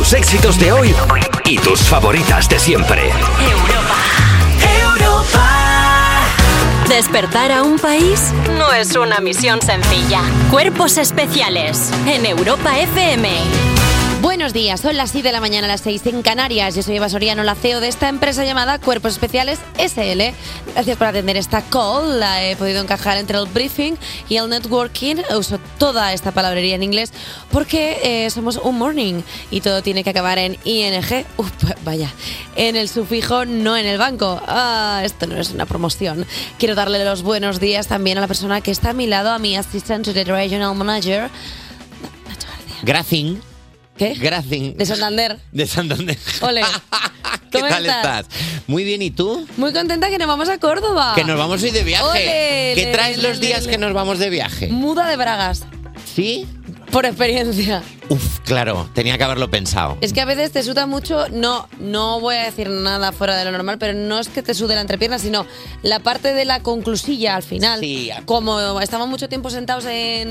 Tus éxitos de hoy y tus favoritas de siempre. Europa. Despertar a un país no es una misión sencilla. Cuerpos especiales en Europa FM. Buenos días, son las 6 de la mañana, las 6 en Canarias. Yo soy Eva Soriano, la CEO de esta empresa llamada Cuerpos Especiales SL. Gracias por atender esta call. La he podido encajar entre el briefing y el networking. Uso toda esta palabrería en inglés porque somos un morning y todo tiene que acabar en ING. Vaya, en el sufijo, no en el banco. Esto no es una promoción. Quiero darle los buenos días también a la persona que está a mi lado, a mi assistant to the regional manager, Nacho García. Gracing. ¿Qué? Gracing. De Santander. De Santander. Ole. ¿Qué ¿Cómo tal estás? Muy bien, ¿y tú? Muy contenta que nos vamos a Córdoba. Que nos vamos hoy de viaje. Ole, ¿Qué traes los días que nos vamos de viaje? Muda de bragas. ¿Sí? Por experiencia. Uf, claro, tenía que haberlo pensado. Es que a veces te suda mucho, no voy a decir nada fuera de lo normal, pero no es que te sude la entrepierna, sino la parte de la conclusilla al final. Sí. Como estamos mucho tiempo sentados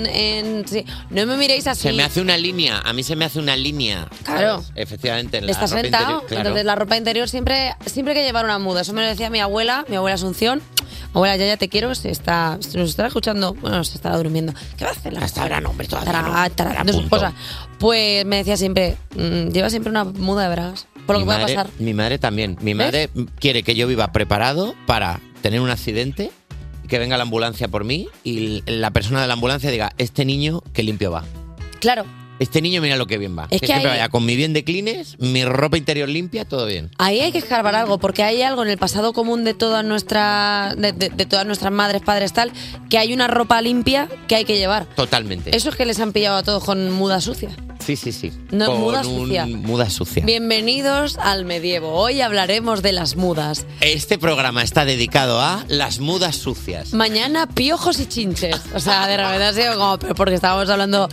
sí, no me miréis así. Se me hace una línea, a mí se me hace una línea. Claro. ¿Sabes? Efectivamente, en la Estás ropa sentado, interior, claro. entonces la ropa interior siempre hay que llevar una muda. Eso me lo decía mi abuela Asunción. Abuela, ya te quiero, si nos estará escuchando, bueno, se estará durmiendo. ¿Qué va a hacer? Hasta ahora no, hombre, todavía estará no. haciendo sus cosas. Pues me decía siempre, lleva siempre una muda de bragas, por lo que pueda pasar. Mi madre también. Mi madre quiere que yo viva preparado para tener un accidente, que venga la ambulancia por mí y la persona de la ambulancia diga, este niño, qué limpio va. Claro. Este niño mira lo que bien va. Es que que siempre ahí- vaya con mi bien de clines, mi ropa interior limpia, todo bien. Ahí hay que escarbar algo, porque hay algo en el pasado común de todas nuestras madres, padres, tal, que hay una ropa limpia que hay que llevar. Totalmente. Eso es que les han pillado a todos con muda sucia. Sí. No, con muda sucia. Muda sucia. Bienvenidos al medievo. Hoy hablaremos de las mudas. Este programa está dedicado a las mudas sucias. Mañana, piojos y chinches. O sea, de repente ha sido como, pero porque estábamos hablando.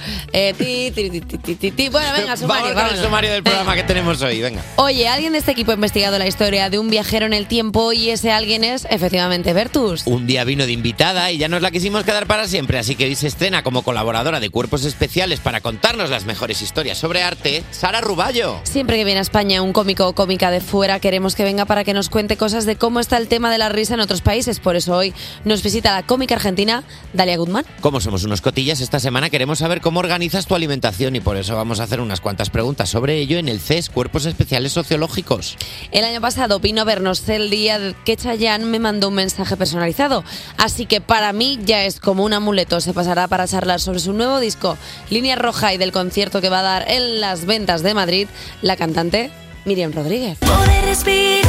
Bueno, venga, sumario. Vamos con el vámonos. sumario del programa que tenemos hoy, venga. Oye, alguien de este equipo ha investigado la historia de un viajero en el tiempo y ese alguien es, efectivamente, Bertus. Un día vino de invitada y ya nos la quisimos quedar para siempre, así que hoy se estrena como colaboradora de Cuerpos Especiales para contarnos las mejores historias sobre arte, Sara Ruballo. Siempre que viene a España un cómico o cómica de fuera, queremos que venga para que nos cuente cosas de cómo está el tema de la risa en otros países. Por eso hoy nos visita la cómica argentina Dalia Guzmán. Como somos unos cotillas, esta semana queremos saber cómo organizas tu alimentación y por eso vamos a hacer unas cuantas preguntas sobre ello en el CES, Cuerpos Especiales Sociológicos. El año pasado vino a vernos el día que Chayanne me mandó un mensaje personalizado. Así que para mí ya es como un amuleto. Se pasará para charlar sobre su nuevo disco, Línea Roja, y del concierto que va a dar en las ventas de Madrid, la cantante Miriam Rodríguez. Poder respirar,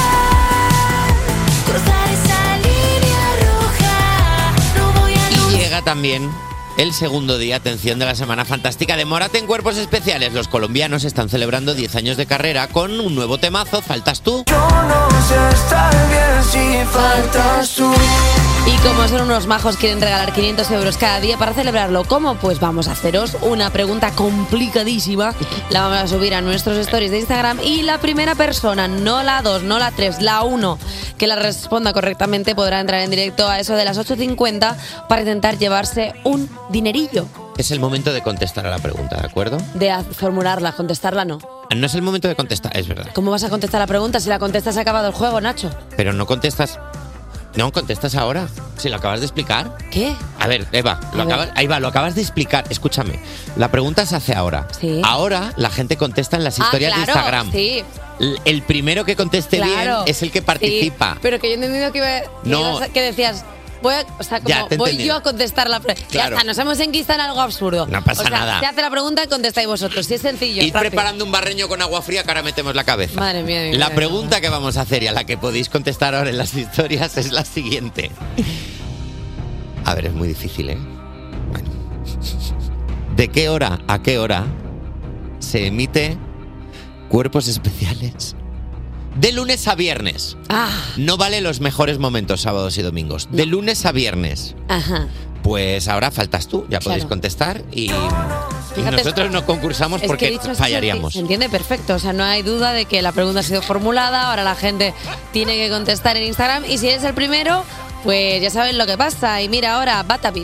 cruzar esa línea roja. No voy a Y llega también el segundo día, atención, de la Semana Fantástica de Mórate en Cuerpos Especiales. Los colombianos están celebrando 10 años de carrera con un nuevo temazo, Faltas tú. Yo no sé estar bien si faltas tú. Y como son unos majos, quieren regalar 500 euros cada día para celebrarlo. ¿Cómo? Pues vamos a haceros una pregunta complicadísima. La vamos a subir a nuestros stories de Instagram y la primera persona, no la 2, no la 3, la 1, que la responda correctamente podrá entrar en directo a eso de las 8:50 para intentar llevarse un dinerillo. Es el momento de contestar a la pregunta, ¿de acuerdo? De formularla, contestarla no. No es el momento de contestar, es verdad. ¿Cómo vas a contestar la pregunta? Si la contestas ha acabado el juego, Nacho. Pero no contestas... No, contestas ahora. Si lo acabas de explicar. ¿Qué? A ver, Eva, lo acabas de explicar. Escúchame, la pregunta se hace ahora. Sí. Ahora la gente contesta en las historias claro, de Instagram. Sí. El primero que conteste Claro, bien es el que participa. sí, pero que yo he entendido que decías, Ya, te he voy entendido. yo a contestar la pregunta. Claro. Ya está, nos hemos enquistado en algo absurdo. No pasa nada. Se hace la pregunta y contestáis vosotros. Si es sencillo. Ir rápido. preparando un barreño con agua fría que ahora metemos la cabeza. Madre mía. La pregunta que vamos a hacer y a la que podéis contestar ahora en las historias es la siguiente. A ver, es muy difícil, ¿eh? Bueno. ¿De qué hora a qué hora se emite Cuerpos Especiales? De lunes a viernes. No vale los mejores momentos, sábados y domingos. De lunes a viernes. Ajá. Pues ahora faltas tú, ya podéis Claro. contestar y Fíjate, nosotros no concursamos Es que he porque dicho así, fallaríamos. se entiende perfecto. O sea, no hay duda de que la pregunta ha sido formulada. Ahora la gente tiene que contestar en Instagram. Y si eres el primero, pues ya saben lo que pasa. Y mira ahora, Bata Beats.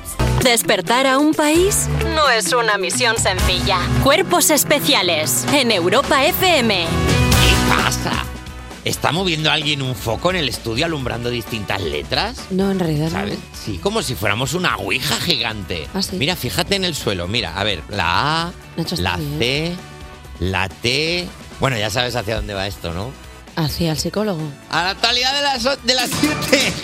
Despertar a un país no es una misión sencilla. Cuerpos especiales en Europa FM. ¿Qué pasa? ¿Está moviendo alguien un foco en el estudio alumbrando distintas letras? No, en realidad ¿Sabes? no. Sí, como si fuéramos una ouija gigante. ¿Ah, sí? Mira, fíjate en el suelo. Mira, a ver, la A, Nacho, está la bien. C, la T... Bueno, ya sabes hacia dónde va esto, ¿no? Hacia el psicólogo. A la actualidad de las 7.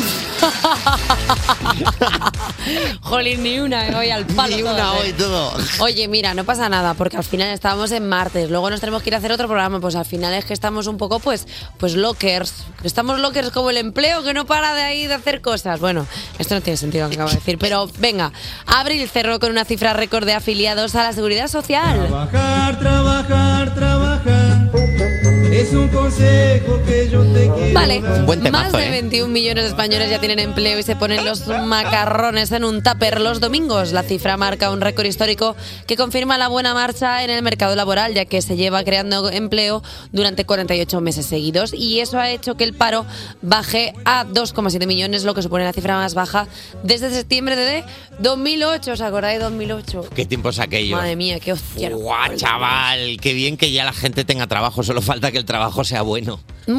Jolín, ni una, me voy al palo. Ni una todas, hoy todo. Oye, mira, no pasa nada, porque al final estábamos en martes, luego nos tenemos que ir a hacer otro programa, pues al final es que estamos un poco, pues lockers. Estamos lockers como el empleo, que no para de ahí de hacer cosas. Bueno, esto no tiene sentido lo que acabo de decir, pero venga, Abril cerró con una cifra récord de afiliados a la Seguridad Social. Trabajar, trabajar, trabajar. Es un consejo que yo te quiero. Vale, Un buen temazo, más de 21 millones de españoles ya tienen empleo y se ponen los macarrones en un tupper los domingos. La cifra marca un récord histórico que confirma la buena marcha en el mercado laboral, ya que se lleva creando empleo durante 48 meses seguidos y eso ha hecho que el paro baje a 2,7 millones, lo que supone la cifra más baja desde septiembre de 2008. ¿Os acordáis de 2008? ¿Qué tiempos aquellos? Madre mía, qué hostia. ¡Guau, chaval! Qué bien que ya la gente tenga trabajo, solo falta que el trabajo sea bueno.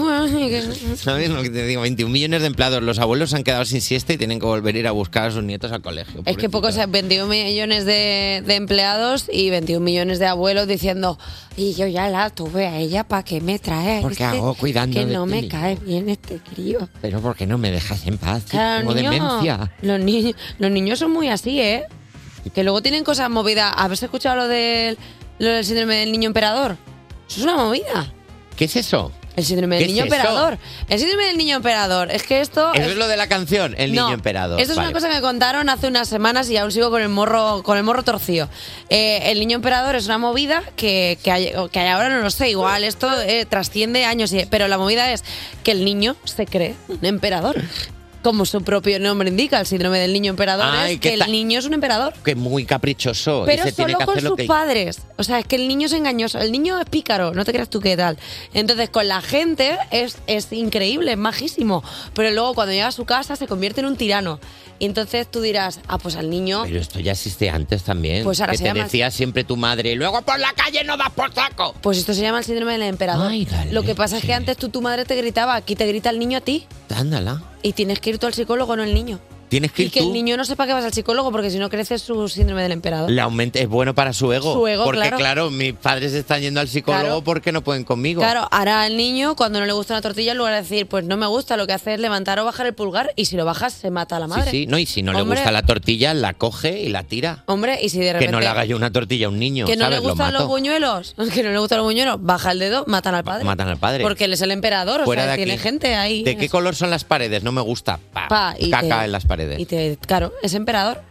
¿Sabes lo que te digo? 21 millones de empleados. Los abuelos se han quedado sin siesta y tienen que volver a ir a buscar a sus nietos al colegio. Es que pocos, 21 millones de empleados y 21 millones de abuelos diciendo, y yo ya la tuve a ella, ¿para qué me trae? Porque hago cuidando que de no ti. me cae bien este crío. Pero ¿por qué no me dejas en paz? Claro, Tengo demencia. los niños son muy así, ¿eh? Que luego tienen cosas movidas. ¿Habéis escuchado lo del síndrome del niño emperador? Eso es una movida. ¿Qué es eso? El síndrome del ¿Qué niño es eso? emperador. El síndrome del niño emperador. Es que esto... Eso es lo de la canción, El No, Niño Emperador. Esto es Vale. una cosa que me contaron hace unas semanas y aún sigo con el morro torcido. El niño emperador es una movida que ahora no lo sé. Igual esto trasciende años, pero la movida es que el niño se cree un emperador. Como su propio nombre indica, el síndrome del niño emperador Ay, es ¿qué que el tal? niño es un emperador. Que es muy caprichoso. y Pero se tiene solo que con hacer lo sus que... padres. O sea, es que el niño es engañoso. El niño es pícaro, no te creas tú qué tal. Entonces, con la gente es increíble, es majísimo. Pero luego, cuando llega a su casa, se convierte en un tirano. Y entonces tú dirás, pues al niño... Pero esto ya existe antes también. Pues ahora que se te llama- decía siempre tu madre, luego por la calle no das por saco. Pues esto se llama el síndrome del emperador. Ay, la Lo que pasa es que leche. antes tu madre te gritaba, aquí te grita el niño a ti. Ándala. Y tienes que ir tú al psicólogo, no el niño. Tienes que Y ir que tú. el niño no sepa que vas al psicólogo, porque si no crece su síndrome del emperador. Le aumenta, es bueno para su ego. Su ego, porque claro. mis padres están yendo al psicólogo Claro. porque no pueden conmigo. Claro, ahora el niño, cuando no le gusta una tortilla, en lugar de decir, pues no me gusta, lo que hace es levantar o bajar el pulgar, y si lo bajas, se mata a la madre. Sí, sí. No, y si no Hombre, le gusta la tortilla, la coge y la tira. Hombre, y si de repente... Que no le haga yo una tortilla a un niño, que no ¿sabes? le gustan Lo los mato. buñuelos, que no le gustan los buñuelos, baja el dedo, matan al padre. Matan al padre. Porque él es el emperador, o Fuera sea, de tiene aquí. gente ahí. ¿De qué color son las paredes? No me gusta. Pa, y Caca te- en las paredes. Claro, es emperador.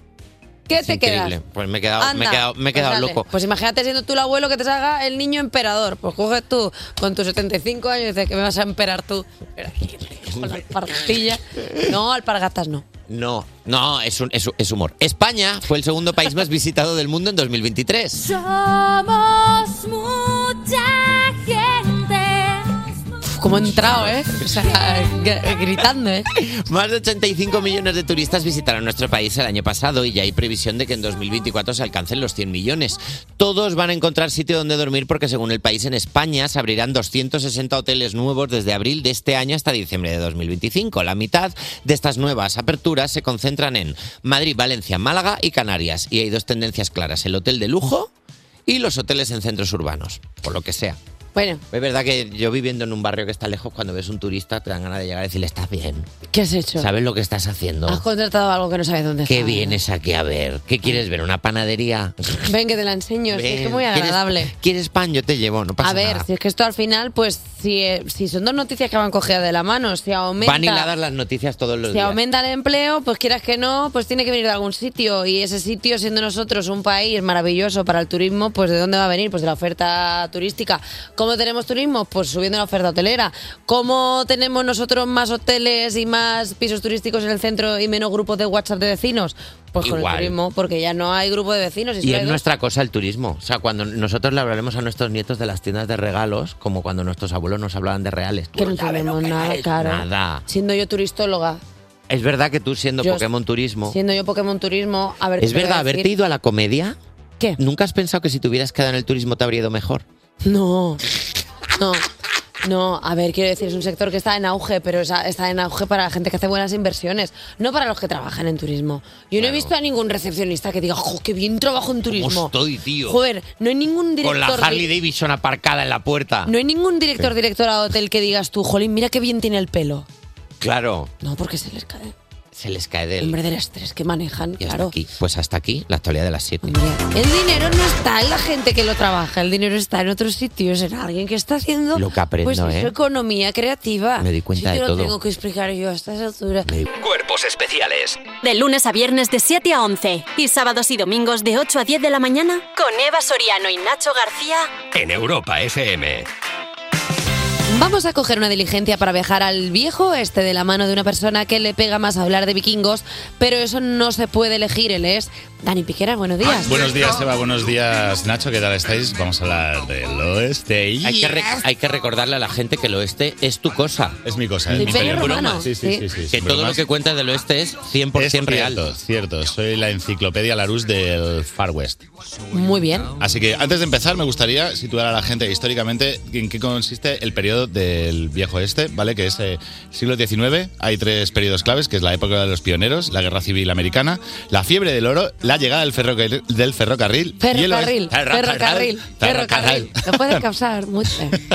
¿Qué Es te increíble. quedas? Pues me he quedado, Anda, me he quedado dale. loco. Pues imagínate siendo tú el abuelo que te salga el niño emperador. Pues coges tú con tus 75 años y dices que me vas a emperar tú. Con la alpargatilla. No, alpargatas no. No, es humor. España fue el segundo país más visitado del mundo en 2023. Somos mucha gente. Como he entrado, ¿eh? O sea, gritando, ¿eh? Más de 85 millones de turistas visitaron nuestro país el año pasado y ya hay previsión de que en 2024 se alcancen los 100 millones. Todos van a encontrar sitio donde dormir porque según el país en España se abrirán 260 hoteles nuevos desde abril de este año hasta diciembre de 2025. La mitad de estas nuevas aperturas se concentran en Madrid, Valencia, Málaga y Canarias. Y hay dos tendencias claras, el hotel de lujo y los hoteles en centros urbanos, por lo que sea. Bueno, Es verdad que yo viviendo en un barrio que está lejos, cuando ves un turista te dan ganas de llegar y decirle, estás bien, ¿qué has hecho? ¿sabes lo que estás haciendo? Has contratado algo que no sabes dónde ¿Qué está. vienes aquí a ver? ¿Qué quieres ver? ¿Una panadería? Ven que te la enseño, sí, es que es muy Ven, agradable. ¿Quieres pan? Yo te llevo, no pasa A ver, nada. si es que esto al final, pues si son dos noticias que van cogidas de la mano, si aumenta... Van hiladas las noticias todos los Si días. aumenta el empleo, pues quieras que no, pues tiene que venir de algún sitio. Y ese sitio, siendo nosotros un país maravilloso para el turismo, pues ¿de dónde va a venir? Pues de la oferta turística. ¿Cómo tenemos turismo? Pues subiendo la oferta hotelera. ¿Cómo tenemos nosotros más hoteles y más pisos turísticos en el centro y menos grupos de WhatsApp de vecinos? Pues con el Igual. turismo, porque ya no hay grupo de vecinos. Y solo es hay dos. nuestra cosa el turismo. O sea, cuando nosotros le hablaremos a nuestros nietos de las tiendas de regalos, como cuando nuestros abuelos nos hablaban de reales. Tú Que no sabes tenemos lo que nada, es, claro. Nada. Siendo yo turistóloga, Es verdad que tú siendo Yo- Pokémon Turismo... Siendo yo Pokémon Turismo, a ver... ¿Es ¿qué te voy verdad a haberte decir? ido a la comedia? ¿Qué? ¿Nunca has pensado que si te hubieras quedado en el turismo te habría ido mejor? No, a ver, quiero decir, es un sector que está en auge, pero está en auge para la gente que hace buenas inversiones, no para los que trabajan en turismo. Yo no he visto a ningún recepcionista que diga, ¡jo, qué bien trabajo en turismo! ¿Cómo estoy, tío? Joder, no hay ningún Con la director... Harley Davidson aparcada en la puerta. No hay ningún directora de hotel que digas tú, jolín, mira qué bien tiene el pelo. Claro, No, porque se les cae. se les cae del... Hombre, del estrés que manejan, Y hasta claro. aquí. Pues hasta aquí la actualidad de las 7. Hombre, el dinero no está en la gente que lo trabaja, el dinero está en otros sitios, en alguien que está haciendo Lo que aprendo, pues, eso, ¿eh? economía creativa. Me di cuenta Sí, de te todo. lo tengo que explicar yo a estas alturas. Cuerpos especiales De lunes a viernes de 7 a 11 y sábados y domingos de 8 a 10 de la mañana con Eva Soriano y Nacho García. en Europa FM. Vamos a coger una diligencia para viajar al viejo oeste de la mano de una persona que le pega más a hablar de vikingos, pero eso no se puede elegir. Él es Dani Piqueras. Buenos días. Buenos días, Eva. Buenos días, Nacho. ¿Qué tal estáis? Vamos a hablar del oeste. Y Hay que recordarle a la gente que el oeste es tu cosa. es mi cosa. El Es mi Imperio broma. Romano. Sí. Que sin todo lo bromas. que cuentas del oeste es 100% es real. cierto. Soy la enciclopedia Larousse del Far West. Muy bien. Así que antes de empezar, me gustaría situar a la gente históricamente en qué consiste el periodo del viejo oeste, ¿vale? Que es siglo XIX. Hay 3 periodos claves, que es la época de los pioneros, la Guerra Civil Americana, la fiebre del oro, la llegada del ferrocarril y el oeste- Ferrocarril. Lo puede causar mucho.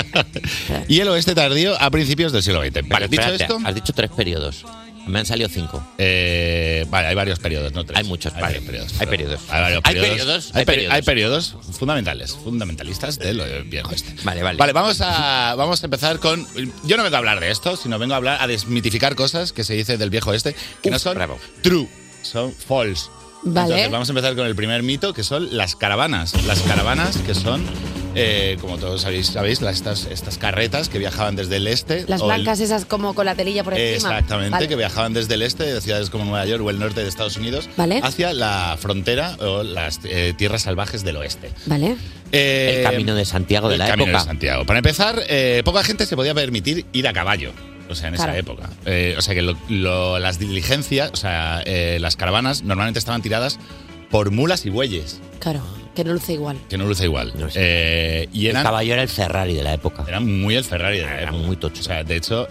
y el oeste tardío a principios del siglo XX. Vale, dicho espérate, esto, has dicho 3 periodos. Me han salido 5. vale, hay varios periodos, no 3. Hay muchos, hay vale. varios periodos. Hay periodos. Hay varios Hay periodos. periodos, Hay hay periodos. hay periodos fundamentalistas del viejo oeste. Vale. Vale, vamos a empezar con... Yo no vengo a hablar de esto, sino vengo a desmitificar cosas que se dice del viejo oeste, que no son bravo. true, son false. Vale. Entonces vamos a empezar con el primer mito, que son las caravanas. Las caravanas que son, como todos sabéis estas carretas que viajaban desde el este. Las o el- blancas esas como con la telilla por encima. Exactamente, Vale. que viajaban desde el este de ciudades como Nueva York o el norte de Estados Unidos Vale. hacia la frontera o las tierras salvajes del oeste. Vale. El camino de Santiago de la el camino época. de Santiago. Para empezar, poca gente se podía permitir ir a caballo. O sea, en Claro. esa época. O sea, que las diligencias, o sea, las caravanas normalmente estaban tiradas por mulas y bueyes, Claro, que no luce igual. que no luce igual. No sé. Y El eran caballo era el Ferrari de la época. muy el Ferrari de la Era época. muy tocho. O sea, de hecho,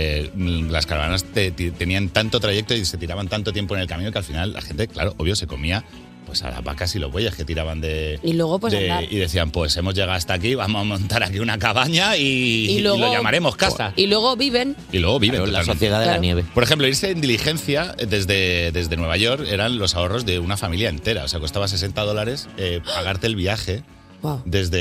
las caravanas tenían tanto trayecto y se tiraban tanto tiempo en el camino que al final la gente, claro, obvio, se comía pues a las vacas y los bueyes que tiraban de... Y luego, pues, andar. y decían, pues hemos llegado hasta aquí, vamos a montar aquí una cabaña y luego- lo llamaremos casa. Y luego viven. Y luego viven Claro, la totalmente. sociedad de la Claro. nieve. Por ejemplo, irse en diligencia desde Nueva York eran los ahorros de una familia entera. O sea, costaba $60 pagarte el viaje Wow.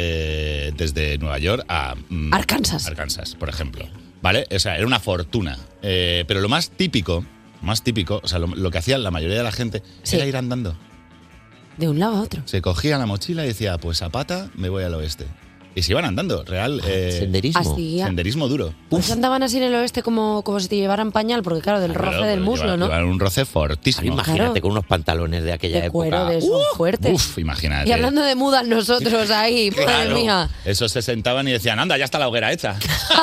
desde Nueva York a Arkansas. Arkansas, por ejemplo. ¿Vale? O sea, era una fortuna. Pero lo más típico, o sea, lo que hacía la mayoría de la gente Sí. era ir andando. De un lado a otro. Se cogía la mochila y decía, pues a pata me voy al oeste. Y se iban andando, real. Senderismo. Así ya. Senderismo duro. Pues andaban así en el oeste como si te llevaran pañal, porque claro, del Claro, roce del pero muslo, ¿no? llevan un roce Ahora fortísimo. imagínate Claro. con unos pantalones de aquella De época. cuero, de esos fuertes. Uf, imagínate. Y hablando de mudas nosotros ahí, madre Claro. mía. Esos se sentaban y decían, anda, ya está la hoguera hecha.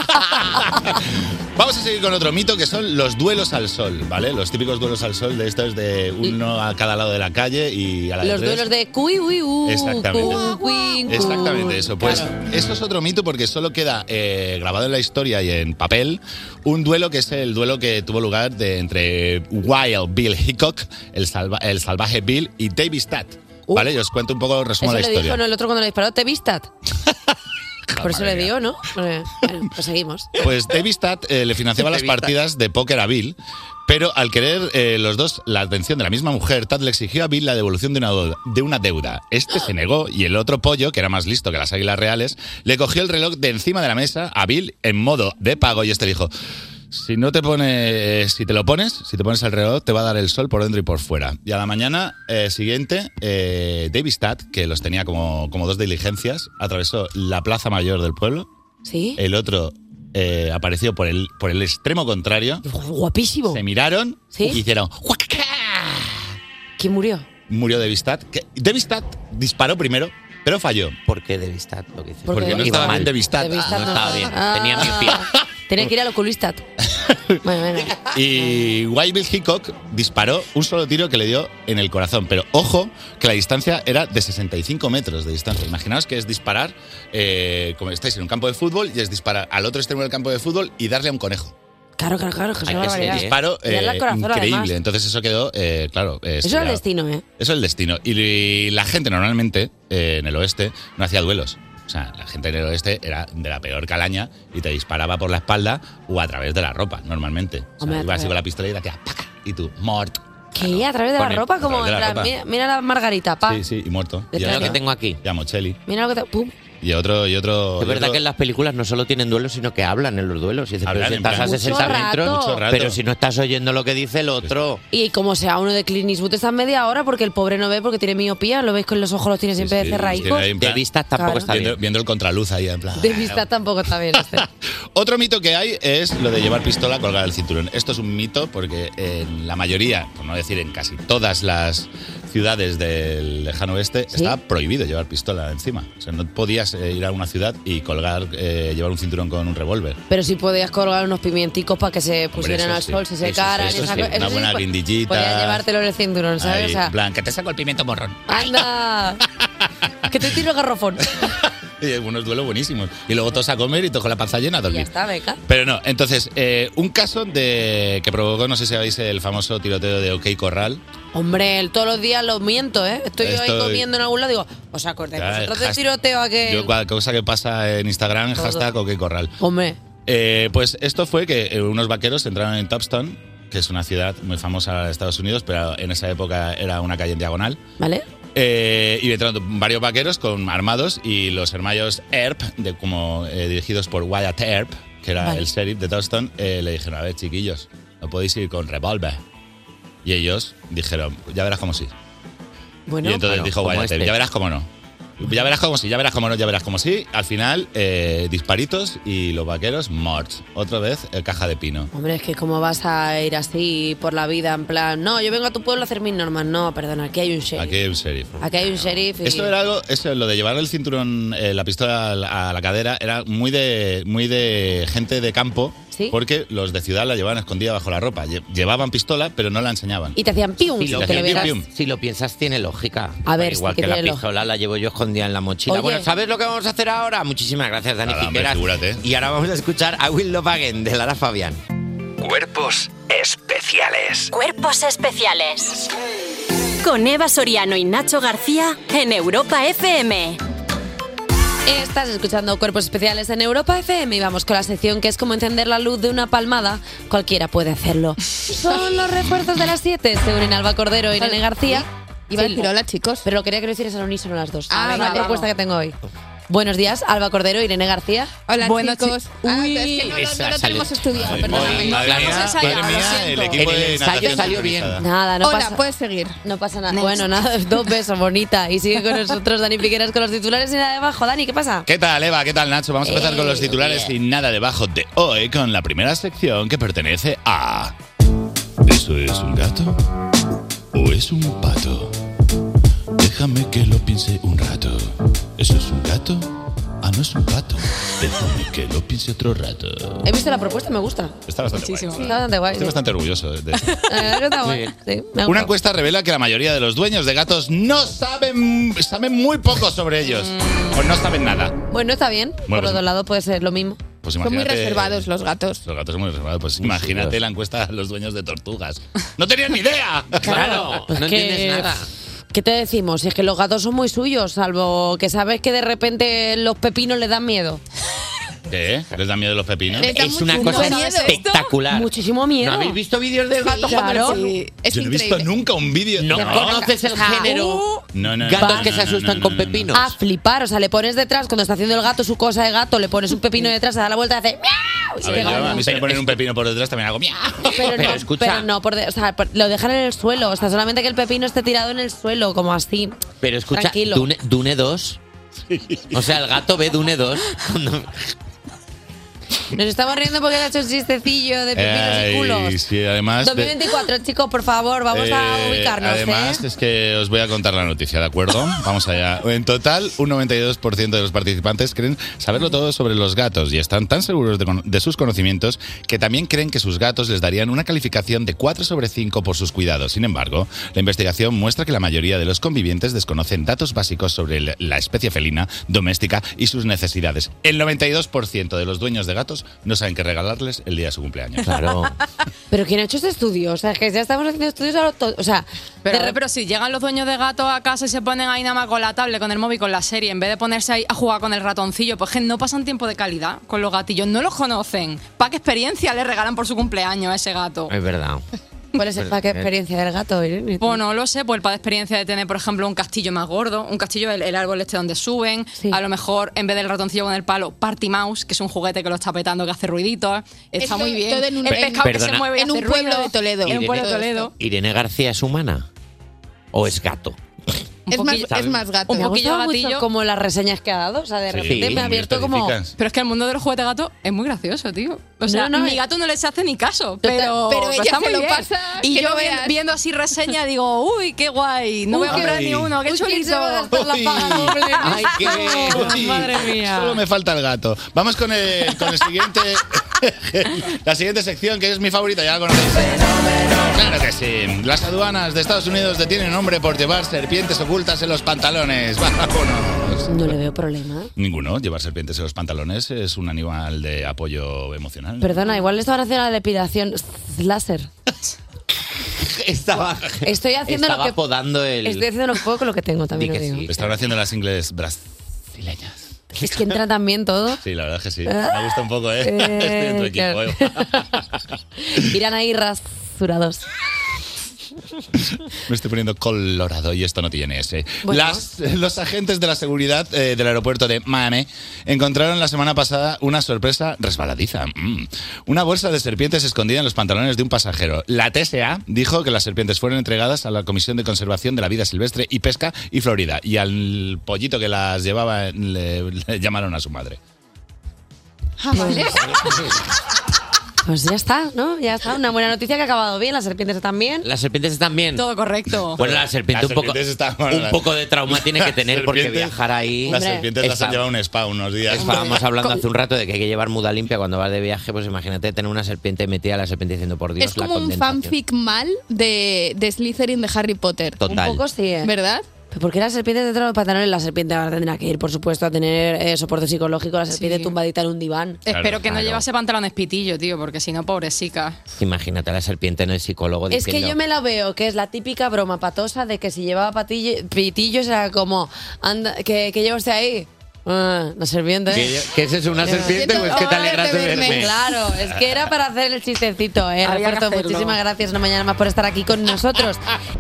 Vamos a seguir con otro mito que son los duelos al sol, ¿vale? Los típicos duelos al sol de estos de uno a cada lado de la calle y a la de Los tres. duelos de cuy, uy, Exactamente. cuy, Exactamente eso. Pues Claro. eso es otro mito porque solo queda grabado en la historia y en papel un duelo que es el duelo que tuvo lugar entre Wild Bill Hickok, el salvaje Bill, y David Stat. ¿Vale? Yo os cuento un poco, resumo Eso la le historia. dijo, ¿no? El otro cuando le disparó, ¿te vistat? Por eso le mía. dio, ¿no? Bueno, pues seguimos. Pues David Stat le financiaba las partidas de póker a Bill, pero al querer los dos la atención de la misma mujer, Tad le exigió a Bill la devolución de una deuda. Este se negó y el otro pollo, que era más listo que las águilas reales, le cogió el reloj de encima de la mesa a Bill en modo de pago y este dijo... Si te pones el reloj, te va a dar el sol por dentro y por fuera. Y a la mañana siguiente, David Stat, que los tenía como dos diligencias, atravesó la plaza mayor del pueblo. ¿Sí? El otro apareció por el extremo contrario. Guapísimo. Se miraron ¿Sí? y hicieron... ¿Quién murió? Murió David Stat. David Stat disparó primero, pero falló. ¿Por qué David Stat lo que dice? Porque no Iba estaba mal. bien David Stat. David Stat no estaba bien. Ah. Tenía miopía. Tenía que ir al oculista. Bueno. Y Wild Bill Hickok disparó un solo tiro que le dio en el corazón. Pero ojo, que la distancia era de 65 metros de distancia. Imaginaos que es disparar, como estáis en un campo de fútbol, y es disparar al otro extremo del campo de fútbol y darle a un conejo. Claro, que es una Un barbaridad. disparo increíble. Además. Entonces eso quedó, claro. Eso es el destino, ¿eh? Eso es el destino. Y la gente normalmente, en el oeste, no hacía duelos. O sea, la gente en el oeste era de la peor calaña y te disparaba por la espalda o a través de la ropa, normalmente. O sea, ibas así con la pistola y te ¡paca! Y tú, mort. ¿Qué? ¿A través de la ropa? Como en plan, mira la margarita, pa. Sí, y muerto. Mira lo que tengo aquí. Ya, Mocelli. Mira lo que pum. Y otro. Es verdad que en las películas no solo tienen duelos, sino que hablan en los duelos. Y dices, Hablan pero si en estás plan- a 60 Mucho metros, rato. Mucho rato. pero si no estás oyendo lo que dice el otro. Y como sea uno de Clint Eastwood, está media hora porque el pobre no ve porque tiene miopía. Lo veis con los ojos, los tiene siempre Sí, cerraicos. tiene ahí en plan- De vistas tampoco Claro. está bien. viendo el contraluz ahí, en plan. De vista tampoco está bien. Otro mito que hay es lo de llevar pistola colgada del cinturón. Esto es un mito porque en la mayoría, por no decir en casi todas las ciudades del lejano oeste, estaba prohibido llevar pistola encima. O sea, no podías ir a una ciudad y llevar un cinturón con un revólver. Pero sí podías colgar unos pimienticos para que se pusieran eso al sí. sol, se secaran. Eso esa sí, co- una sí, buena pues, guindillita. Podías llevártelo en el cinturón, ¿sabes? Ahí, O sea, en plan, que te saco el pimiento morrón. ¡anda! Que te tiro el garrofón. Y unos duelos buenísimos. Y luego todos a comer y todos con la panza llena a Ya dormir. está, beca. Pero no, entonces, un caso que provocó, no sé si sabéis, el famoso tiroteo de OK Corral. Hombre, todos los días lo miento, ¿eh? Estoy yo ahí Estoy- comiendo en algún lado y digo, ¿os acordáis Ya, vosotros del hashtag- tiroteo aquel? Yo, cualquier cosa que pasa en Instagram, Todo. hashtag OK Corral. Hombre, Pues esto fue que unos vaqueros entraron en Topstone, que es una ciudad muy famosa de Estados Unidos, pero en esa época era una calle en diagonal. ¿vale? Y entraron varios vaqueros con armados y los hermanos Earp, dirigidos por Wyatt Earp, que era Vale. el sheriff de Towson, le dijeron, a ver, chiquillos, no podéis ir con revólver. Y ellos dijeron, ya verás cómo sí. Bueno, Y entonces Claro, dijo como Wyatt Earp, este. ya verás cómo no. Ya verás cómo sí, ya verás cómo no, ya verás cómo sí. Al final, disparitos y los vaqueros morts. Otra vez, caja de pino. hombre, es que cómo vas a ir así por la vida en plan, no, yo vengo a tu pueblo a hacer mis normas. No, perdona, aquí hay un sheriff. Aquí hay un sheriff. Aquí hay un sheriff y... Esto era algo, lo de llevar el cinturón, la pistola a la cadera, era muy de gente de campo, ¿Sí? porque los de ciudad la llevaban escondida bajo la ropa. Llevaban pistola, pero no la enseñaban. Y te hacían pium, Si lo, que lo pium, vieras. pium. si lo piensas, tiene lógica. A ver, Igual sí que que la tiene lógica. pistola la llevo yo escondida en la mochila. Oye. Bueno, ¿sabes lo que vamos a hacer ahora? Muchísimas gracias, Dani Nada, hombre, Figueras. figúrate. Y ahora vamos a escuchar I Will Love Again de Lara Fabián. Cuerpos especiales. Cuerpos especiales. Con Eva Soriano y Nacho García en Europa FM. Estás escuchando Cuerpos Especiales en Europa FM y vamos con la sección que es como encender la luz de una palmada. Cualquiera puede hacerlo. Son los refuerzos de las 7. Se unen Alba Cordero e Irene García. Iba a Sí, decir hola, chicos. pero quería que lo hicieras al unísono las dos. Ah, Es la vale. propuesta que tengo hoy. Buenos días, Alba Cordero, Irene García. Hola, Buenos chicos. Uy, Es que no esa lo tenemos salió- estudiado, Madre perdóname. mía, Lo hemos madre ensayado, mía, lo siento. el equipo En el de ensayo natación salió bien. sincronizada. Nada, no Hola, pasa. puedes seguir. No pasa nada. Next. Bueno, nada, 2 besos, bonita. Y sigue con nosotros Dani Figueras con los titulares y nada debajo. Dani, ¿qué pasa? ¿Qué tal, Eva? ¿Qué tal, Nacho? Vamos a empezar con los titulares bien. y nada debajo de hoy con la primera sección que pertenece a... ¿Eso es un gato? ¿O es un pato? Déjame que lo piense un rato. ¿Eso es un gato? Ah, no es un pato. Déjame que lo piense otro rato. He visto la propuesta, me gusta. Está bastante guay. Está bastante guay. Estoy bastante orgulloso de esto. Está guay. Sí, me Una gusta. encuesta revela que la mayoría de los dueños de gatos no saben muy poco sobre ellos. O no saben nada. Bueno, está bien. Por pues- los dos lados puede ser lo mismo. Pues Son muy imagínate- reservados los gatos. Los gatos son muy reservados. Pues Muy imagínate seguros. la encuesta a los dueños de tortugas. ¡No tenían ni idea! Claro, no que- entiendes nada. ¿Qué te decimos? Es que los gatos son muy suyos, salvo que sabes que de repente los pepinos les dan miedo. ¿Qué? ¿Les da miedo los pepinos? Les da Es una mucho cosa miedo esto. espectacular. Muchísimo miedo. ¿No habéis visto vídeos de gatos? claro. Sí, es Yo no he visto increíble. nunca un vídeo. ¿No conoces el género? No, no, Gatos no, que no, se no, asustan no, con no, no. pepinos. A flipar, o sea, le pones detrás, cuando está haciendo el gato su cosa de gato, le pones un pepino detrás, se da la vuelta y hace ¡miau! Y A se ver, pega yo, a uno. mí si me ponen un pepino por detrás también hago miau. Pero escucha. no, o sea, lo dejan en el suelo, o sea, solamente que el pepino esté tirado en el suelo, como así. Pero escucha, Tranquilo. Dune 2. O sea, el gato ve Dune 2. Nos estamos riendo porque ha hecho un chistecillo de pepinos y culos. Sí, además... 2024, chicos, por favor, vamos a ubicarnos. Además, es que os voy a contar la noticia, ¿de acuerdo? Vamos allá. En total, un 92% de los participantes creen saberlo todo sobre los gatos y están tan seguros de sus conocimientos que también creen que sus gatos les darían una calificación de 4 sobre 5 por sus cuidados. Sin embargo, la investigación muestra que la mayoría de los convivientes desconocen datos básicos sobre la especie felina doméstica y sus necesidades. El 92% de los dueños de gatos no saben qué regalarles el día de su cumpleaños. Claro. Pero ¿quién ha hecho este estudio? O sea, que ya estamos haciendo estudios a lo o sea, pero si llegan los dueños de gatos a casa y se ponen ahí nada más con la tablet, con el móvil, con la serie, en vez de ponerse ahí a jugar con el ratoncillo, pues que no pasan tiempo de calidad con los gatillos, no los conocen. ¿Para qué experiencia le regalan por su cumpleaños a ese gato? Es verdad. ¿Cuál es el pack de experiencia del gato, Irene? Pues no lo sé, pues el pack de experiencia de tener, por ejemplo, un castillo más gordo, un castillo, el árbol este donde suben, a lo mejor en vez del ratoncillo con el palo, Party Mouse, que es un juguete que lo está petando, que hace ruiditos, está muy bien. Todo en un, el pescado que se mueve y en hace un pueblo ruido. de Toledo. En un pueblo de Toledo. ¿Irene García es humana? ¿O es gato? Es más gato. Me ha poquillo gustado mucho gatillo. como las reseñas que ha dado. O sea, de repente me ha abierto como... Pero es que el mundo de los juguetes gatos es muy gracioso, tío. O sea, mi gato no les hace ni caso, pero ella está se muy lo bien. pasa, Y que yo no veas. viendo así reseña digo, uy, qué guay, no voy a comprar ni uno, qué chulito. Ay, qué Uy, madre mía. Solo me falta el gato. Vamos con el siguiente... la siguiente sección, que es mi favorita, ya la conocéis. Claro que sí. Las aduanas de Estados Unidos detienen a un hombre por llevar serpientes ocultas en los pantalones. Vámonos. No le veo problema. Ninguno. Llevar serpientes en los pantalones es un animal de apoyo emocional. Perdona, igual le estaban haciendo la depilación láser. Estoy haciendo estaba lo que podando el... Estoy haciendo lo poco lo que tengo, también Di lo que digo. sí. Estaban haciendo las ingles brasileñas. Es que entra también todo. Sí, la verdad es que sí. Me gusta un poco, ¿eh? Estoy en tu equipo. Claro. Irán ahí rasurados. Me estoy poniendo colorado y esto no tiene ese. Bueno. Los agentes de la seguridad del aeropuerto de Miami encontraron la semana pasada una sorpresa resbaladiza. Una bolsa de serpientes escondida en los pantalones de un pasajero. La TSA dijo que las serpientes fueron entregadas a la Comisión de Conservación de la Vida Silvestre y Pesca y Florida. Y al pollito que las llevaba le llamaron a su madre. ¿Vale? Pues ya está, ¿no? Ya está. Una buena noticia que ha acabado bien. Las serpientes están bien. ¿Las serpientes están bien? Todo correcto. Bueno, la serpiente Las serpientes un poco de trauma tiene que tener porque viajar ahí... Las serpientes las han llevado a un spa unos días. Estábamos hablando hace un rato de que hay que llevar muda limpia cuando vas de viaje, pues imagínate tener una serpiente metida a la serpiente diciendo por Dios Es la como un condensación. fanfic mal de Slytherin de Harry Potter. Total. Un poco sí, ¿eh? ¿Verdad? ¿Pero por qué las serpientes dentro de los pantalones? La serpiente ahora tendrá que ir, por supuesto, a tener soporte psicológico. La serpiente tumbadita en un diván. Espero que no llevase pantalones pitillo, tío, porque si no, pobresica. Imagínate a la serpiente en el psicólogo Es diciendo... que yo me la veo, que es la típica broma patosa de que si llevaba pitillos era como, anda, que lleva usted ahí. La serpiente. ¿Que ese es una serpiente o es que te alegras de verme? Claro, es que era para hacer el chistecito, ¿eh? Había que Roberto, hacerlo. muchísimas gracias una mañana más por estar aquí con nosotros.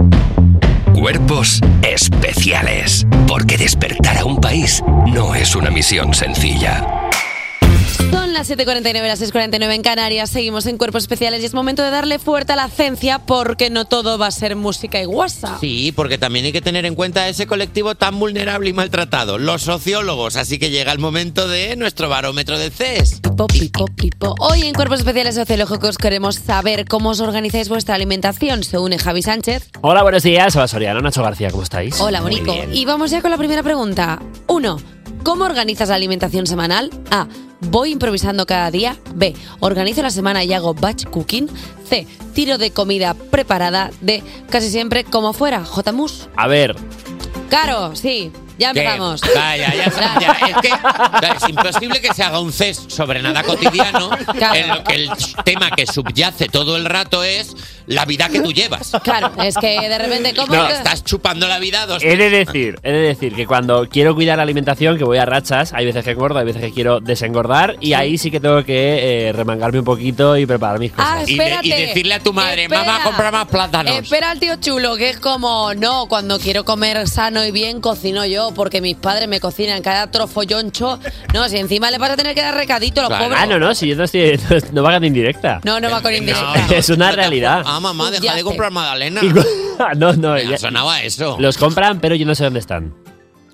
Cuerpos especiales. Porque despertar a un país no es una misión sencilla. Son las 7:49, las 6:49 en Canarias. Seguimos en Cuerpos Especiales y es momento de darle fuerte a la ciencia porque no todo va a ser música y guasa. Sí, porque también hay que tener en cuenta a ese colectivo tan vulnerable y maltratado, los sociólogos. Así que llega el momento de nuestro barómetro del CES. Pipo. Hoy en Cuerpos Especiales Sociológicos queremos saber cómo os organizáis vuestra alimentación. Se une Javi Sánchez. Hola, buenos días. Eva Soriano, Nacho García, ¿cómo estáis? Hola, Muy Bonico. bien. Y vamos ya con la primera pregunta. 1. ¿Cómo organizas la alimentación semanal? A. Voy improvisando cada día. B. Organizo la semana y hago batch cooking. C. Tiro de comida preparada. D. Casi siempre como fuera. J-Mus. A ver, Caro, sí. Ya ¿Qué? empezamos. Vaya, ya, es que es imposible que se haga un CES sobre nada cotidiano Claro. en lo que el tema que subyace todo el rato es la vida que tú llevas. Claro, es que de repente como... No. Estás chupando la vida a dos. he de decir que cuando quiero cuidar la alimentación, que voy a rachas, hay veces que engordo, hay veces que quiero desengordar y ahí sí que tengo que remangarme un poquito y preparar mis cosas. Ah, Y espérate. decirle a tu madre, Espera. mamá, compra más plátanos. Espera al tío chulo, que es como, no, cuando quiero comer sano y bien, cocino yo, porque mis padres me cocinan cada trofolloncho. No, si encima le vas a tener que dar recadito a los Claro. pobres. Ah, no, si yo no estoy. No va a indirecta. No va con indirecta. Es una realidad. Ah, mamá, deja de Subyace. comprar magdalena. No, Me ya- sonaba eso. los compran, pero yo no sé dónde están.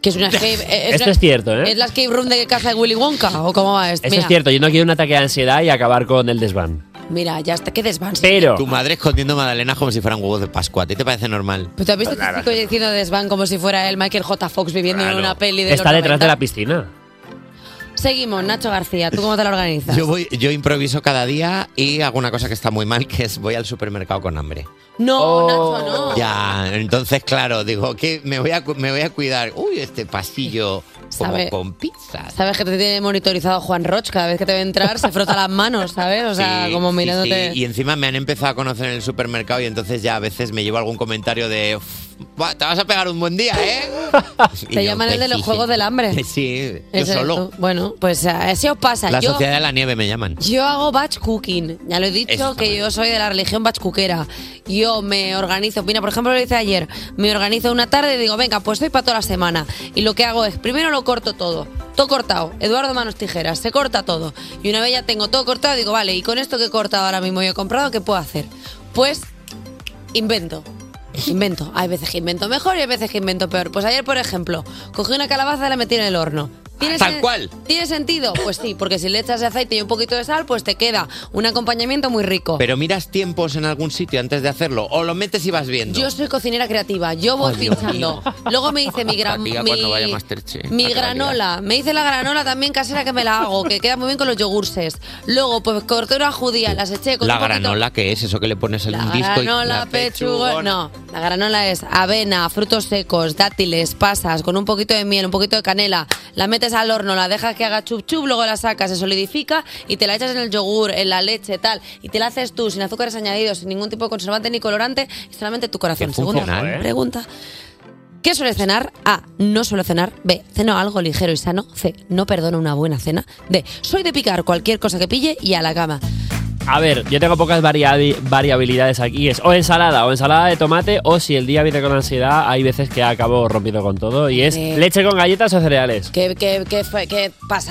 Que es una escape, Esto es cierto, ¿eh? ¿Es la escape room de casa de Willy Wonka? ¿O cómo va esto? Eso Mira, es cierto, yo no quiero un ataque de ansiedad y acabar con el desván. Mira, ya está, qué desván. Pero Tu madre escondiendo magdalenas como si fueran huevos de Pascua. ¿A ti te parece normal? ¿Pero te has visto este chico diciendo desván como si fuera el Michael J. Fox viviendo en una peli de está los detrás 90? de la piscina. Seguimos, Nacho García, ¿tú cómo te lo organizas? Yo improviso cada día y hago una cosa que está muy mal, que es voy al supermercado con hambre. No, Nacho, no. Ya, entonces, claro, digo, que me voy a cuidar. Uy, este pasillo como Sabe- con pizza. Sabes que te tiene monitorizado Juan Roch, cada vez que te ve entrar se frota las manos, ¿sabes? O sea, Sí, como sí, mirándote... sí. Y encima me han empezado a conocer en el supermercado y entonces ya a veces me llevo algún comentario de te vas a pegar un buen día, ¿eh? Te llaman el de los Juegos del Hambre. Sí, yo Ese eres solo. tú. Bueno, pues así os pasa. La Yo- Sociedad de la Nieve me llaman. Yo hago batch cooking. Ya lo he dicho, Eso está que yo soy de la religión batch cookera. Yo me organizo. Mira, por ejemplo, lo hice ayer. Me organizo una tarde y digo, venga, pues estoy para toda la semana. Y lo que hago es, primero lo corto todo. Todo cortado. Eduardo Manos Tijeras. Se corta todo. Y una vez ya tengo todo cortado, digo, vale, y con esto que he cortado ahora mismo y he comprado, ¿qué puedo hacer? Pues invento. Hay veces que invento mejor y hay veces que invento peor. Pues ayer, por ejemplo, cogí una calabaza y la metí en el horno. Tal cual. ¿Tiene sentido? Pues sí, porque si le echas de aceite y un poquito de sal, pues te queda un acompañamiento muy rico. Pero miras tiempos en algún sitio antes de hacerlo o lo metes y vas viendo. Yo soy cocinera creativa, yo voy Oh, Dios pinchando. Luego me hice mi Tía, cuando vaya a Masterchef, mi para que la granola. Me hice la granola también casera que me la hago, que queda muy bien con los yogurses. Luego, pues corté una judía, las eché con La un poquito- granola, ¿qué es? Eso que le pones en un disco granola, y pechuga. No, la granola es avena, frutos secos, dátiles, pasas, con un poquito de miel, un poquito de canela. La metes al horno, la dejas que haga chup chup, luego la sacas, se solidifica y te la echas en el yogur, en la leche, tal. Y te la haces tú, sin azúcares añadidos, sin ningún tipo de conservante ni colorante, y solamente tu corazón. Qué Segunda funcional, ¿eh? pregunta. ¿Qué suele cenar? A. No suelo cenar. B. Ceno algo ligero y sano. C. No perdono una buena cena. D. Soy de picar cualquier cosa que pille y a la cama. A ver, yo tengo pocas variabilidades aquí. Es o ensalada de tomate, o si el día viene con ansiedad, hay veces que acabo rompiendo con todo. Y es leche con galletas o cereales. Que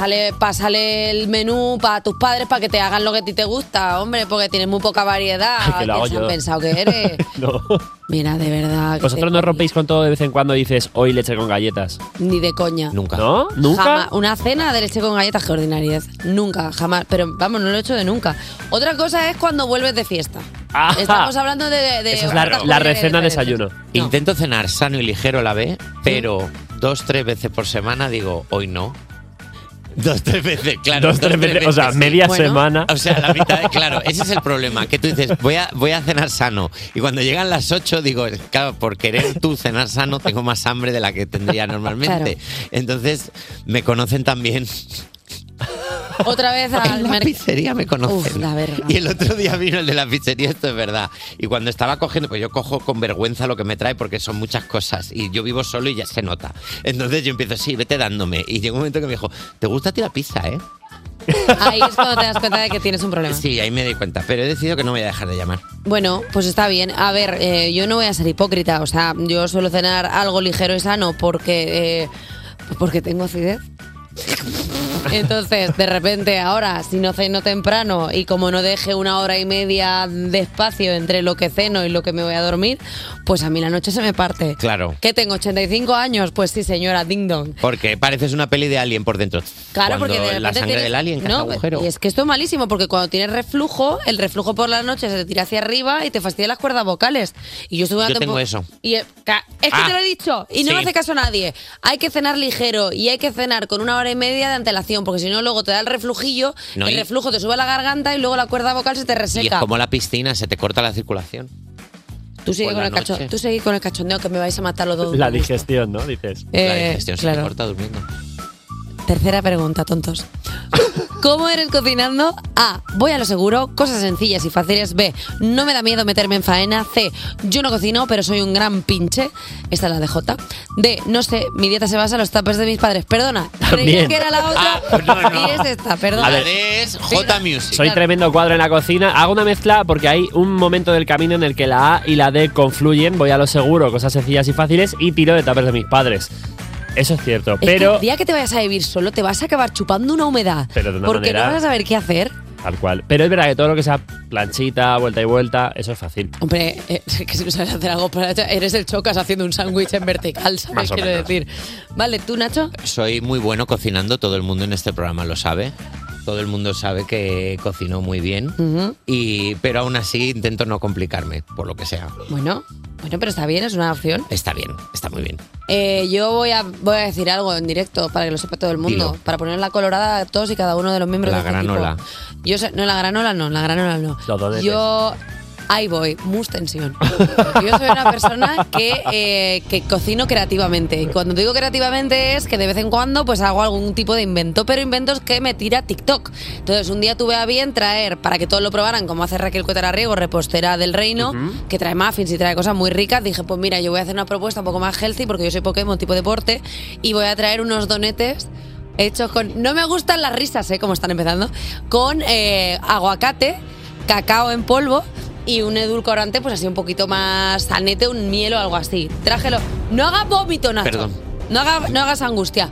pásale el menú para tus padres para que te hagan lo que a ti te gusta, hombre, porque tienes muy poca variedad. Ay, que lo hago ¿Quién se yo. han pensado que eres? No. Mira, de verdad. que ¿Vosotros no rompéis con todo de vez en cuando y dices hoy leche con galletas? Ni de coña. Nunca. ¿No? ¿Nunca? Jamás. Una cena de leche con galletas, qué ordinariedad. Nunca, jamás. Pero vamos, no lo he hecho de nunca. Otra cosa es cuando vuelves de fiesta. Ah. Estamos hablando de Esa es ofertas la culinarias recena diferentes. desayuno. Intento cenar sano y ligero la vez, pero 2-3 veces por semana digo, hoy no. 2-3 veces, claro. 2-3 veces, o sea, media semana. O sea, la mitad de, claro, ese es el problema, que tú dices, voy a cenar sano. Y cuando llegan las 8 digo, claro, por querer tú cenar sano tengo más hambre de la que tendría normalmente. Entonces, me conocen también. Otra vez al En la pizzería me conocen. Uf, la verga. Y el otro día vino el de la pizzería, esto es verdad. Y cuando estaba cogiendo, pues yo cojo con vergüenza lo que me trae porque son muchas cosas. Y yo vivo solo y ya se nota. Entonces yo empiezo, sí, vete dándome. Y llegó un momento que me dijo, ¿te gusta a ti la pizza, eh? Ahí es cuando te das cuenta de que tienes un problema. Sí, ahí me di cuenta. Pero he decidido que no voy a dejar de llamar. Bueno, pues está bien. A ver, yo no voy a ser hipócrita. O sea, yo suelo cenar algo ligero y sano porque tengo acidez. Entonces, de repente, ahora, si no ceno temprano y como no deje 1 hora y media de espacio entre lo que ceno y lo que me voy a dormir, pues a mí la noche se me parte. Claro. ¿Qué tengo? ¿85 años? Pues sí, señora, ding dong. Porque pareces una peli de Alien por dentro. Claro, Cuando porque de repente la sangre tienes- del Alien caza no, agujero. y es que esto es malísimo porque cuando tienes reflujo, el reflujo por la noche se te tira hacia arriba y te fastidia las cuerdas vocales. Y yo estuve una Yo tengo tempo- eso. Y es que te lo he dicho y no sí. me hace caso nadie. Hay que cenar ligero y hay que cenar con 1 hora y media de antelación porque si no luego te da el reflujillo, No, el y- reflujo te sube a la garganta y luego la cuerda vocal se te Y es reseca. como la piscina, se te corta la circulación. Tú sigue por con la el noche. tú sigue con el cachondeo que me vais a matar los dos. La digestión, ¿no? Dices. La digestión se te claro. corta durmiendo. Tercera pregunta, tontos. ¿Cómo eres cocinando? A. Voy a lo seguro, cosas sencillas y fáciles. B. No me da miedo meterme en faena. C. Yo no cocino, pero soy un gran pinche. Esta es la de J. D. No sé, mi dieta se basa en los tuppers de mis padres. Perdona, creía También. que era la otra y es esta, perdona. A ver, es J Music. Soy tremendo cuadro en la cocina. Hago una mezcla porque hay un momento del camino en el que la A y la D confluyen. Voy a lo seguro, cosas sencillas y fáciles, y tiro de tuppers de mis padres. Eso es cierto, Es que pero... el día que te vayas a vivir solo te vas a acabar chupando una humedad. Pero de una porque manera- no vas a saber qué hacer. Tal cual. Pero es verdad que todo lo que sea planchita, vuelta y vuelta, eso es fácil. Hombre, que si no sabes hacer algo para eres el Chocas haciendo un sándwich en vertical, ¿sabes? Más o Quiero menos. decir. Vale, ¿tú, Nacho? Soy muy bueno cocinando, todo el mundo en este programa lo sabe. Todo el mundo sabe que cocino muy bien, pero aún así intento no complicarme, por lo que sea. Bueno, pero está bien, es una opción. Está bien, está muy bien. Yo voy a decir algo en directo para que lo sepa todo el mundo. Dilo. Para poner la colorada a todos y cada uno de los miembros La de este granola. equipo. Yo sé, no, la granola no. Los donetes. Yo... Ahí voy, mus tensión. Yo soy una persona que cocino creativamente. Y cuando digo creativamente es que de vez en cuando pues hago algún tipo de invento, pero inventos que me tira TikTok. Entonces un día tuve a bien traer, para que todos lo probaran, como hace Raquel Cuetararriego, repostera del reino, que trae muffins y trae cosas muy ricas. Dije, pues mira, yo voy a hacer una propuesta un poco más healthy porque yo soy Pokémon tipo deporte y voy a traer unos donetes hechos con... No me gustan las risas, como están empezando. Con aguacate, cacao en polvo y un edulcorante, pues así un poquito más sanete, un miel o algo así. Trájelo. No hagas vómito, Nacho. Perdón. No hagas angustia.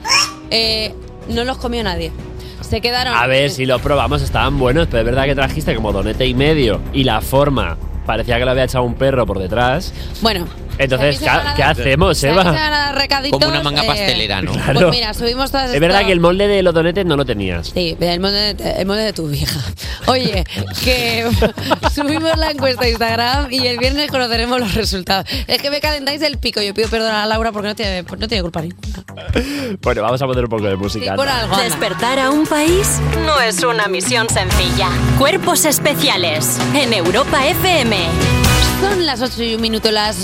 No los comió nadie. Se quedaron... A ver, si lo probamos, estaban buenos, pero es verdad que trajiste como donete y medio y la forma parecía que lo había echado un perro por detrás. Bueno. Entonces, si a mí se me ¿qué hacemos, Si a mí se me Eva? van a dar recaditos, Como una manga pastelera, ¿no? Claro. Pues mira, subimos todas Es verdad que el molde de los donetes no lo tenías. Sí, el molde de tu vieja. Oye, que subimos la encuesta a Instagram y el viernes conoceremos los resultados. Es que me calentáis el pico. Yo pido perdón a Laura porque no tiene culpa ninguna. Bueno, vamos a poner un poco de música. Sí, por anda. algo. anda. Despertar a un país no es una misión sencilla. Cuerpos especiales en Europa FM. Son las 8 y un minuto, las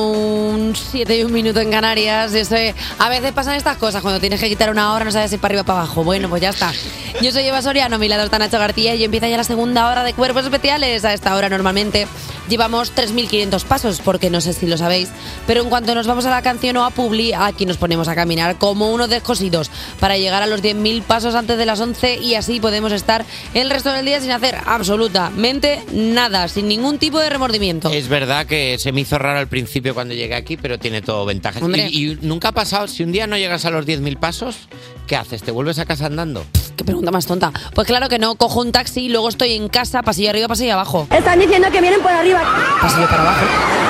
7 y un minuto en Canarias. A veces pasan estas cosas, cuando tienes que quitar una hora no sabes si para arriba o para abajo. Bueno, pues ya está. Yo soy Eva Soriano, mi lado está Nacho García y empieza ya la segunda hora de Cuerpos Especiales. A esta hora normalmente llevamos 3.500 pasos, porque no sé si lo sabéis, pero en cuanto nos vamos a la canción o a Publi, aquí nos ponemos a caminar como unos descosidos para llegar a los 10.000 pasos antes de las 11 y así podemos estar el resto del día sin hacer absolutamente nada, sin ningún tipo de remordimiento. Es verdad que se me hizo raro al principio cuando llegué aquí, pero tiene todo ventajas. Hombre. Y nunca ha pasado, si un día no llegas a los 10.000 pasos, ¿qué haces? ¿Te vuelves a casa andando? Qué pregunta más tonta. Pues claro que no, cojo un taxi y luego estoy en casa, pasillo arriba, pasillo abajo. Están diciendo que vienen por arriba. Pasillo para abajo.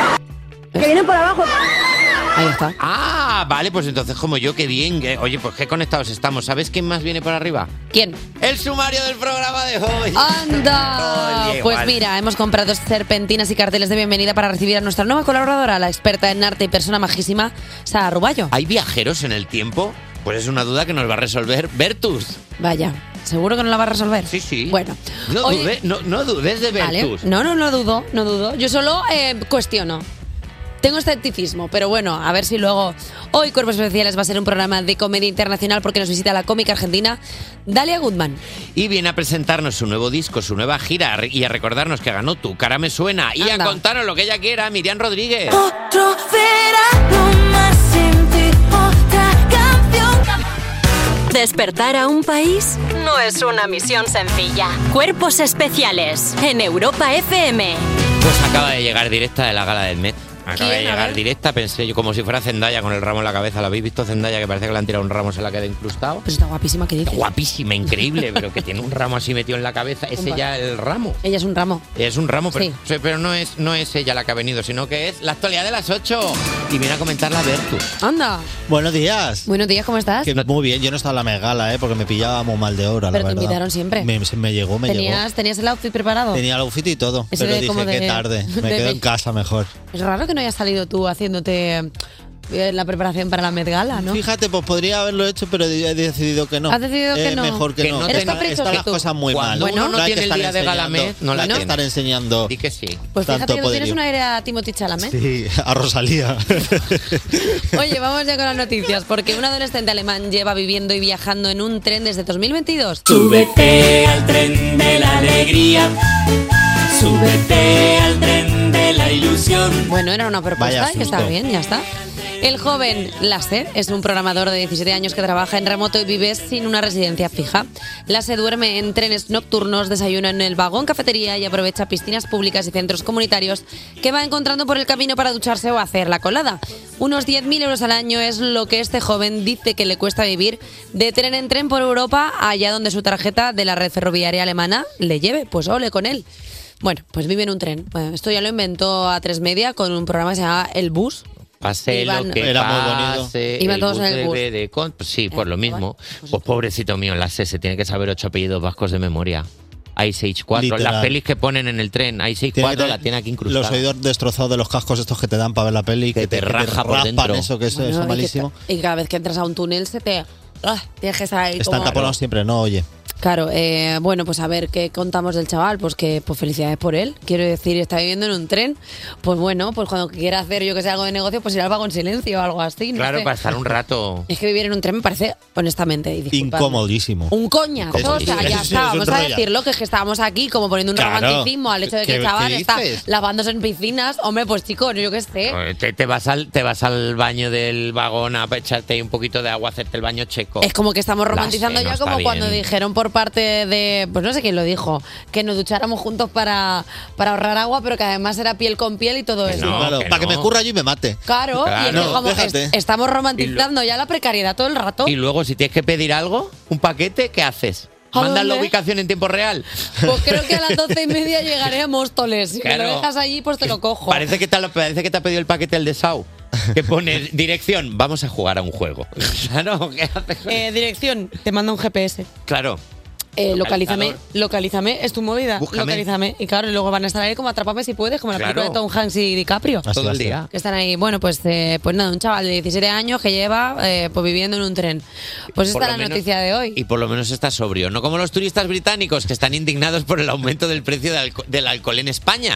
Que vienen por abajo. Ahí está. Ah, vale, pues entonces como yo, qué bien. Oye, pues qué conectados estamos. ¿Sabes quién más viene por arriba? ¿Quién? El sumario del programa de hoy. ¡Anda! Oye, Pues igual. mira, hemos comprado serpentinas y carteles de bienvenida para recibir a nuestra nueva colaboradora, la experta en arte y persona majísima, Sara Ruballo. ¿Hay viajeros en el tiempo? Pues es una duda que nos va a resolver Bertus. Vaya, ¿seguro que no la va a resolver? Sí, sí. Bueno. No, Oye, no dudes de vale. Bertus. No dudo. Yo solo cuestiono. Tengo escepticismo, pero bueno, a ver si luego... Hoy Cuerpos Especiales va a ser un programa de comedia internacional porque nos visita la cómica argentina Dalia Goodman. Y viene a presentarnos su nuevo disco, su nueva gira y a recordarnos que ganó Tu cara me suena y Anda. a contarnos lo que ella quiera, Miriam Rodríguez. Otro verano más sin ti, otra canción. Despertar a un país no es una misión sencilla. Cuerpos especiales en Europa FM. Pues acaba de llegar directa de la gala del Met. Acaba de ¿Quién? A llegar ver. directa, pensé yo, como si fuera Zendaya con el ramo en la cabeza. ¿La habéis visto, Zendaya? Que parece que le han tirado un ramo, se la queda incrustado. Pues está guapísima, ¿qué dices? Guapísima, increíble, pero que tiene un ramo así metido en la cabeza. ¿Es ella el ramo? Ella es un ramo. Es un ramo, pero, Sí. pero no es ella la que ha venido, sino que es la actualidad de las 8. Y viene a comentar la Bertus. Anda. Buenos días. Buenos días, ¿cómo estás? Muy bien, yo no estaba en la megala, porque me pillaba muy mal de hora, Pero la te verdad. invitaron siempre. Me llegó. ¿Tenías el outfit preparado? Tenía el outfit y todo, Ese pero de como dije, de- qué tarde, me de- quedo en casa mejor. Es raro que no hayas salido tú haciéndote la preparación para la Met Gala, ¿no? Fíjate, pues podría haberlo hecho, pero he decidido que no. ¿Has decidido que no? Mejor que, Que no. no ¿Eres caprichoso Están las tú? cosas muy mal. Cuando uno no hay que tiene el estar día de gala enseñando. Met, no la hay que tiene. estar enseñando. Di que sí. Pues tanto fíjate que tú poderío. tienes un aire a Timothy Chalamet. Sí, a Rosalía. Oye, vamos ya con las noticias, porque un adolescente alemán lleva viviendo y viajando en un tren desde 2022. Súbete al tren de la alegría. Súbete al tren de la ilusión. Bueno, era una propuesta Vaya y que está susto. bien, ya está. El joven Lasse es un programador de 17 años que trabaja en remoto y vive sin una residencia fija. Lasse duerme en trenes nocturnos, desayuna en el vagón cafetería y aprovecha piscinas públicas y centros comunitarios que va encontrando por el camino para ducharse o hacer la colada. Unos 10.000 euros al año es lo que este joven dice que le cuesta vivir de tren en tren por Europa, allá donde su tarjeta de la red ferroviaria alemana le lleve. Pues ole con él. Bueno, pues vive en un tren. Bueno, esto ya lo inventó A3 Media con un programa que se llama El Bus. Pase lo que Era muy pase, Iban el todos bus en el bus. debe de pues sí, pues lo mismo. Pues pobrecito mío, se tiene que saber 8 apellidos vascos de memoria. Ice Age 4, Literal. las pelis que ponen en el tren, Ice Age 4 la tiene aquí incrustada. Los oídos destrozados de los cascos estos que te dan para ver la peli. Que te raja por raspan dentro. eso, que es, Bueno, eso y es que malísimo. y cada vez que entras a un túnel se te... tienes que estar ahí Están como... taponados siempre, no, oye. Claro, bueno, pues a ver qué contamos del chaval, pues que pues felicidades por él. Quiero decir, está viviendo en un tren, pues bueno, pues cuando quiera hacer yo que sé algo de negocio, pues ir al vagón silencio o algo así. No Claro, sé. para estar un rato. Es que vivir en un tren me parece, honestamente, y disculpadme, Incomodísimo. un coñazo, o sea, ya Sí, está, es un vamos a rollo. decirlo, que es que estábamos aquí como poniendo un Claro. romanticismo al hecho de que el ¿Qué chaval está dices? lavándose en piscinas. Hombre, pues chicos, yo qué sé. Te vas al baño del vagón a echarte un poquito de agua, hacerte el baño checo. Es como que estamos romantizando No ya está como bien. cuando dijeron por parte de, pues no sé quién lo dijo, que nos ducháramos juntos para ahorrar agua, pero que además era piel con piel y todo eso. Claro, para que me curra yo y me mate. Claro, y es que No, como déjate. estamos romantizando ya la precariedad todo el rato. Y luego, si tienes que pedir algo, un paquete, ¿qué haces? ¿A ¿Mandas la dónde? ubicación en tiempo real? Pues creo que a las 12:30 llegaré a Móstoles. Si me Claro. lo dejas allí, pues te lo cojo. Parece que te ha pedido el paquete el de Sau. Que pone dirección, vamos a jugar a un juego. Claro, ¿qué haces? Dirección, te manda un GPS. Claro. Localízame, es tu movida. Búscame. Localízame. Y claro, y luego van a estar ahí como Atrápame si puedes, como la Claro. película de Tom Hanks y DiCaprio. Todo el día. Que están ahí. Bueno, pues nada, un chaval de 17 años que lleva pues viviendo en un tren. Pues Por esta es lo la menos- noticia de hoy. Y por lo menos está sobrio. No como los turistas británicos que están indignados por el aumento del precio del alcohol en España.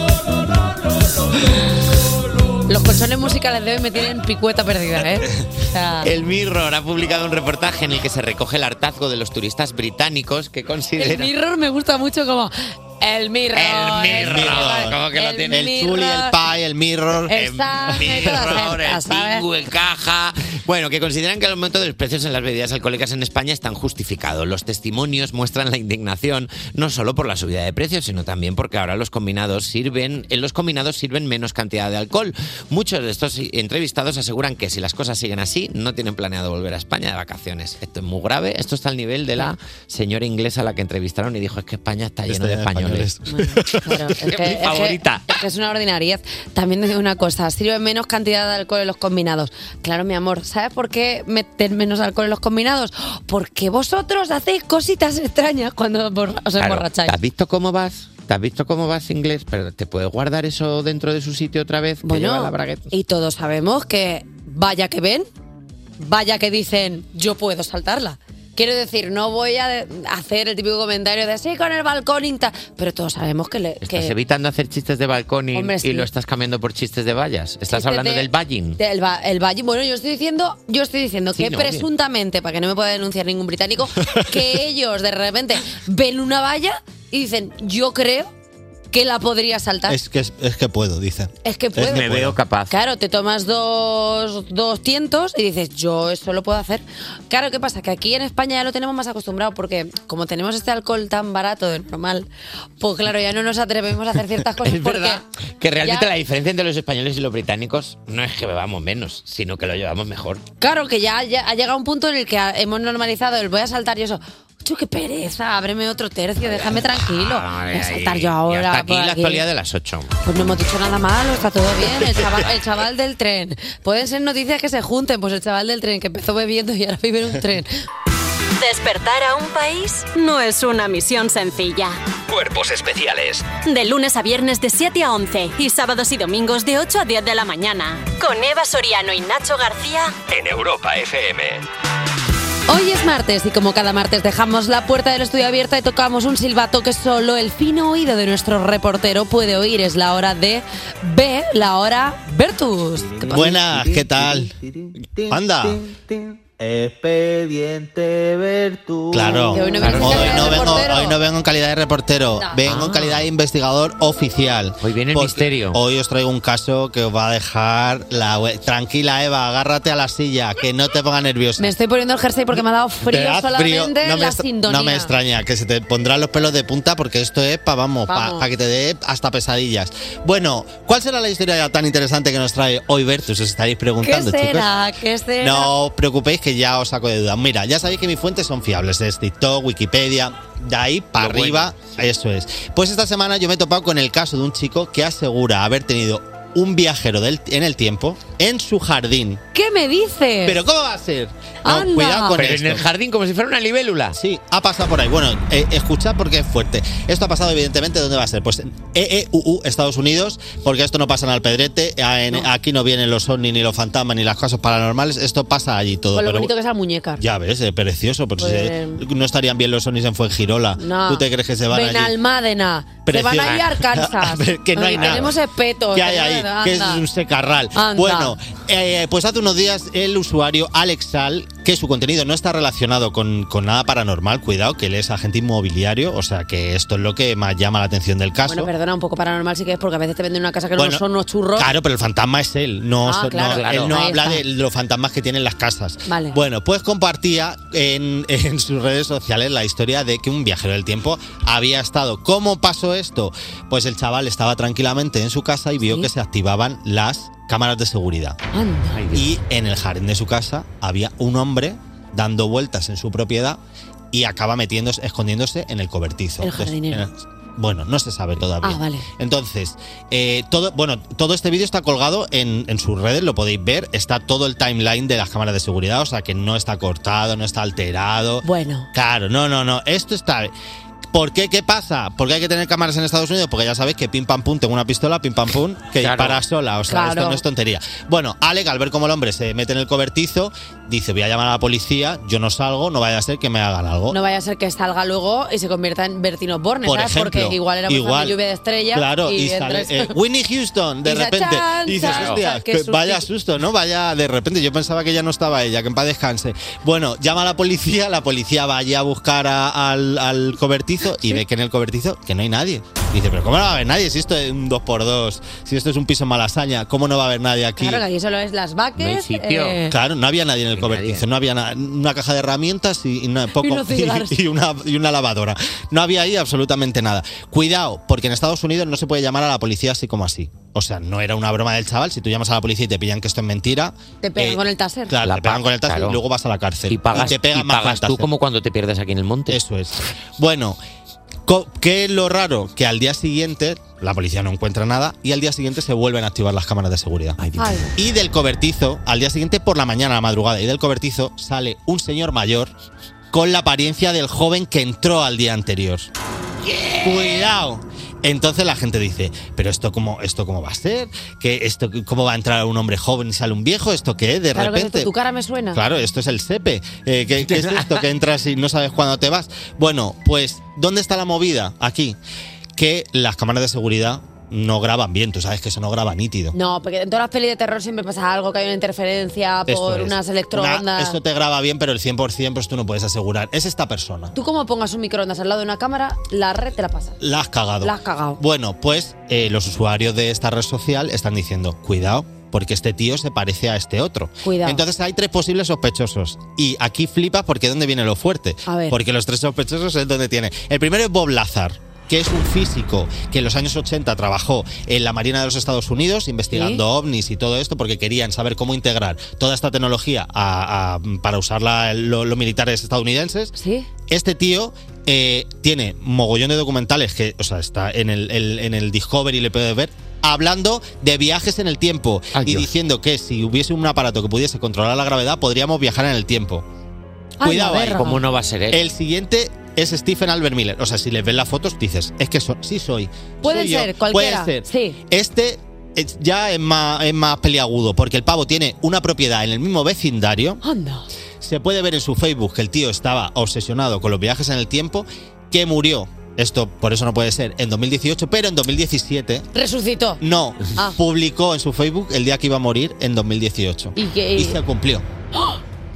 Los colchones musicales de hoy me tienen picueta perdida, ¿eh? O sea, El Mirror ha publicado un reportaje en el que se recoge el hartazgo de los turistas británicos que el consideran... Mirror me gusta mucho como... El Mirror. El Mirror. ¿Cómo que lo tiene? El Chuli, el Pie, el Mirror. Está en todas Mirror, estas, el ¿sabes? Pingu, el Caja. Bueno, que consideran que el aumento de los precios en las bebidas alcohólicas en España están justificados. Los testimonios muestran la indignación no solo por la subida de precios, sino también porque ahora en los combinados sirven menos cantidad de alcohol. Muchos de estos entrevistados aseguran que si las cosas siguen así, no tienen planeado volver a España de vacaciones. Esto es muy grave. Esto está al nivel de la señora inglesa a la que entrevistaron y dijo, es que España está lleno de españoles. Claro, es Es mi favorita. Es que es una ordinariez. También te digo una cosa, sirve menos cantidad de alcohol en los combinados. Claro, mi amor, ¿sabes por qué meten menos alcohol en los combinados? Porque vosotros hacéis cositas extrañas cuando os Claro, emborracháis. ¿te has visto cómo vas? ¿Te has visto cómo vas inglés? Pero ¿te puedes guardar eso dentro de su sitio otra vez? Que lleva la Bueno, bragueta. y todos sabemos que vaya que ven, vaya que dicen, yo puedo saltarla. Quiero decir, no voy a hacer el típico comentario de sí, con el balcón y tal, pero todos sabemos que... Estás evitando hacer chistes de balcón y, Hombre, sí. y lo estás cambiando por chistes de vallas. Estás Chistes hablando de- del ballín. El valle, bueno, yo estoy diciendo Sí, que no, presuntamente, para que no me pueda denunciar ningún británico, que ellos de repente ven una valla y dicen, yo creo que la podría saltar. Es que puedo, dicen. Es que puedo. Me veo capaz. Claro, te tomas dos tientos y dices, yo eso lo puedo hacer. Claro, ¿qué pasa? Que aquí en España ya lo tenemos más acostumbrado porque como tenemos este alcohol tan barato de normal, pues claro, ya no nos atrevemos a hacer ciertas cosas Es porque... verdad que realmente ya- la diferencia entre los españoles y los británicos no es que bebamos menos, sino que lo llevamos mejor. Claro, que ya ha llegado un punto en el que hemos normalizado el voy a saltar y eso. ¡Chu, qué pereza! Ábreme otro tercio, déjame tranquilo. Voy a saltar yo ahora. Y hasta aquí por la actualidad de las 8. Pues no hemos dicho nada malo, está todo bien. El chaval del tren. Pueden ser noticias que se junten, pues el chaval del tren que empezó bebiendo y ahora vive en un tren. Despertar a un país no es una misión sencilla. Cuerpos especiales. De lunes a viernes de 7 a 11 y sábados y domingos de 8 a 10 de la mañana. Con Eva Soriano y Nacho García. En Europa FM. Hoy es martes y como cada martes dejamos la puerta del estudio abierta y tocamos un silbato que solo el fino oído de nuestro reportero puede oír. Es la hora de la hora Bertus. ¿Qué pasa? Buenas, ¿qué tal? Anda. Expediente Vertu. Claro, Que hoy no claro. vienes en calidad de reportero. Hoy no vengo en calidad de reportero, No. vengo en calidad de investigador oficial. Hoy viene el Porque misterio. Hoy os traigo un caso que os va a dejar tranquila, Eva, agárrate a la silla, que no te ponga nerviosa. Me estoy poniendo el jersey porque me ha dado Te frío da solamente no me la extra- sintonía. No me extraña, que se te pondrán los pelos de punta porque esto es para Vamos. que te dé hasta pesadillas. Bueno, ¿cuál será la historia tan interesante que nos trae hoy Vertus? Os estaréis ¿Qué preguntando, chicos. será? ¿Qué será? No os preocupéis que ya os saco de dudas. Mira, ya sabéis que mis fuentes son fiables. Es TikTok, Wikipedia, de ahí para Lo arriba. Eso es. Pues esta semana yo me he topado con el caso de un chico que asegura haber tenido un viajero en el tiempo en su jardín. ¿Qué me dices? ¿Pero cómo va a ser? No, Anda. cuidado con Pero esto. en el jardín como si fuera una libélula. Sí, ha pasado por ahí. Bueno, escuchad porque es fuerte. Esto ha pasado, evidentemente, ¿dónde va a ser? Pues en Estados Unidos, porque esto no pasa en Alpedrete. Aquí no vienen los ovnis, ni los fantasmas, ni las cosas paranormales. Esto pasa allí todo. Con lo pero bonito que es la muñeca. ya ves, es precioso. Pues, no estarían bien los ovnis en Fuengirola. No. ¿Tú te crees que se van allí? Benalmádena. Se van Precioso. a ir a Arkansas. A ver, que no hay nada. Tenemos espetos. ¿Qué hay ahí? Anda. Que es un secarral. Anda. Bueno, pues hace unos días el usuario Alex Sal, que su contenido no está relacionado con nada paranormal, cuidado, que él es agente inmobiliario, o sea que esto es lo que más llama la atención del caso. Bueno, perdona, un poco paranormal sí que es porque a veces te venden una casa que Bueno, no son unos churros. Claro, pero el fantasma es él, no, claro, él no ahí habla está. de los fantasmas que tienen las casas. Vale. Bueno, pues compartía en sus redes sociales la historia de que un viajero del tiempo había estado. ¿Cómo pasó esto? Pues el chaval estaba tranquilamente en su casa y vio que se activaban las cámaras de seguridad. Anda. Y en el jardín de su casa había un hombre dando vueltas en su propiedad y acaba escondiéndose en el cobertizo. El jardinero. Bueno, no se sabe todavía. Ah, vale. Entonces, todo este vídeo está colgado en sus redes, lo podéis ver. Está todo el timeline de las cámaras de seguridad, o sea que no está cortado, no está alterado. Bueno. Claro, no. Esto está. ¿Por qué? ¿Qué pasa? ¿Por qué hay que tener cámaras en Estados Unidos? Porque ya sabéis que pim pam pum, tengo una pistola, pim pam pum, que Claro. dispara sola. O sea, Claro. esto no es tontería. Bueno, Alec, al ver cómo el hombre se mete en el cobertizo, dice, voy a llamar a la policía, yo no salgo, no vaya a ser que me hagan algo. No vaya a ser que salga luego y se convierta en Bertino Osborne, Por ¿sabes? ejemplo, Porque igual era una lluvia de estrellas. Claro, y entres- sale Whitney Houston, de Y repente. chan, Y dices, chan, hostia, chan, qué que susto. vaya susto, ¿no? Vaya, de repente, yo pensaba que ya no estaba ella, que en paz descanse. Bueno, llama a la policía va allí a buscar al cobertizo y ve que en el cobertizo que no hay nadie. Dice, pero ¿cómo no va a haber nadie? Si esto es un 2x2, si esto es un piso en Malasaña, ¿cómo no va a haber nadie aquí? Claro, que aquí solo es las vaques. Claro, no había nadie en el cobertizo, no había una caja de herramientas y unos cigarros. y una lavadora. No había ahí absolutamente nada. Cuidado, porque en Estados Unidos no se puede llamar a la policía así como así. O sea, no era una broma del chaval. Si tú llamas a la policía y te pillan que esto es mentira, Te pegan con el taser. claro, te pegan con el taser claro. y luego vas a la cárcel. Y pagas, te pegan más con el tú taser. como cuando te pierdes aquí en el monte. Eso es. Bueno, ¿qué es lo raro? Que al día siguiente la policía no encuentra nada y al día siguiente se vuelven a activar las cámaras de seguridad. Ay. Y del cobertizo, al día siguiente por la mañana, a la madrugada, y del cobertizo sale un señor mayor con la apariencia del joven que entró al día anterior. ¡Cuidado! Entonces la gente dice, pero esto cómo va a ser, que esto cómo va a entrar un hombre joven y sale un viejo, esto qué es de Claro que es repente. esto, tu cara me suena. Claro, esto es el SEPE. ¿Qué es esto que entras y no sabes cuándo te vas? Bueno, pues ¿dónde está la movida? Aquí, que las cámaras de seguridad no graban bien, tú sabes que eso no graba nítido. No, porque en todas las pelis de terror siempre pasa algo, que hay una interferencia Esto por es. unas electroondas. Esto te graba bien, pero el 100% pues tú no puedes asegurar. Es esta persona. Tú como pongas un microondas al lado de una cámara, la red te la pasa. La has cagado. La has cagado. Bueno, pues los usuarios de esta red social están diciendo, cuidado, porque este tío se parece a este otro. Cuidado. Entonces hay 3 posibles sospechosos. Y aquí flipas porque ¿dónde viene lo fuerte? A ver. Porque los 3 sospechosos es donde tiene. El primero es Bob Lazar, que es un físico que en los años 80 trabajó en la Marina de los Estados Unidos investigando ovnis y todo esto porque querían saber cómo integrar toda esta tecnología para usarla los militares estadounidenses. ¿Sí? Este tío tiene mogollón de documentales que, o sea, está en el Discovery, le puedes ver, hablando de viajes en el tiempo y diciendo que si hubiese un aparato que pudiese controlar la gravedad, podríamos viajar en el tiempo. Ay, Cuidado la ahí. verga. ¿Cómo no va a ser él? El siguiente es Stephen Albert Miller. O sea, si les ves las fotos, dices, es que sí soy. Pueden Soy yo. ser, cualquiera. Puede ser. Sí. Este ya es más peliagudo, porque el pavo tiene una propiedad en el mismo vecindario. Anda. Se puede ver en su Facebook que el tío estaba obsesionado con los viajes en el tiempo, que murió. Esto por eso no puede ser en 2018, pero en 2017 Resucitó. no, Ah. publicó en su Facebook el día que iba a morir en 2018. Y que Y se cumplió.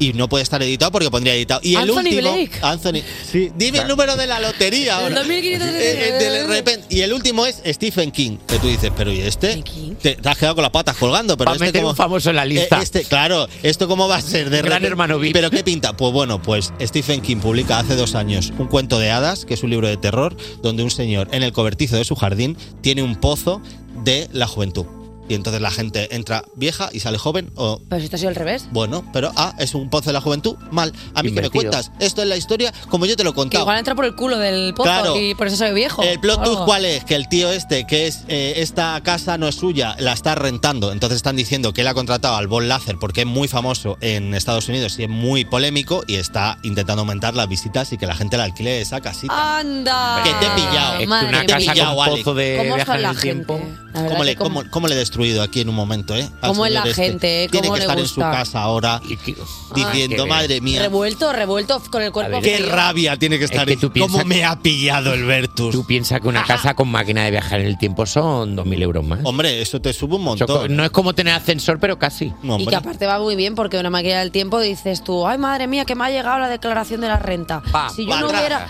y no puede estar editado porque pondría editado. Y el Anthony último, Blake. Anthony, sí, dime el número de la lotería ahora. El 2539. De repente, y el último es Stephen King, que tú dices, pero ¿y este? Te has quedado con las patas colgando, pero Va a este meter como un famoso en la lista. Claro, esto cómo va a ser de Gran repente? Hermano VIP. Pero ¿qué pinta? Pues bueno, pues Stephen King publica hace 2 años un cuento de hadas, que es un libro de terror, donde un señor en el cobertizo de su jardín tiene un pozo de la juventud. Y entonces la gente entra vieja y sale joven o... Pero si esto ha sido al revés. Bueno, pero es un pozo de la juventud, mal. A mí que me Invertido. cuentas, esto es la historia como yo te lo he Que contado. igual entra por el culo del pozo Claro. y por eso soy viejo. El plot o twist, algo. ¿cuál es? Que el tío que es esta casa no es suya, la está rentando. Entonces están diciendo que él ha contratado al Von Láser porque es muy famoso en Estados Unidos y es muy polémico y está intentando aumentar las visitas y que la gente la alquile de esa casita. ¡Anda! Que te he pillado. Es Madre Una mía. casa con Alex. pozo de ¿Cómo viajar está en la el tiempo. gente? La verdad ¿Cómo le he destruido aquí en un momento, eh? Al ¿Cómo es la señor gente? Tiene ¿Cómo que le estar gusta? en su casa ahora diciendo, madre mía. Revuelto con el cuerpo Qué frío. rabia tiene que estar. ¿Cómo me ha pillado el Vertus? Tú piensas que una casa con máquina de viajar en el tiempo son 2.000 euros más. Hombre, eso te sube un montón. No es como tener ascensor, pero casi. Y que aparte va muy bien porque una máquina del tiempo dices tú, ay madre mía, que me ha llegado la declaración de la renta. Si yo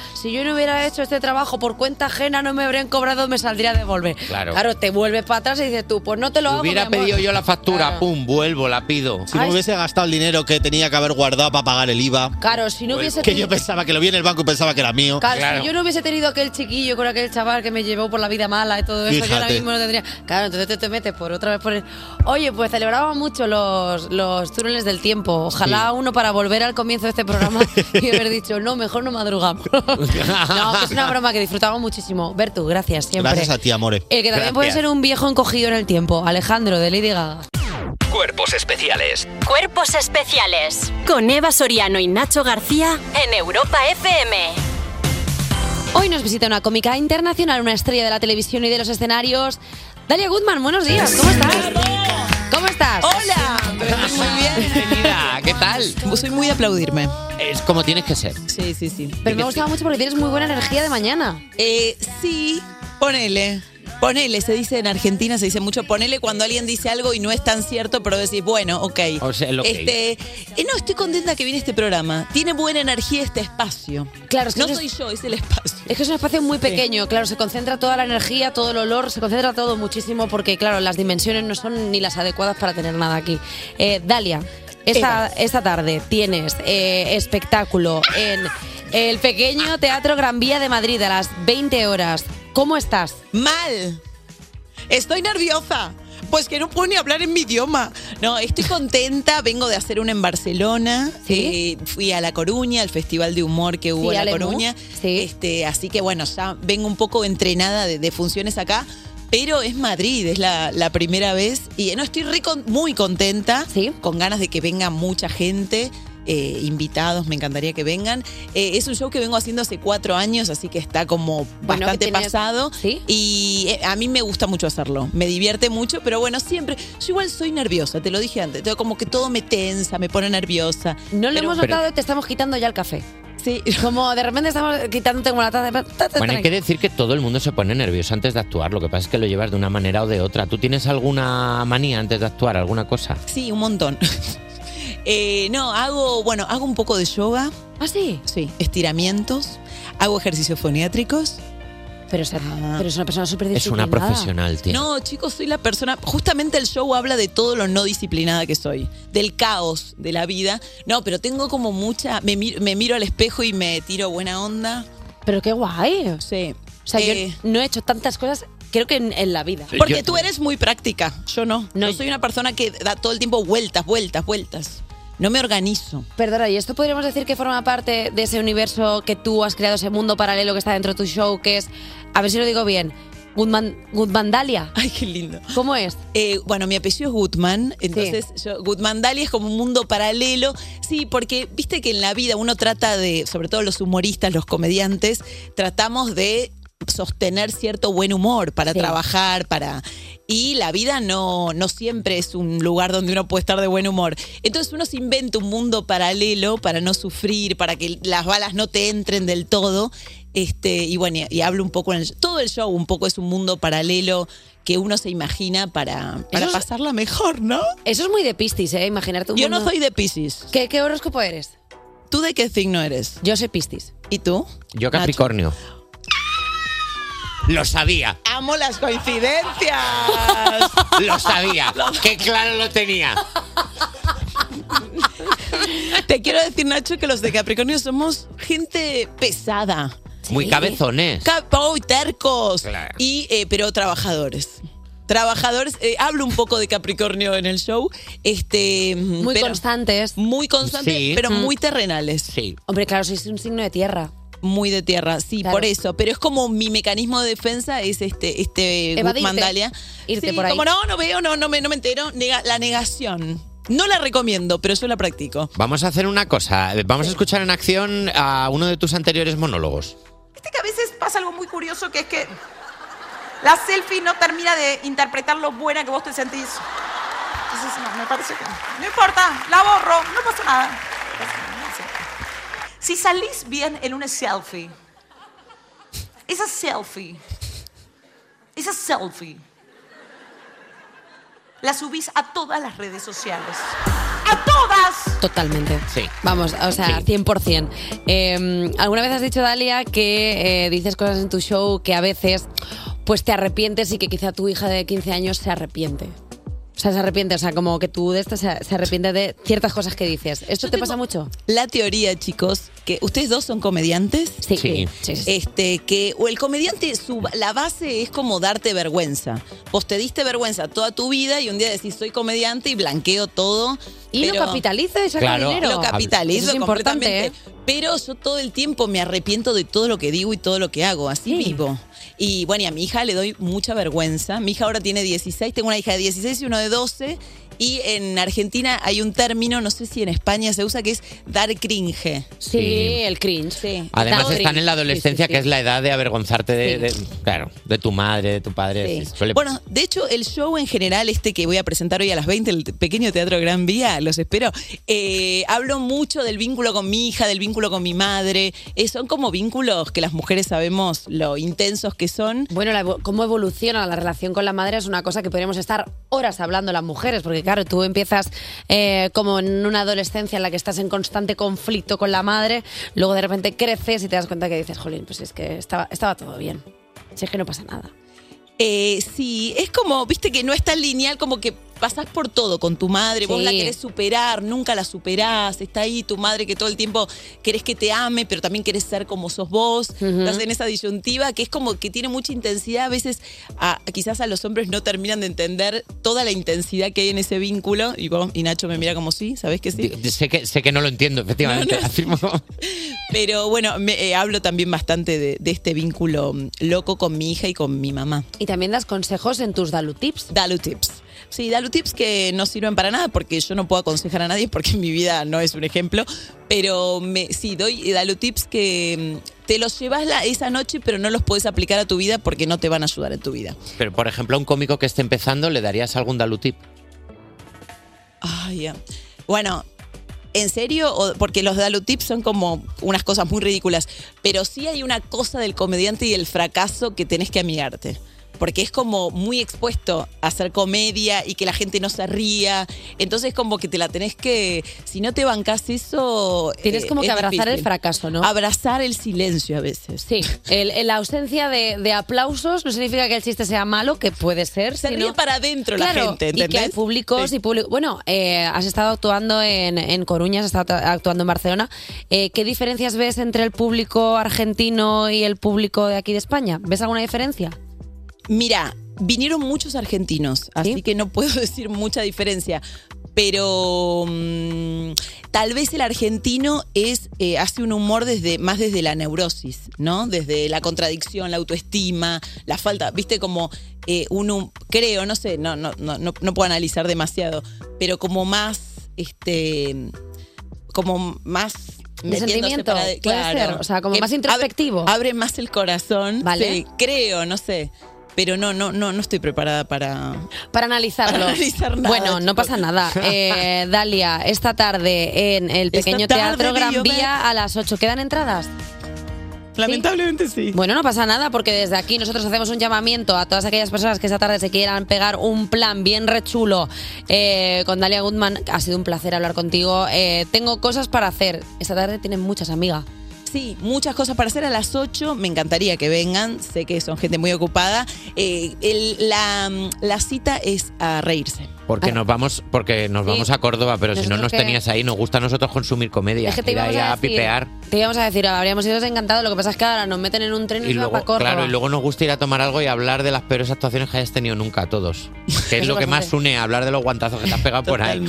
no hubiera hecho este trabajo por cuenta ajena, no me habrían cobrado, me saldría a devolver. Claro. Te vuelves para atrás y dices tú, pues no te lo hago. Hubiera mi amor. pedido yo la factura, Claro. pum, vuelvo, la pido. Si no hubiese gastado el dinero que tenía que haber guardado para pagar el IVA. Claro, si no hubiese Que yo pensaba que lo vi en el banco y pensaba que era mío. Claro, si yo no hubiese tenido aquel chiquillo con aquel chaval que me llevó por la vida mala y todo eso, yo ahora Fíjate. mismo no tendría. Claro, entonces te metes por otra vez por el. Oye, pues celebraba mucho los túneles del tiempo. Ojalá uno para volver al comienzo de este programa y haber dicho, no, mejor no madrugamos. No, que es una broma que disfrutamos muchísimo. Bertu, gracias siempre. Gracias a ti, amore. El que también puede ser un viejo encogido en el tiempo. Alejandro, de Lady Gaga. Cuerpos especiales. Cuerpos especiales. Con Eva Soriano y Nacho García en Europa FM. Hoy nos visita una cómica internacional, una estrella de la televisión y de los escenarios. Dalia Goodman, buenos días, ¿cómo estás? ¿Cómo estás? Hola, muy bien. Bienvenida, ¿qué tal? Soy muy de aplaudirme. Es como tienes que ser. Sí, sí, sí. Pero me ha gustado mucho porque tienes muy buena energía de mañana. Sí, ponele. Ponele, se dice en Argentina, se dice mucho ponele cuando alguien dice algo y no es tan cierto, pero decís, bueno, ok. O sea, el ok. No, estoy contenta que viene este programa. Tiene buena energía este espacio. Claro, es que no es- soy yo, es el espacio. Es que es un espacio muy pequeño, claro, se concentra toda la energía, todo el olor, se concentra todo muchísimo porque, claro, las dimensiones no son ni las adecuadas para tener nada aquí. Dalia, esta tarde tienes espectáculo en el pequeño Teatro Gran Vía de Madrid a las 20 horas. ¿Cómo estás? Mal. Estoy nerviosa. Pues que no puedo ni hablar en mi idioma. No, estoy contenta. Vengo de hacer una en Barcelona. Fui a La Coruña, al festival de humor que hubo Sí, en La Alemu. Coruña. Así que bueno, ya vengo un poco entrenada de funciones acá. Pero es Madrid, es la primera vez. Y no, estoy muy contenta. Con ganas de que venga mucha gente. Invitados, me encantaría que vengan. Es un show que vengo haciendo hace 4 años, así que está como bastante pasado. Y a mí me gusta mucho hacerlo. Me divierte mucho, pero bueno, siempre. Yo igual soy nerviosa, te lo dije antes. Como que todo me tensa, me pone nerviosa. No lo Pero- hemos notado, te estamos quitando ya el café. Sí. Como de repente estamos quitándote como la taza de... Bueno, hay que decir que todo el mundo se pone nervioso antes de actuar. Lo que pasa es que lo llevas de una manera o de otra. ¿Tú tienes alguna manía antes de actuar? ¿Alguna cosa? Sí, un montón. No, hago un poco de yoga. ¿Ah, sí? Sí, estiramientos. Hago ejercicios foniátricos. Pero es una persona súper Es una profesional, tío. No, chicos, soy la persona. Justamente el show habla de todo lo no disciplinada que soy, del caos de la vida. No, pero tengo como mucha. Me miro al espejo y me tiro buena onda. Pero qué guay. Sí. O sea, yo no he hecho tantas cosas, creo que en la vida. Porque tú eres muy práctica. Yo no. Yo soy una persona que da todo el tiempo vueltas. No me organizo. Perdona, ¿y esto podríamos decir que forma parte de ese universo que tú has creado, ese mundo paralelo que está dentro de tu show, que es, a ver si lo digo bien, Goodmandalia? Ay, qué lindo. ¿Cómo es? Bueno, mi apellido es Goodman, entonces Goodmandalia es como un mundo paralelo. Sí, porque viste que en la vida uno trata de, sobre todo los humoristas, los comediantes, tratamos de sostener cierto buen humor para trabajar, y la vida no siempre es un lugar donde uno puede estar de buen humor. Entonces uno se inventa un mundo paralelo para no sufrir, para que las balas no te entren del todo. Y bueno, y hablo un poco todo el show un poco es un mundo paralelo que uno se imagina para pasarla mejor, ¿no? Eso es muy de Piscis, imaginarte un Yo mundo... no soy de Piscis. ¿Qué horóscopo eres? ¿Tú de qué signo eres? Yo soy Piscis. ¿Y tú? Yo Capricornio. Lo sabía. ¡Amo las coincidencias! Lo sabía. Qué claro lo tenía. Te quiero decir, Nacho, que los de Capricornio somos gente pesada. Muy cabezones. Tercos. Claro. Pero trabajadores. Hablo un poco de Capricornio en el show. Muy constantes. Muy constantes, Sí. pero muy terrenales. Sí. Hombre, claro, sois un signo de tierra. Muy de tierra, sí, Claro. por eso. Pero es como mi mecanismo de defensa es Evadirte. Guzmán Dalia. Irte Sí, por ahí. como no veo, no me entero. La negación. No la recomiendo, pero yo la practico. Vamos a hacer una cosa. Vamos a escuchar en acción a uno de tus anteriores monólogos. Viste que a veces pasa algo muy curioso, que es que la selfie no termina de interpretar lo buena que vos te sentís. Entonces, no, me parece que no importa, la borro, no pasa nada. Si salís bien en una selfie, esa selfie, la subís a todas las redes sociales. ¡A todas! Totalmente. Sí. Vamos, o sea, 100%. ¿Alguna vez has dicho, Dalia, que dices cosas en tu show que a veces pues te arrepientes y que quizá tu hija de 15 años se arrepiente? O sea, se arrepiente, o sea, como que tú de esto se arrepiente de ciertas cosas que dices. ¿Esto te pasa mucho? La teoría, chicos, que ustedes dos son comediantes. Sí. Que o el comediante, la base es como darte vergüenza. Vos te diste vergüenza toda tu vida y un día decís soy comediante y blanqueo todo. Y lo capitaliza y saca dinero. Lo capitalizo. Eso es importante, completamente. Pero yo todo el tiempo me arrepiento de todo lo que digo y todo lo que hago. Así vivo. Y bueno, y a mi hija le doy mucha vergüenza. Mi hija ahora tiene 16, tengo una hija de 16 y uno de 12. Y en Argentina hay un término, no sé si en España se usa, que es dar cringe. Sí, el cringe. Sí. Además Dar están en la cringe. adolescencia, Sí, sí, que sí. es la edad de avergonzarte de tu madre, de tu padre. Sí. Suele- Bueno, de hecho, el show en general, que voy a presentar hoy a las 20, el pequeño Teatro Gran Vía, los espero, hablo mucho del vínculo con mi hija, del vínculo con mi madre. Son como vínculos que las mujeres sabemos lo intensos que son. Bueno, cómo evoluciona la relación con la madre es una cosa que podríamos estar horas hablando las mujeres, porque claro, tú empiezas como en una adolescencia en la que estás en constante conflicto con la madre, luego de repente creces y te das cuenta que dices, jolín, pues es que estaba todo bien. Si es que no pasa nada. Sí, es como, viste que no es tan lineal, como que pasás por todo con tu madre, vos Sí. la querés superar, nunca la superás, está ahí tu madre que todo el tiempo querés que te ame, pero también querés ser como sos vos, estás en esa disyuntiva que es como que tiene mucha intensidad, a veces quizás a los hombres no terminan de entender toda la intensidad que hay en ese vínculo, y vos y Nacho me mira como sí, ¿sabés que sí? Sé que no lo entiendo, efectivamente. Afirmo. Pero bueno, hablo también bastante de este vínculo loco con mi hija y con mi mamá. Y también das consejos en tus Dalu Tips. Dalu Tips. Sí, Dalu Tips que no sirven para nada porque yo no puedo aconsejar a nadie porque mi vida no es un ejemplo, pero sí, doy Dalu Tips que te los llevas esa noche pero no los puedes aplicar a tu vida porque no te van a ayudar en tu vida. Pero, por ejemplo, a un cómico que esté empezando, ¿le darías algún dalutip? Ay, ya. Bueno, ¿en serio? Porque los Dalu Tips son como unas cosas muy ridículas, pero sí hay una cosa del comediante y el fracaso que tenés que amigarte. Porque es como muy expuesto a hacer comedia y que la gente no se ría. Entonces como que te la tenés que... Si no te bancás eso... Tienes como que es abrazar difícil. el fracaso, ¿no? Abrazar el silencio a veces. Sí, la ausencia de aplausos no significa que el chiste sea malo, que puede ser. Se sino... ríe para adentro la Claro, gente, y ¿entendés? que hay públicos Sí. y públicos. Bueno, has estado actuando en Coruña, has estado actuando en Barcelona. ¿Qué diferencias ves entre el público argentino y el público de aquí de España? ¿Ves alguna diferencia? Mira, vinieron muchos argentinos, así que no puedo decir mucha diferencia. Pero tal vez el argentino hace un humor más desde la neurosis, ¿no? Desde la contradicción, la autoestima, la falta, viste, como creo, no sé, no puedo analizar demasiado, pero como más, como más De metiéndose sentimiento, para puede ser, o sea, como más introspectivo. Abre más el corazón, Vale. sí, creo, no sé. Pero no estoy preparada para analizarlo. Para analizar nada. Bueno, no pasa nada. Dalia, esta tarde en el pequeño Esta tarde Teatro de Gran llover. Vía a las 8. ¿Quedan entradas? Lamentablemente sí. Bueno, no pasa nada porque desde aquí nosotros hacemos un llamamiento a todas aquellas personas que esta tarde se quieran pegar un plan bien rechulo con Dalia Goodman. Ha sido un placer hablar contigo. Tengo cosas para hacer. Esta tarde tienen muchas, amigas. Sí, muchas cosas para hacer a las 8. Me encantaría que vengan. Sé que son gente muy ocupada. La cita es a reírse. Porque nos vamos a Córdoba, pero si no Nosotros nos que- tenías ahí, nos gusta a nosotros consumir comedia. Es que te Ir ahí íbamos a a decir, pipear. te íbamos a decir, habríamos ido encantados. Lo que pasa es que ahora nos meten en un tren y, Y nos luego, va para Córdoba. claro, y luego nos gusta ir a tomar algo y hablar de las peores actuaciones que hayas tenido nunca a todos. Que es Eso lo que bastante. más une, hablar de los guantazos que te has pegado por ahí.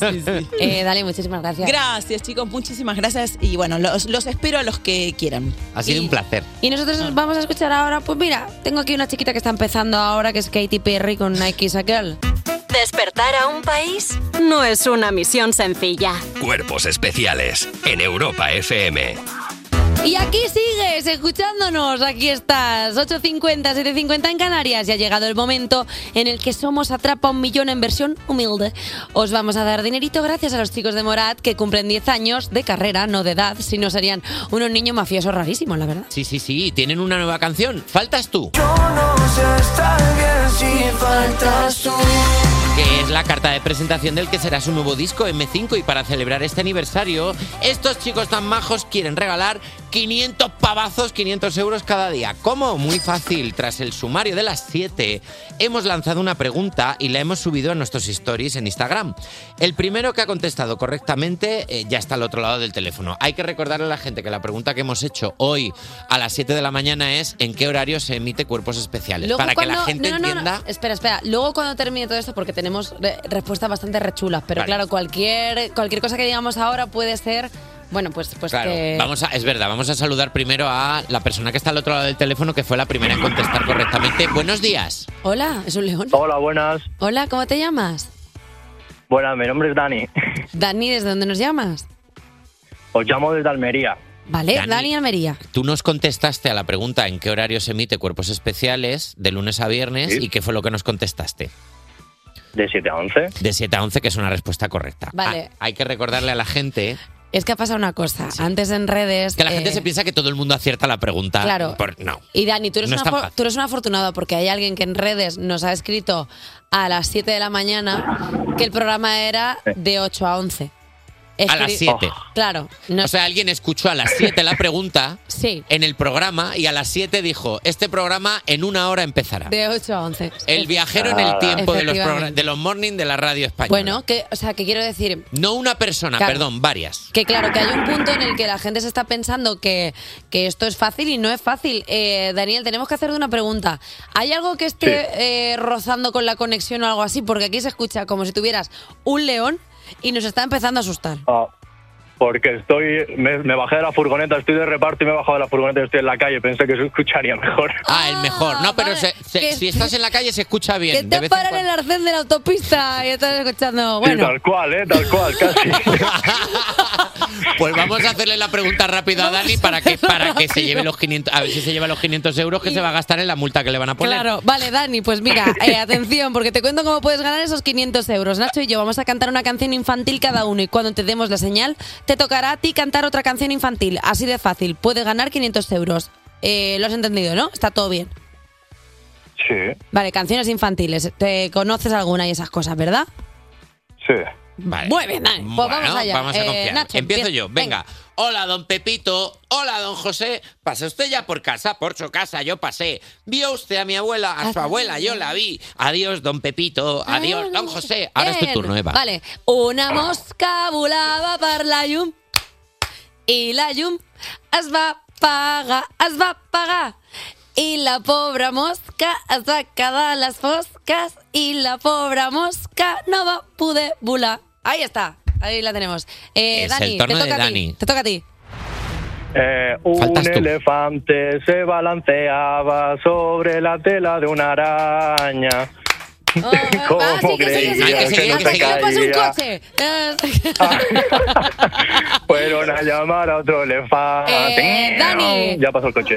Dale, muchísimas gracias. Gracias, chicos. Muchísimas gracias. Y bueno, los espero a los que quieran. Ha sido un placer. Y nosotros nos vamos a escuchar ahora, pues mira, tengo aquí una chiquita que está empezando ahora, que es Katy Perry con Nike is a Girl. Despertar a un país no es una misión sencilla. Cuerpos especiales en Europa FM. Y aquí sigues escuchándonos, aquí estás, 8.50, 7.50 en Canarias. Y ha llegado el momento en el que Somos Atrapa un Millón en versión humilde. Os vamos a dar dinerito gracias a los chicos de Morat que cumplen 10 años de carrera, no de edad, si no serían unos niños mafiosos rarísimos, la verdad. Sí, tienen una nueva canción. Faltas tú. No sé estar bien si faltas tú. Que es la carta de presentación del que será su nuevo disco M5, y para celebrar este aniversario, estos chicos tan majos quieren regalar 500 pavazos, 500 euros cada día. ¿Cómo? Muy fácil. Tras el sumario de las 7, hemos lanzado una pregunta y la hemos subido a nuestros stories en Instagram. El primero que ha contestado correctamente ya está al otro lado del teléfono. Hay que recordarle a la gente que la pregunta que hemos hecho hoy a las 7 de la mañana es ¿en qué horario se emite Cuerpos Especiales? Luego Para que la cuando- gente no. entienda... Espera. Luego cuando termine todo esto, porque tenemos respuestas bastante rechulas, pero Vale. claro, cualquier cosa que digamos ahora puede ser, bueno, pues Claro, que... es verdad, vamos a saludar primero a la persona que está al otro lado del teléfono, que fue la primera en contestar correctamente. Buenos días. Hola, es un león. Hola, buenas. Hola, ¿cómo te llamas? Buenas, mi nombre es Dani. Dani, ¿desde dónde nos llamas? Os llamo desde Almería. Vale, Dani. Dani Almería. Tú nos contestaste a la pregunta ¿en qué horario se emite Cuerpos Especiales? De lunes a viernes. Sí. ¿Y qué fue lo que nos contestaste? De 7 a 11. De 7 a 11, que es una respuesta correcta. Vale. Hay que recordarle a la gente Es que ha pasado una cosa. Antes en redes... que la gente se piensa que todo el mundo acierta la pregunta. Claro. No. Y Dani, tú eres, No es tan fácil. tú eres un afortunado porque hay alguien que en redes nos ha escrito a las 7 de la mañana que el programa era de 8 a 11. A las 7. Claro. O sea, alguien escuchó a las 7 la pregunta en el programa y a las 7 dijo, este programa en una hora empezará. De 8 a 11. El viajero en el tiempo de los, Efectivamente. de los morning de la radio española. Bueno, que quiero decir... No una persona, Claro. perdón, varias. Que claro, que hay un punto en el que la gente se está pensando que esto es fácil y no es fácil. Daniel, tenemos que hacerte una pregunta. ¿Hay algo que esté rozando con la conexión o algo así? Porque aquí se escucha como si tuvieras un león y nos está empezando a asustar. Porque me bajé de la furgoneta, estoy de reparto y me he bajado de la furgoneta y estoy en la calle. Pensé que se escucharía mejor. El mejor. No, pero si estás en la calle se escucha bien. Que te paran en el arcén de la autopista y estás escuchando... Sí, Bueno, tal cual, casi. Pues vamos a hacerle la pregunta rápida a Dani para que se lleve los 500, a ver si se lleva los 500 euros que se va a gastar en la multa que le van a poner. claro. Vale, Dani, pues mira, atención, porque te cuento cómo puedes ganar esos 500 euros. Nacho y yo vamos a cantar una canción infantil cada uno y cuando te demos la señal, te tocará a ti cantar otra canción infantil. Así de fácil. Puedes ganar 500 euros. Lo has entendido, ¿no? Está todo bien. Sí, Vale, canciones infantiles. ¿Te conoces alguna y esas cosas, verdad? sí. Vale. Muy bien, Dani. Pues Bueno, vamos allá. Vamos a confiar. Nacho, Empiezo empieza. yo. Venga. Hola, don Pepito. Hola, don José. ¿Pasa usted ya por casa? Por su casa yo pasé. ¿Vio usted a mi abuela? A su abuela yo la vi. Adiós, don Pepito. Adiós, don José. Ahora es tu Bien. turno, Eva. Vale. Una mosca volava per la llum i la llum es va pagar. I la pobra mosca es va quedar a les fosques i la pobra mosca no va poder volar. Ahí está, ahí la tenemos. Es Dani, el turno te toca de a ti. Dani. Te toca a ti. Un Faltas tú. elefante se balanceaba sobre la tela de una araña. ¿Cómo creías que no se Pasa un caía? coche. Fueron a llamar a otro elefante. Dani. Ya pasó el coche.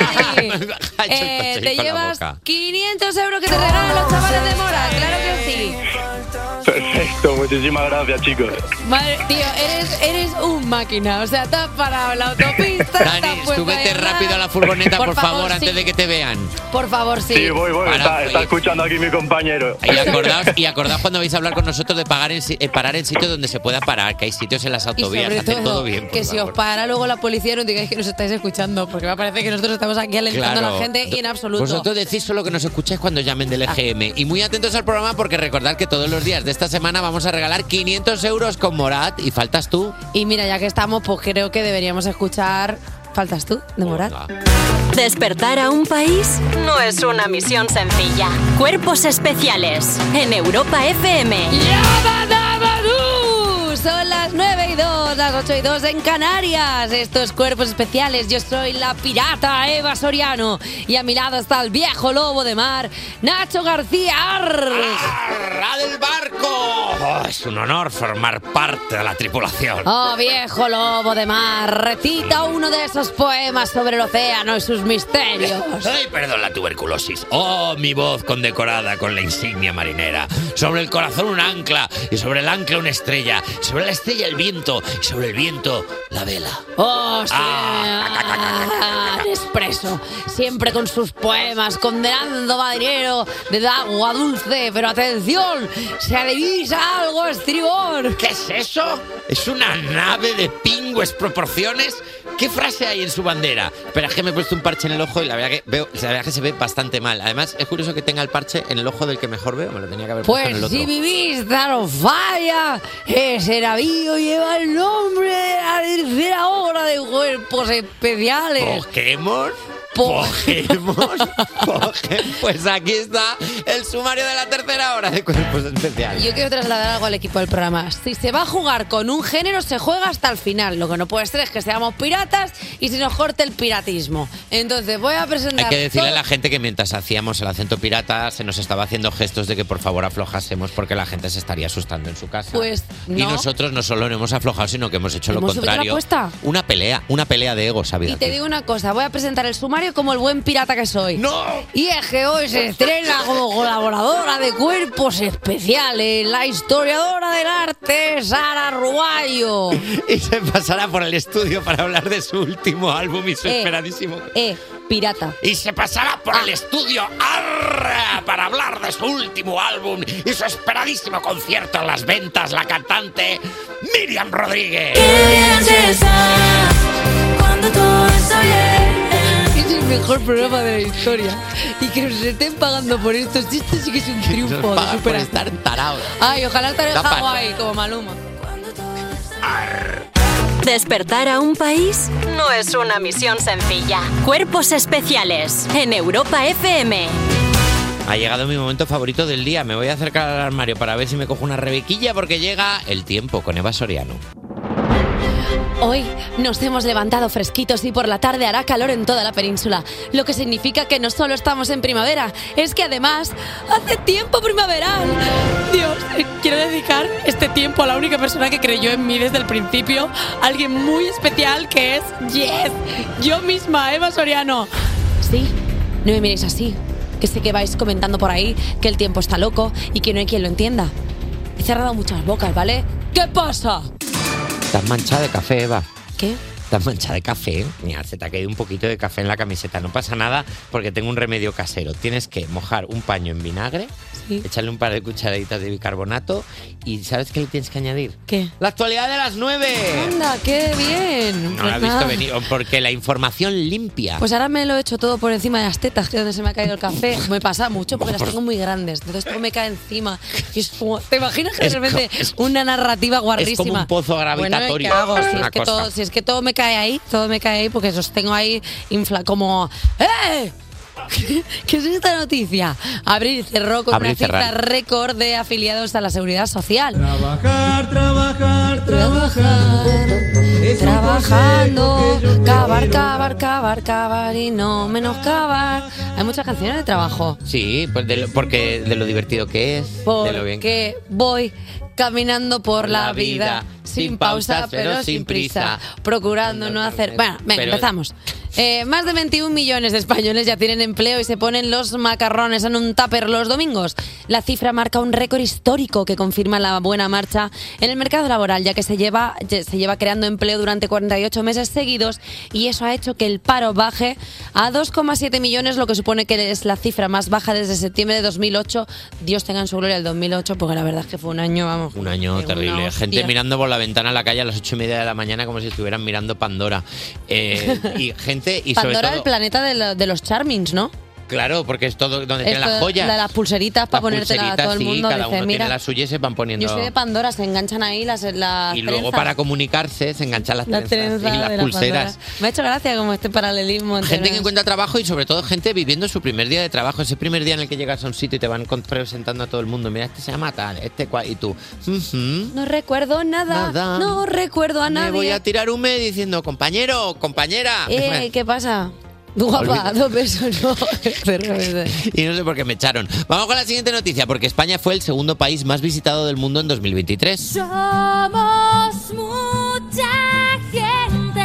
Te con la llevas boca. 500 euros que te regalan los chavales de Mora. Claro que sí. Perfecto, Muchísimas gracias, chicos. Madre, tío, eres un máquina. O sea, te has parado en la autopista. Dani, súbete rápido a la furgoneta, por favor, antes de que te vean. Por favor, sí. Sí, voy. Está escuchando aquí mi compañero. Y acordaos cuando vais a hablar con nosotros de parar en sitios donde se pueda parar, que hay sitios en las Y autovías. sobre Haced todo bien, por que si os para luego la policía no digáis que nos estáis escuchando, porque me parece que nosotros estamos aquí alentando a la gente y en absoluto. Vosotros decís solo que nos escucháis cuando llamen del EGM. Y muy atentos al programa porque recordad que todos los días de esta semana vamos a regalar 500 euros con Morat y faltas tú. Y mira, ya que estamos, pues creo que deberíamos escuchar Faltas tú, de Morat. Despertar a un país no es una misión sencilla. Cuerpos especiales en Europa FM. Son las 9:02, las 8:02 en Canarias. Esto es Cuerpos Especiales. Yo soy la pirata Eva Soriano. Y a mi lado está el viejo lobo de mar, Nacho García. ¡Arra del barco! Oh, es un honor formar parte de la tripulación. Oh, viejo lobo de mar, recita uno de esos poemas sobre el océano y sus misterios. Ay, perdón, la tuberculosis. Oh, mi voz condecorada con la insignia marinera. Sobre el corazón un ancla y sobre el ancla una estrella. Sobre la estrella el viento y sobre el viento la vela. ¡Oh, sí! Expreso, siempre con sus poemas, condenando marinero de agua dulce. Pero atención, se divisa algo a estribor. ¿Qué es eso? ¿Es una nave de pingües proporciones? ¿Qué frase hay en su bandera? Pero es que me he puesto un parche en el ojo y la verdad que se ve bastante mal. Además, es curioso que tenga el parche en el ojo del que mejor veo. Me lo tenía que haber puesto en el Pues otro. si mi vista no falla, ese navío lleva el nombre de la tercera hora de Cuerpos Especiales. ¿Pokémon? Pues aquí está el sumario de la tercera hora de Cuerpos Especiales. Yo quiero trasladar algo al equipo del programa. Si se va a jugar con un género, se juega hasta el final. Lo que no puede ser es que seamos piratas y se nos corte el piratismo. Entonces voy a presentar... Hay que decirle a la gente que mientras hacíamos el acento pirata se nos estaba haciendo gestos de que por favor aflojásemos porque la gente se estaría asustando en su casa. Pues no. Y nosotros no solo no hemos aflojado, sino que hemos hecho lo ¿Hemos subido la contrario. apuesta? Una pelea de egos, ¿sabes? Y te digo una cosa, voy a presentar el sumario como el buen pirata que soy. ¡No! Y es que hoy se estrena como colaboradora de Cuerpos Especiales la historiadora del arte Sara Ruballo. Y se pasará por el estudio para hablar de su último álbum y su esperadísimo... Pirata. Y se pasará por el estudio para hablar de su último álbum y su esperadísimo concierto en las ventas, la cantante Miriam Rodríguez. Qué bien se está cuando todo está bien. Es el mejor programa de la historia. Y que nos estén pagando por esto. Esto sí que es un triunfo. Nos pagan de por superación. estar tarados. Ay, ojalá estar en Da pasta. Hawái como Maluma. Despertar a un país no es una misión sencilla. Cuerpos Especiales en Europa FM. Ha llegado mi momento favorito del día. Me voy a acercar al armario para ver si me cojo una rebequilla porque llega el tiempo con Eva Soriano. Hoy nos hemos levantado fresquitos y por la tarde hará calor en toda la península, lo que significa que no solo estamos en primavera, es que además hace tiempo primaveral. Dios, quiero dedicar este tiempo a la única persona que creyó en mí desde el principio, alguien muy especial que es yo misma, Eva Soriano. Sí, no me miréis así, que sé que vais comentando por ahí que el tiempo está loco y que no hay quien lo entienda. He cerrado muchas bocas, ¿vale? ¿Qué pasa? Estás manchada de café, Eva. ¿Qué? Estás manchada de café. Mira, se te ha caído un poquito de café en la camiseta. No pasa nada porque tengo un remedio casero. Tienes que mojar un paño en vinagre, echarle un par de cucharaditas de bicarbonato y ¿sabes qué le tienes que añadir? ¿Qué? ¡La actualidad de las 9! ¡Anda, qué bien! No Pues la has visto nada. venir porque la información limpia. Pues ahora me lo he hecho todo por encima de las tetas, que es donde se me ha caído el café. Me pasa mucho porque las tengo muy grandes. Entonces todo me cae encima. Y es como, ¿te imaginas que de repente una narrativa guarrísima? Es como un pozo gravitatorio. Bueno, ¿y qué hago? Es Si una es, que cosa. si es que todo me cae ahí porque sostengo ahí como... ¡Eh! ¿Qué es esta noticia? Abrir y cerró con Abrir y una cifra cerrar. récord de afiliados a la Seguridad Social. Trabajar, es un Trabajando, consejo que yo te cavar, doy. cavar y no menos cavar. Hay muchas canciones de trabajo. Sí, pues porque de lo divertido que es, de lo bien Porque voy caminando por la vida, sin pausa pero sin prisa, procurando no hacer... Bueno, venga, Pero- empezamos. Más de 21 millones de españoles ya tienen empleo y se ponen los macarrones en un tupper los domingos. La cifra marca un récord histórico que confirma la buena marcha en el mercado laboral, ya que se lleva creando empleo durante 48 meses seguidos y eso ha hecho que el paro baje a 2,7 millones, lo que supone que es la cifra más baja desde septiembre de 2008. Dios tenga en su gloria el 2008, porque la verdad es que fue un año, vamos. Un año terrible. Gente mirando por la ventana a la calle a las 8:30 de la mañana como si estuvieran mirando Pandora. Y gente... Y Pandora, sobre todo, el planeta de los Charmings, ¿no? Claro, porque es todo donde tiene las joyas. Las pulseritas para ponértelas a todo el mundo. Cada Dice, uno mira, tiene las suyas y se van poniendo... yo soy de Pandora, se enganchan ahí las y luego trenzas. para comunicarse se enganchan las trenzas y de las la pulseras. Pandora. Me ha hecho gracia como este paralelismo. entre Gente que las- encuentra trabajo y sobre todo gente viviendo su primer día de trabajo. Ese primer día en el que llegas a un sitio y te van presentando a todo el mundo. Mira, este se llama tal, este cual. Y tú, No recuerdo nada, no recuerdo a nadie. me voy a tirar un mes diciendo, compañero, compañera. ¿Qué pasa? Guapa, 2 besos, no. Y no sé por qué me echaron. Vamos con la siguiente noticia, porque España fue el segundo país más visitado del mundo en 2023. Somos mucha gente.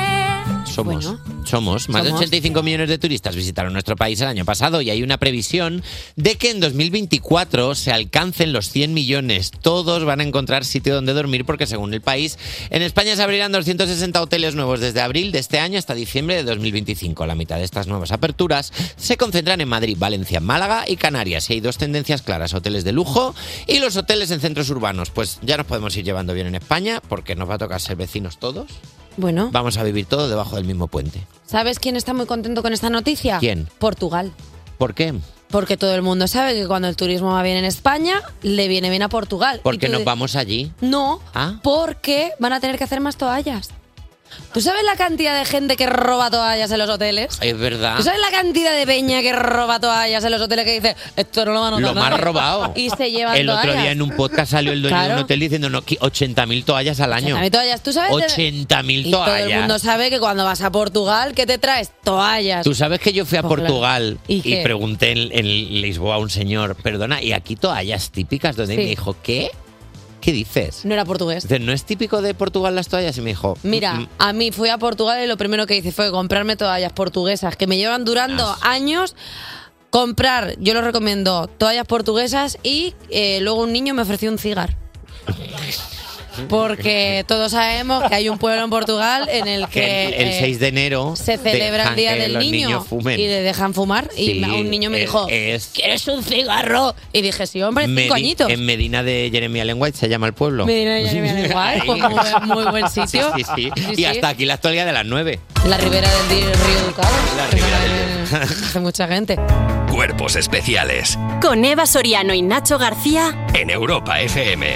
Somos. Más de 85 millones de turistas visitaron nuestro país el año pasado y hay una previsión de que en 2024 se alcancen los 100 millones. Todos van a encontrar sitio donde dormir porque según el país, en España se abrirán 260 hoteles nuevos desde abril de este año hasta diciembre de 2025. La mitad de estas nuevas aperturas se concentran en Madrid, Valencia, Málaga y Canarias. Y hay dos tendencias claras, hoteles de lujo y los hoteles en centros urbanos. Pues ya nos podemos ir llevando bien en España porque nos va a tocar ser vecinos todos. Bueno, Vamos a vivir todos debajo del mismo puente. ¿sabes quién está muy contento con esta noticia? ¿Quién? Portugal. ¿Por qué? Porque todo el mundo sabe que cuando el turismo va bien en España, le viene bien a Portugal. Porque Y tú nos di- vamos allí. No, Ah. porque van a tener que hacer más toallas. ¿Tú sabes la cantidad de gente que roba toallas en los hoteles? Es verdad. ¿Tú sabes la cantidad de peña que roba toallas en los hoteles que dice, esto no lo van a notar Lo más nadie"? robado. Y se llevan El otro toallas. día en un podcast salió el dueño de un Claro. hotel diciendo 80.000 toallas al año. 80.000 toallas. ¿Tú sabes? 80.000 Y todo el toallas. mundo sabe que cuando vas a Portugal, ¿qué te traes? Toallas. Tú sabes que yo fui a Pues claro. Portugal ¿Y y qué? pregunté en Lisboa a un señor, perdona, ¿y aquí toallas típicas? Donde Sí. me dijo, ¿qué? ¿Qué dices? No era portugués. Dice, ¿no es típico de Portugal las toallas? Y me dijo, Mira, a mí fui a Portugal y lo primero que hice fue comprarme toallas portuguesas que me llevan durando años. Comprar, yo lo recomiendo, toallas portuguesas y luego un niño me ofreció un cigarro. Porque todos sabemos que hay un pueblo en Portugal en el que el 6 de enero se celebra dejan el Día que del los Niño niños fumen. y le dejan fumar. Sí, y un niño me dijo, ¿quieres un cigarro? Y dije, sí, hombre, 5 añitos. En Medina de Jeremy Allen White se llama el pueblo. Medina de Jeremy Allen White, pues muy buen sitio. Sí, sí, sí. Sí, Y sí. hasta aquí la actualidad de las 9. La ribera del Río Ducado. La Ribera del Hace mucha gente. Cuerpos especiales Con Eva Soriano y Nacho García. en Europa FM.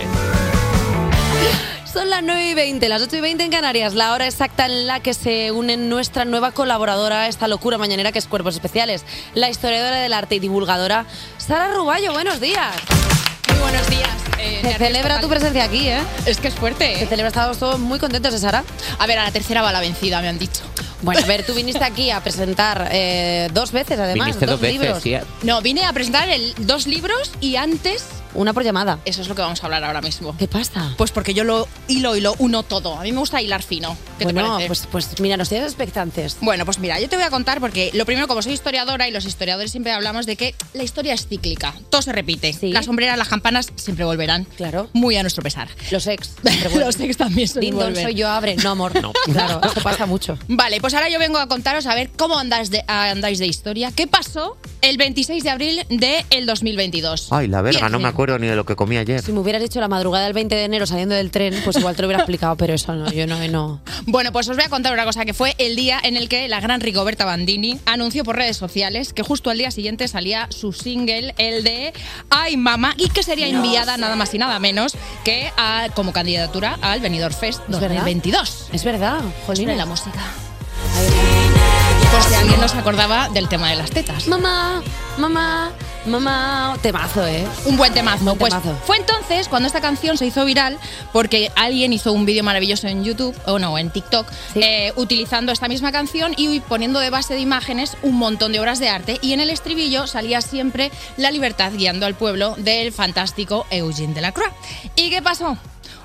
Son las 9:20, las 8:20 en Canarias, la hora exacta en la que se une nuestra nueva colaboradora a esta locura mañanera que es Cuerpos Especiales, la historiadora del arte y divulgadora Sara Ruballo. Buenos días. Muy buenos días. Se celebra tu presencia aquí, ¿eh? Es que es fuerte. Se celebra, estamos todos muy contentos de Sara. A ver, a la tercera va la vencida, me han dicho. Bueno, a ver, tú viniste aquí a presentar 2 veces, además, Viniste 2 veces, libros. sí. No, vine a presentar 2 libros y antes... Una por llamada. Eso es lo que vamos a hablar ahora mismo. ¿Qué pasa? Pues porque yo lo hilo y lo uno todo. A mí me gusta hilar fino. ¿Qué te Bueno, parece? pues mira, nos tienes expectantes. Bueno, pues mira, yo te voy a contar porque lo primero, como soy historiadora y los historiadores siempre hablamos de que la historia es cíclica, todo se repite. Las sombreras, las campanas siempre volverán. Claro. Muy a nuestro pesar. Los ex. Los ex también suelen Dindon volver. soy yo, abre. No, amor. No. Claro, esto pasa mucho. Vale, pues ahora yo vengo a contaros a ver cómo andáis de historia. ¿Qué pasó el 26 de abril del 2022? Ay, la verga, no Bien. me acuerdo ni de lo que comí ayer. Si me hubieras dicho la madrugada del 20 de enero saliendo del tren, pues igual te lo hubiera explicado, pero eso no, yo no. Bueno, pues os voy a contar una cosa, que fue el día en el que la gran Rigoberta Bandini anunció por redes sociales que justo al día siguiente salía su single, el de Ay Mamá, y que sería enviada nada más y nada menos que como candidatura al Benidorm Fest ¿Es verdad? 2022. Es verdad, jolín. Suena la música. Por si alguien no se acordaba del tema de las tetas. Mamá, mamá, mamá. Temazo, ¿eh? Un buen temazo. Pues temazo. fue entonces cuando esta canción se hizo viral porque alguien hizo un vídeo maravilloso en YouTube, o no, en TikTok, utilizando esta misma canción y poniendo de base de imágenes un montón de obras de arte. Y en el estribillo salía siempre la libertad guiando al pueblo del fantástico Eugene Delacroix. ¿Y qué pasó?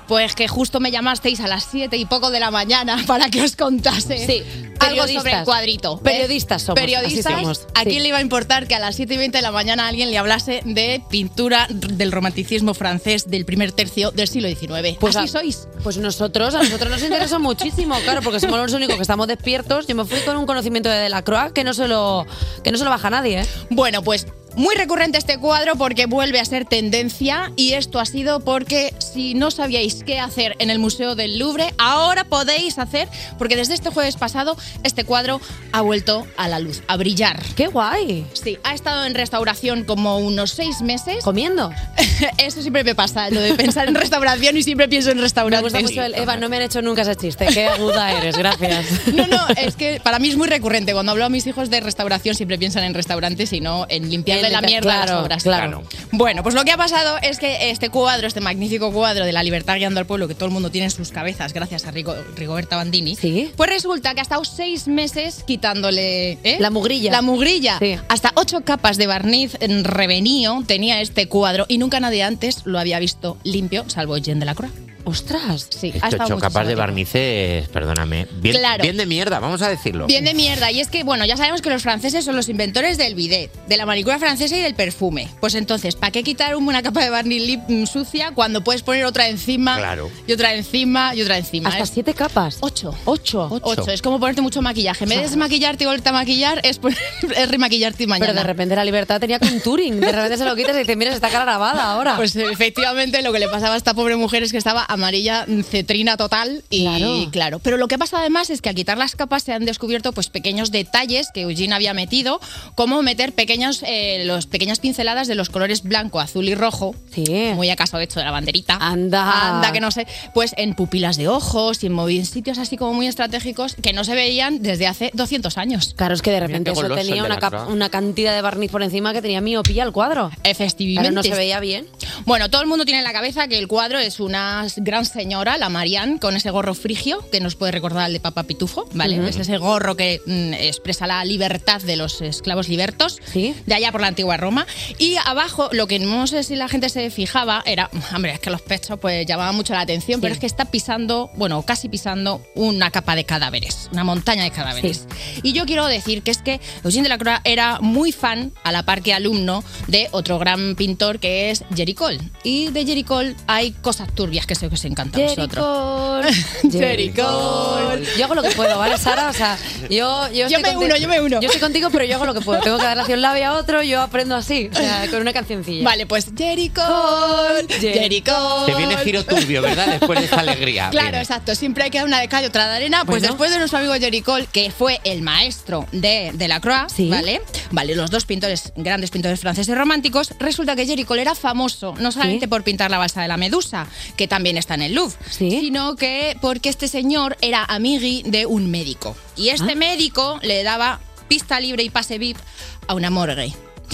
Pues que justo me llamasteis a las 7 y poco de la mañana para que os contase algo sobre el cuadrito. Periodistas somos. Periodistas. así somos. ¿A quién Sí. le iba a importar que a las 7:20 de la mañana alguien le hablase de pintura del romanticismo francés del primer tercio del siglo XIX? Pues Así a- sois. Pues a nosotros nos interesa muchísimo, claro, porque somos los únicos que estamos despiertos. Yo me fui con un conocimiento de Delacroix que no se lo baja nadie, ¿eh? Bueno, pues muy recurrente este cuadro porque vuelve a ser tendencia y esto ha sido porque si no sabíais qué hacer en el Museo del Louvre, ahora podéis hacer, porque desde este jueves pasado este cuadro ha vuelto a la luz, a brillar. ¡Qué guay! Sí, ha estado en restauración como unos 6 meses. ¿Comiendo? Eso siempre me pasa, lo de pensar en restauración y siempre pienso en Me restaurantes. gusta mucho el Eva, no me han hecho nunca ese chiste. Qué aguda eres, gracias. No, es que para mí es muy recurrente. Cuando hablo a mis hijos de restauración siempre piensan en restaurantes y no en limpiarle la mierda a las obras. Claro. Bueno, pues lo que ha pasado es que este cuadro, este magnífico cuadro de la libertad guiando al pueblo que todo el mundo tiene en sus cabezas gracias a Rigoberta Bandini, pues resulta que ha estado 6 meses quitándole La mugrilla. La mugrilla. Sí. Hasta 8 capas de barniz en revenío tenía este cuadro y nunca nadie antes lo había visto limpio, salvo Jean Delacroix. ¡Ostras! Sí, ha estado 8 capas de muchísimo barnices, perdóname. Bien, Claro. bien de mierda, vamos a decirlo. Bien de mierda. Y es que, bueno, ya sabemos que los franceses son los inventores del bidet, de la manicura francesa y del perfume. Pues entonces, ¿para qué quitar una capa de barniz sucia cuando puedes poner otra encima? Claro. Y otra encima, y otra encima. ¿Hasta 7 capas? 8. 8. Es como ponerte mucho maquillaje. En vez de desmaquillarte y volverte a maquillar, es remaquillarte mañana. Pero de repente la libertad tenía contouring. De repente se lo quitas y dices, mira, está cara lavada ahora. Pues efectivamente lo que le pasaba a esta pobre mujer es que estaba amarilla, cetrina total y claro. Pero lo que pasa además es que al quitar las capas se han descubierto pues pequeños detalles que Eugene había metido, como meter pequeñas pinceladas de los colores blanco, azul y rojo. Sí. Muy acaso hecho de la banderita. Anda. Que no sé. Pues en pupilas de ojos y en sitios así como muy estratégicos que no se veían desde hace 200 años. Claro, es que de repente eso tenía una cantidad de barniz por encima que tenía miopía el cuadro. Efectivamente. Claro, no se veía bien. Bueno, todo el mundo tiene en la cabeza que el cuadro es una gran señora, la Marianne, con ese gorro frigio que nos puede recordar al de Papa Pitufo, ¿vale? Ujú. Es ese gorro que expresa la libertad de los esclavos libertos, de allá por la antigua Roma. Y abajo, lo que no sé si la gente se fijaba era, hombre, es que los pechos pues llamaban mucho la atención, pero es que está pisando, bueno, casi pisando una capa de cadáveres, una montaña de cadáveres. Y yo quiero decir que es que Eugene Delacroix era muy fan, a la par que alumno, de otro gran pintor que es Jerry Cole. Y de Jerry Cole hay cosas turbias que sé que os encanta a vosotros. Jerry Cole. Yo hago lo que puedo, ¿vale, Sara? O sea, yo me uno. Yo estoy contigo, pero yo hago lo que puedo. Tengo que darle hacia un lado y a otro, yo aprendo así, o sea, con una cancioncilla. Vale, pues Jerry Cole, Jerry Cole. Te viene giro turbio, ¿verdad? Después de esa alegría. Claro, Viene. exacto. Siempre hay que dar una de cal y otra de arena. Pues Bueno. después de nuestro amigo Jerry Cole, que fue el maestro de Delacroix, ¿vale? Vale, los dos pintores, grandes pintores franceses románticos, resulta que Jerry Cole era famoso, no solamente por pintar la balsa de la Medusa, que también está en el Louvre, sino que porque este señor era amigui de un médico. Y este médico le daba pista libre y pase VIP a una morgue.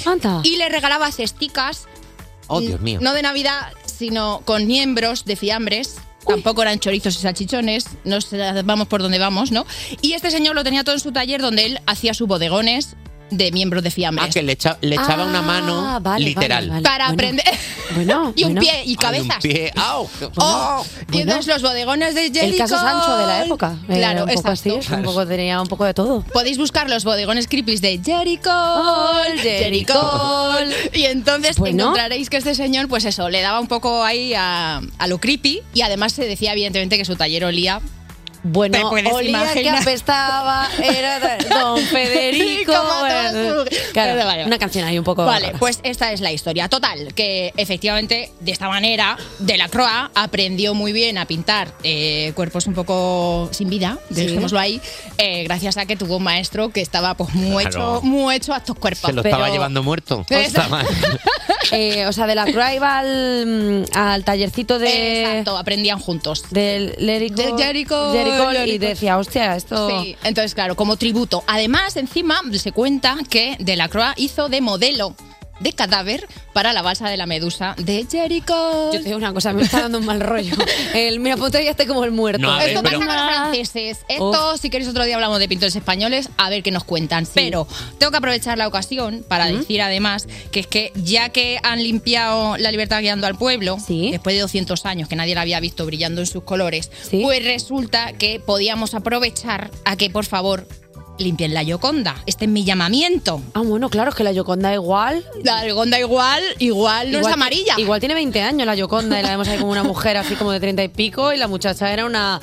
Y le regalaba cesticas. Oh, Dios mío. No de Navidad, sino con miembros de fiambres. Tampoco eran chorizos y salchichones. No sé, vamos por donde vamos, ¿no? Y este señor lo tenía todo en su taller donde él hacía sus bodegones de miembros de fiambres. Ah, que le echaba una mano literal. Para aprender. y un pie y cabezas. Un pie. ¡Au! Y entonces los bodegones de Jerry El caso Cole. Sancho de la época. Claro, un poco exacto. así, un poco, tenía un poco de todo. Podéis buscar los bodegones creepy de Jerry Cole, Jerry Cole. Y entonces encontraréis que este señor, pues eso, le daba un poco ahí a lo creepy. Y además se decía, evidentemente, que su taller olía. Bueno, ¿te puedes olía imaginar? que apestaba, era Don Federico. Bueno, claro, Vale. una canción ahí un poco. Vale, pues esta es la historia. Total, que efectivamente de esta manera Delacroix aprendió muy bien a pintar cuerpos un poco sin vida, dejémoslo ahí, gracias a que tuvo un maestro que estaba pues muy hecho a estos cuerpos. Se lo estaba llevando muerto. Está mal. O sea, Delacroix iba al tallercito de. Exacto, aprendían juntos. Del Jerry Cole y decía, hostia, esto. Sí, entonces, claro, como tributo. Además, encima se cuenta que Delacroix hizo de modelo de cadáver para la balsa de la Medusa de Jericó. Yo te digo una cosa, me está dando un mal rollo. Mira, ponte ya esté como el muerto. No, a ver, Esto pero- pasa con los franceses. Esto, si queréis otro día hablamos de pintores españoles, a ver qué nos cuentan. Pero tengo que aprovechar la ocasión para decir además que es que ya que han limpiado la libertad guiando al pueblo, después de 200 años que nadie la había visto brillando en sus colores, pues resulta que podíamos aprovechar a que, por favor, limpien la Gioconda. Este es mi llamamiento. Ah, bueno, claro, es que la Gioconda igual... La Gioconda igual no es amarilla. Igual tiene 20 años la Gioconda y la vemos ahí como una mujer así como de 30 y pico y la muchacha era una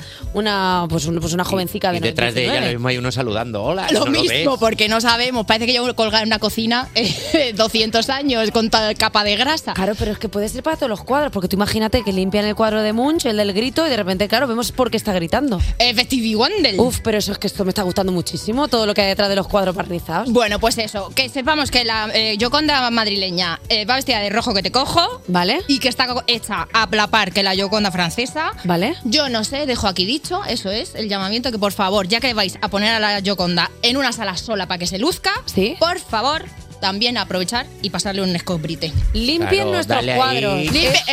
jovencica de Y detrás de ella 19. lo mismo hay uno saludando. Hola, Lo ¿no mismo, ves? porque no sabemos. Parece que llevo colgada en una cocina 200 años con tal capa de grasa. Claro, pero es que puede ser para todos los cuadros, porque tú imagínate que limpian el cuadro de Munch, el del grito, y de repente, claro, vemos por qué está gritando. Stevie Wonder. Uf, pero eso es que esto me está gustando muchísimo, todo lo que hay detrás de los cuadros barnizados. Bueno, pues eso, que sepamos que la Gioconda madrileña va vestida de rojo que te cojo. Vale. Y que está hecha a la par que la Gioconda francesa. Vale. Yo no sé, dejo aquí dicho, eso es el llamamiento, que por favor, ya que vais a poner a la Gioconda en una sala sola para que se luzca, por favor, también aprovechar y pasarle un escobrite. Limpien Claro, nuestros dale ahí. cuadros.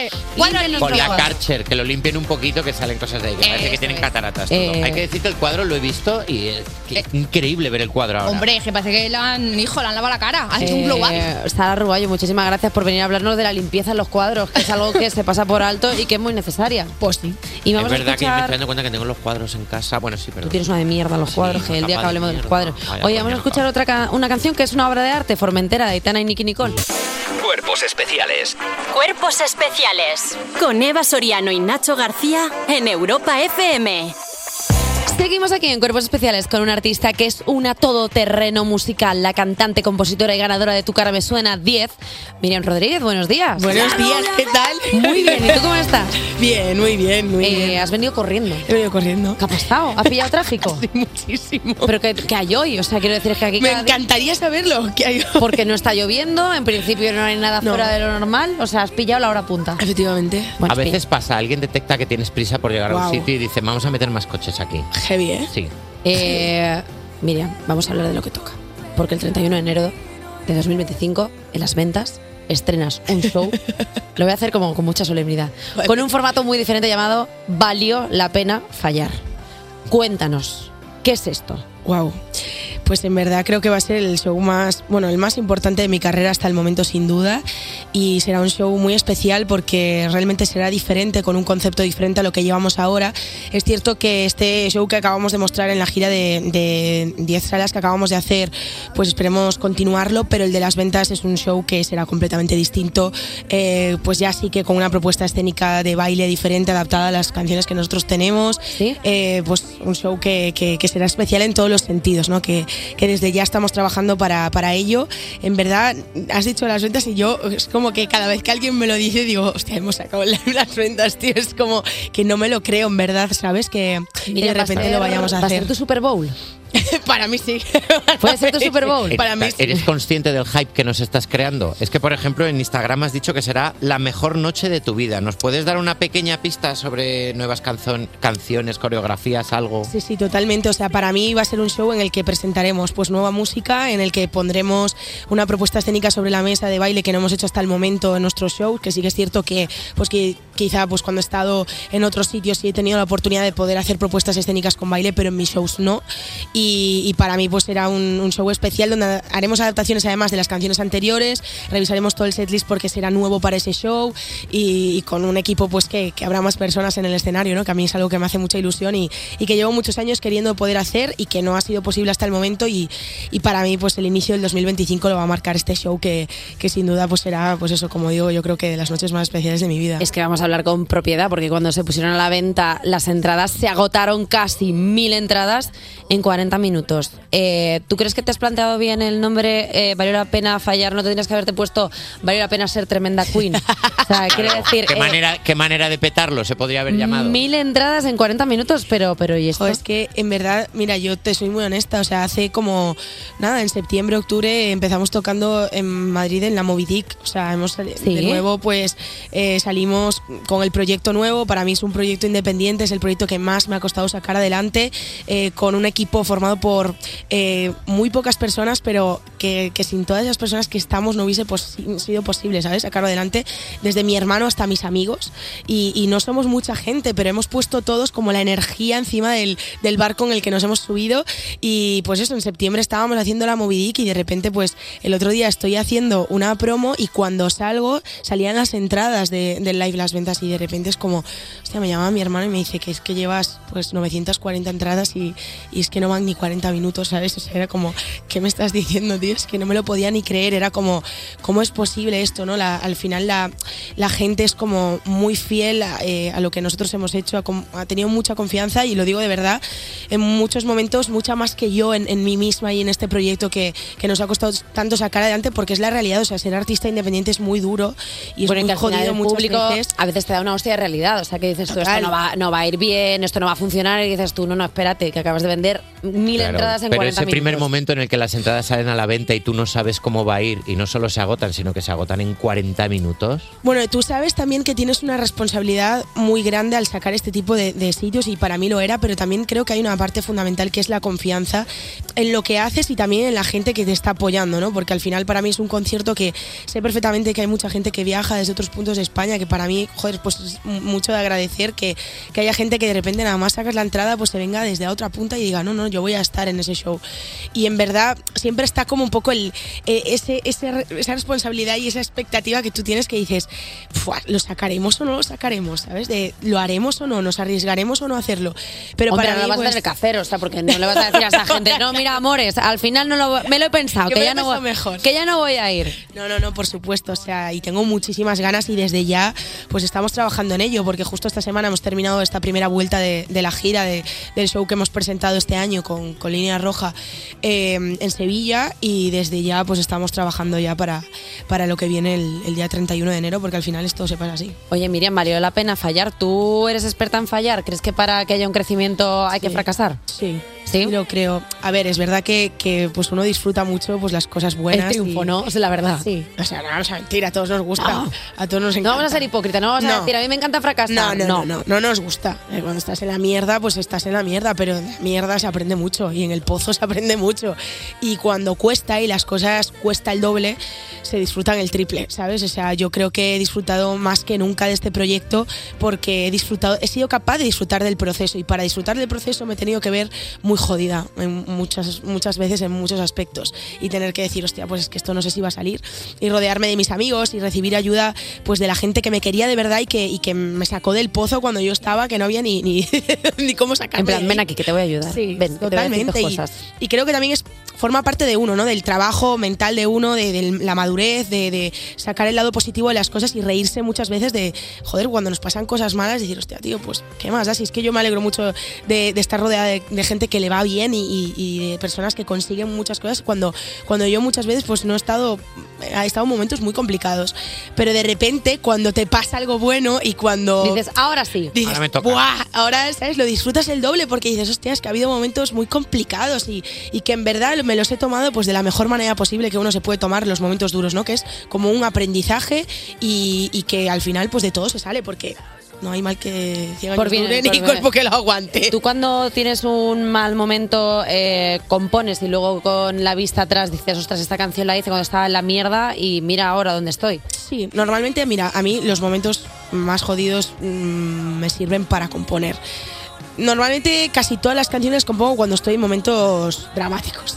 Con la Karcher, que lo limpien un poquito, que salen cosas de ahí. Que parece que tienen cataratas. Todo. Hay que decir que el cuadro lo he visto y es increíble ver el cuadro ahora. Hombre, que parece que le han lavado la cara. Ha hecho un glow up. Sara Ruballo, muchísimas gracias por venir a hablarnos de la limpieza en los cuadros, que es algo que se pasa por alto y que es muy necesaria. Pues sí. Y vamos es verdad a que yo me escuchar... estoy dando cuenta que tengo los cuadros en casa. Bueno, sí, pero Tú tienes una de mierda en los cuadros, que el día que hablemos de los cuadros. Oye, vamos a escuchar una canción que es una obra de arte, Formentera, de Aitana y Nicky Nicole. Cuerpos especiales. Cuerpos especiales. Con Eva Soriano y Nacho García en Europa FM. Seguimos aquí en Cuerpos Especiales con una artista que es una todoterreno musical, la cantante, compositora y ganadora de Tu cara me suena 10, Miriam Rodríguez. Buenos días. Buenos días, ¿qué tal? Muy bien, ¿y tú cómo estás? Bien, muy bien, muy bien. Has venido corriendo. He venido corriendo. ¿Qué ha pasado? ¿Has pillado tráfico? Sí, muchísimo. ¿Pero qué hay hoy? O sea, quiero decir que aquí Me encantaría saberlo. ¿Qué hay hoy? Porque no está lloviendo, en principio no hay nada fuera de lo normal, o sea, has pillado la hora punta. Efectivamente. Bueno, a veces pasa, alguien detecta que tienes prisa por llegar a un Guau. sitio y dice, vamos a meter más coches aquí. Heavy, ¿eh? Sí. Miriam, vamos a hablar de lo que toca. Porque el 31 de enero de 2025, en las ventas, estrenas un show. Lo voy a hacer como con mucha solemnidad. Vale. Con un formato muy diferente llamado Valió la pena fallar. Cuéntanos, ¿qué es esto? Wow. Pues en verdad creo que va a ser el show el más importante de mi carrera hasta el momento, sin duda, y será un show muy especial porque realmente será diferente, con un concepto diferente a lo que llevamos ahora. Es cierto que este show que acabamos de mostrar en la gira de 10 salas que acabamos de hacer, pues esperemos continuarlo, pero el de las ventas es un show que será completamente distinto, pues ya sí que con una propuesta escénica de baile diferente, adaptada a las canciones que nosotros tenemos. ¿Sí? Pues un show que será especial en todos los sentidos, ¿no? Que desde ya estamos trabajando para ello. En verdad, has dicho las ventas y yo es como que cada vez que alguien me lo dice digo, hostia, hemos sacado las ventas, tío. Es como que no me lo creo, en verdad, ¿sabes? Que Mira, de repente lo vayamos a ¿Va a hacer. ser tu Super Bowl? Para mí sí. ¿Puede ser tu Super Bowl? Para mí sí. ¿Eres consciente del hype que nos estás creando? Es que, por ejemplo, en Instagram has dicho que será la mejor noche de tu vida. ¿Nos puedes dar una pequeña pista sobre nuevas canciones, coreografías, algo? Sí, sí, totalmente. O sea, para mí va a ser un show en el que presentaremos pues nueva música, en el que pondremos una propuesta escénica sobre la mesa de baile que no hemos hecho hasta el momento en nuestro show, que sí que es cierto que quizá pues cuando he estado en otros sitios sí he tenido la oportunidad de poder hacer propuestas escénicas con baile, pero en mis shows no. Y para mí pues será un show especial donde haremos adaptaciones además de las canciones anteriores, revisaremos todo el setlist porque será nuevo para ese show y con un equipo pues que habrá más personas en el escenario, ¿no? Que a mí es algo que me hace mucha ilusión y que llevo muchos años queriendo poder hacer y que no ha sido posible hasta el momento y para mí pues el inicio del 2025 lo va a marcar este show que sin duda pues será pues eso, como digo, yo creo que de las noches más especiales de mi vida. Es que vamos a hablar con propiedad porque cuando se pusieron a la venta las entradas se agotaron casi 1000 entradas en 40 minutos. ¿Tú crees que te has planteado bien el nombre? ¿Valió la pena fallar? ¿No tendrías que haberte puesto valió la pena ser tremenda queen? O sea, quiere decir... ¿Qué manera de petarlo se podría haber llamado? 1000 entradas en 40 minutos, pero ¿y esto? Es que en verdad, mira, yo te soy muy honesta, o sea, hace como, en septiembre, octubre empezamos tocando en Madrid en la Moby Dick, o sea, de nuevo pues salimos con el proyecto nuevo, para mí es un proyecto independiente, es el proyecto que más me ha costado sacar adelante, con un equipo formado formado por muy pocas personas, pero que sin todas esas personas que estamos no hubiese sido posible, ¿sabes? Sacarlo adelante, desde mi hermano hasta mis amigos, y no somos mucha gente, pero hemos puesto todos como la energía encima del barco en el que nos hemos subido. Y pues eso, en septiembre estábamos haciendo la Moby Dick y de repente pues el otro día estoy haciendo una promo y cuando salgo salían las entradas del live, las ventas, y de repente es como, hostia, me llama mi hermano y me dice que es que llevas pues 940 entradas y es que no van ni 40 minutos, ¿sabes? O sea, era como, ¿qué me estás diciendo, tío? Es que no me lo podía ni creer, era como, ¿cómo es posible esto, no? Al final la gente es como muy fiel a lo que nosotros hemos hecho, ha tenido mucha confianza, y lo digo de verdad, en muchos momentos mucha más que yo en mí misma y en este proyecto que nos ha costado tanto sacar adelante, porque es la realidad. O sea, ser artista independiente es muy duro y es Bueno, y muy que al final jodido el muchas público veces. a veces te da una hostia de realidad, o sea, que dices tú, esto no va a ir bien, esto no va a funcionar, y dices tú, no, espérate, que acabas de vender 1000 Claro, entradas en pero 40 ese minutos. primer momento en el que las entradas salen a la venta y tú no sabes cómo va a ir, y no solo se agotan, sino que se agotan en 40 minutos. Bueno, tú sabes también que tienes una responsabilidad muy grande al sacar este tipo de sitios, y para mí lo era, pero también creo que hay una parte fundamental que es la confianza en lo que haces y también en la gente que te está apoyando, ¿no? Porque al final para mí es un concierto que sé perfectamente que hay mucha gente que viaja desde otros puntos de España, que para mí, joder, pues es mucho de agradecer que haya gente que de repente nada más sacas la entrada, pues se venga desde a otra punta y diga, no, yo voy a estar en ese show. Y en verdad siempre está como un poco esa responsabilidad y esa expectativa que tú tienes, que dices, ¿lo sacaremos o no lo sacaremos? ¿Sabes? ¿Lo haremos o no? ¿Nos arriesgaremos o no a hacerlo? Pero Hombre, para no mí, lo vas a pues, tener que hacer, o sea, porque no le vas a decir a esa gente, no, mira, amores, al final me lo he pensado, Yo que me ya, lo he no pensado voy, mejor. que ya no voy a ir. No, por supuesto, o sea, y tengo muchísimas ganas, y desde ya pues estamos trabajando en ello, porque justo esta semana hemos terminado esta primera vuelta de la gira del show que hemos presentado este año con Línea Roja en Sevilla, y desde ya pues estamos trabajando ya para lo que viene el día 31 de enero, porque al final esto se pasa así. Oye, Miriam, ¿valió la pena fallar? ¿Tú eres experta en fallar? ¿Crees que para que haya un crecimiento hay que fracasar? Sí. ¿Sí? Lo creo. A ver, es verdad que pues uno disfruta mucho pues las cosas buenas. El triunfo, ¿no? Es la verdad. Sí. O sea, no vamos a mentir, a todos nos gusta. No. A todos nos encanta. No vamos a ser hipócritas, no vamos a decir, a mí me encanta fracasar. No nos gusta. Cuando estás en la mierda, pues estás en la mierda, pero en la mierda se aprende mucho y en el pozo se aprende mucho. Y cuando cuesta y las cosas cuesta el doble, se disfrutan el triple, ¿sabes? O sea, yo creo que he disfrutado más que nunca de este proyecto, porque he sido capaz de disfrutar del proceso, y para disfrutar del proceso me he tenido que ver muy jodida muchas veces en muchos aspectos, y tener que decir, hostia, pues es que esto no sé si va a salir, y rodearme de mis amigos y recibir ayuda pues de la gente que me quería de verdad y que me sacó del pozo cuando yo estaba, que no había ni cómo sacarme. En plan, ven aquí que te voy a ayudar. Sí, ven, totalmente. Que te voy a decir cosas. Y creo que también forma parte de uno, ¿no? Del trabajo mental de uno, de la madurez, de sacar el lado positivo de las cosas y reírse muchas veces de, joder, cuando nos pasan cosas malas, decir, hostia, tío, pues qué más da. Si es que yo me alegro mucho de estar rodeada de gente que le va bien y de personas que consiguen muchas cosas, cuando yo muchas veces pues he estado en momentos muy complicados, pero de repente cuando te pasa algo bueno y cuando dices, ahora sí, dices, ahora me toca. ¡buah! Ahora, ¿sabes? Lo disfrutas el doble, porque dices, hostia, es que ha habido momentos muy complicados y que en verdad me los he tomado pues de la mejor manera posible que uno se puede tomar los momentos duros, ¿no? Que es como un aprendizaje y que al final pues de todo se sale, porque no hay mal que 100 años dure ni cuerpo que lo aguante. Tú cuando tienes un mal momento compones y luego con la vista atrás dices, ostras, esta canción la hice cuando estaba en la mierda y mira ahora dónde estoy. Sí, normalmente, mira, a mí los momentos más jodidos me sirven para componer. Normalmente casi todas las canciones compongo cuando estoy en momentos dramáticos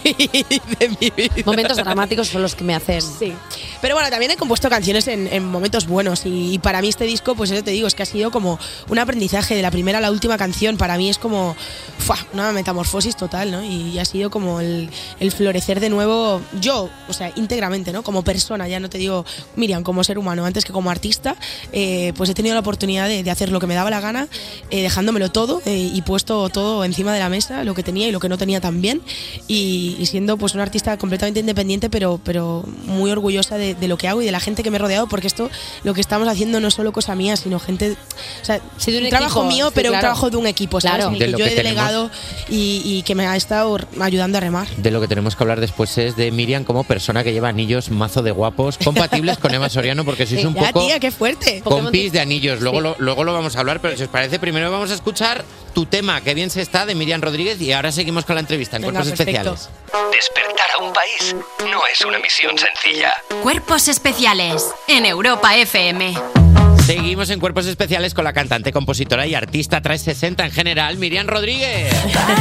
de mi vida. Momentos dramáticos son los que me hacen. Sí. Pero bueno, también he compuesto canciones en momentos buenos y para mí este disco, pues eso te digo, es que ha sido como un aprendizaje de la primera a la última canción. Para mí es como una metamorfosis total, ¿no? Y ha sido como el florecer de nuevo yo, o sea, íntegramente, ¿no? Como persona, ya no te digo Miriam como ser humano, antes que como artista, pues he tenido la oportunidad de hacer lo que me daba la gana, dejándomelo todo y puesto todo encima de la mesa, lo que tenía y lo que no tenía también, y siendo pues una artista completamente independiente, pero muy orgullosa de lo que hago y de la gente que me he rodeado, porque esto, lo que estamos haciendo no es solo cosa mía, sino gente, o sea, sí, de un trabajo equipo, mío, sí, pero claro. un trabajo de un equipo, ¿sabes? Claro. En el que De lo yo que he delegado y que me ha estado ayudando a remar. De lo que tenemos que hablar después es de Miriam como persona que lleva anillos mazo de guapos, compatibles con Eva Soriano, porque sois un Ya, poco tía, qué fuerte. compis de anillos. Luego lo vamos a hablar, pero si os parece, primero vamos a escuchar escuchar Tu tema, que bien se está, de Miriam Rodríguez, y ahora seguimos con la entrevista en Venga, Cuerpos perfecto. Especiales. Despertar a un país no es una misión sencilla. Cuerpos especiales en Europa FM. Seguimos en Cuerpos Especiales con la cantante, compositora y artista 360 en general, Miriam Rodríguez.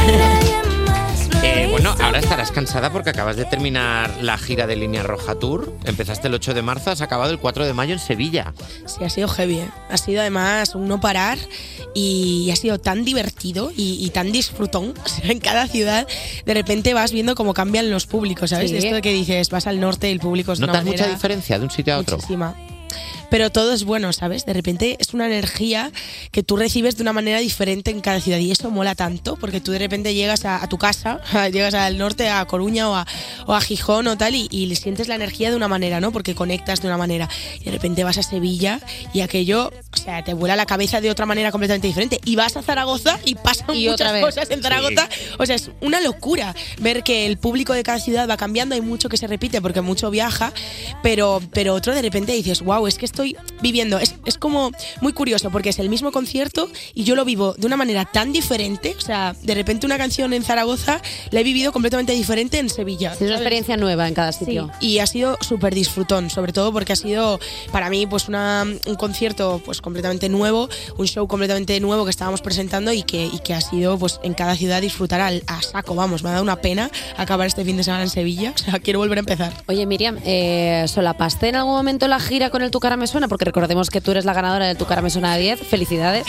Bueno, ahora estarás cansada porque acabas de terminar la gira de Línea Roja Tour. Empezaste el 8 de marzo, has acabado el 4 de mayo en Sevilla. Sí, ha sido heavy, ¿eh? Ha sido además un no parar y ha sido tan divertido y tan disfrutón. O sea, en cada ciudad de repente vas viendo cómo cambian los públicos, ¿sabes? Sí. Esto de que dices, vas al norte y el público es de una ¿Notas manera... mucha diferencia de un sitio a otro? Muchísima. Pero todo es bueno, ¿sabes? De repente es una energía que tú recibes de una manera diferente en cada ciudad y eso mola tanto porque tú de repente llegas a tu casa, llegas al norte, a Coruña o a Gijón o tal y sientes la energía de una manera, ¿no? Porque conectas de una manera y de repente vas a Sevilla y aquello, o sea, te vuela la cabeza de otra manera completamente diferente y vas a Zaragoza y pasan Y otra muchas vez. cosas en Zaragoza, o sea, es una locura ver que el público de cada ciudad va cambiando, hay mucho que se repite porque mucho viaja, pero otro de repente dices, wow, es que estoy viviendo, es como muy curioso porque es el mismo concierto y yo lo vivo de una manera tan diferente, o sea, de repente una canción en Zaragoza la he vivido completamente diferente en Sevilla. Es una experiencia nueva en cada sitio. Sí, y ha sido súper disfrutón, sobre todo porque ha sido para mí pues un concierto pues completamente nuevo, un show completamente nuevo que estábamos presentando y que ha sido pues en cada ciudad disfrutar a saco, vamos, me ha dado una pena acabar este fin de semana en Sevilla, o sea, quiero volver a empezar. Oye, Miriam, ¿solapaste en algún momento la gira con el Tu cara me suena? Porque recordemos que tú eres la ganadora del Tu cara me suena de 10. Felicidades.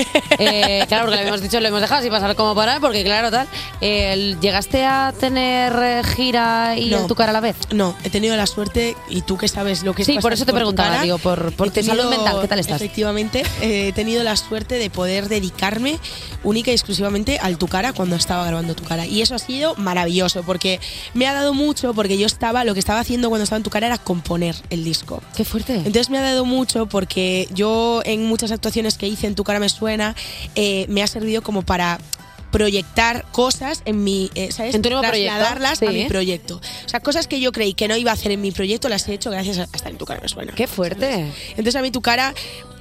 Claro, porque le habíamos dicho, lo hemos dejado así pasar como parar, porque claro, tal. ¿Llegaste a tener gira y el Tu cara a la vez? No, he tenido la suerte, y tú que sabes lo que es Sí, por pasar eso te Tu preguntaba, cara, digo, por tu he tenido- salud mental, ¿qué tal estás? Efectivamente, he tenido la suerte de poder dedicarme única y exclusivamente al Tu cara cuando estaba grabando Tu cara. Y eso ha sido maravilloso, porque me ha dado mucho, porque lo que estaba haciendo cuando estaba en Tu cara era componer el disco. ¡Qué fuerte! Entonces me ha dado mucho porque yo en muchas actuaciones que hice en Tu cara me suena, me ha servido como para proyectar cosas en mi, ¿sabes? En tu nuevo proyecto. Trasladarlas a Sí. mi proyecto. O sea, cosas que yo creí que no iba a hacer en mi proyecto, las he hecho gracias a estar en Tu cara me suena. ¡Qué fuerte! Entonces a mí Tu cara...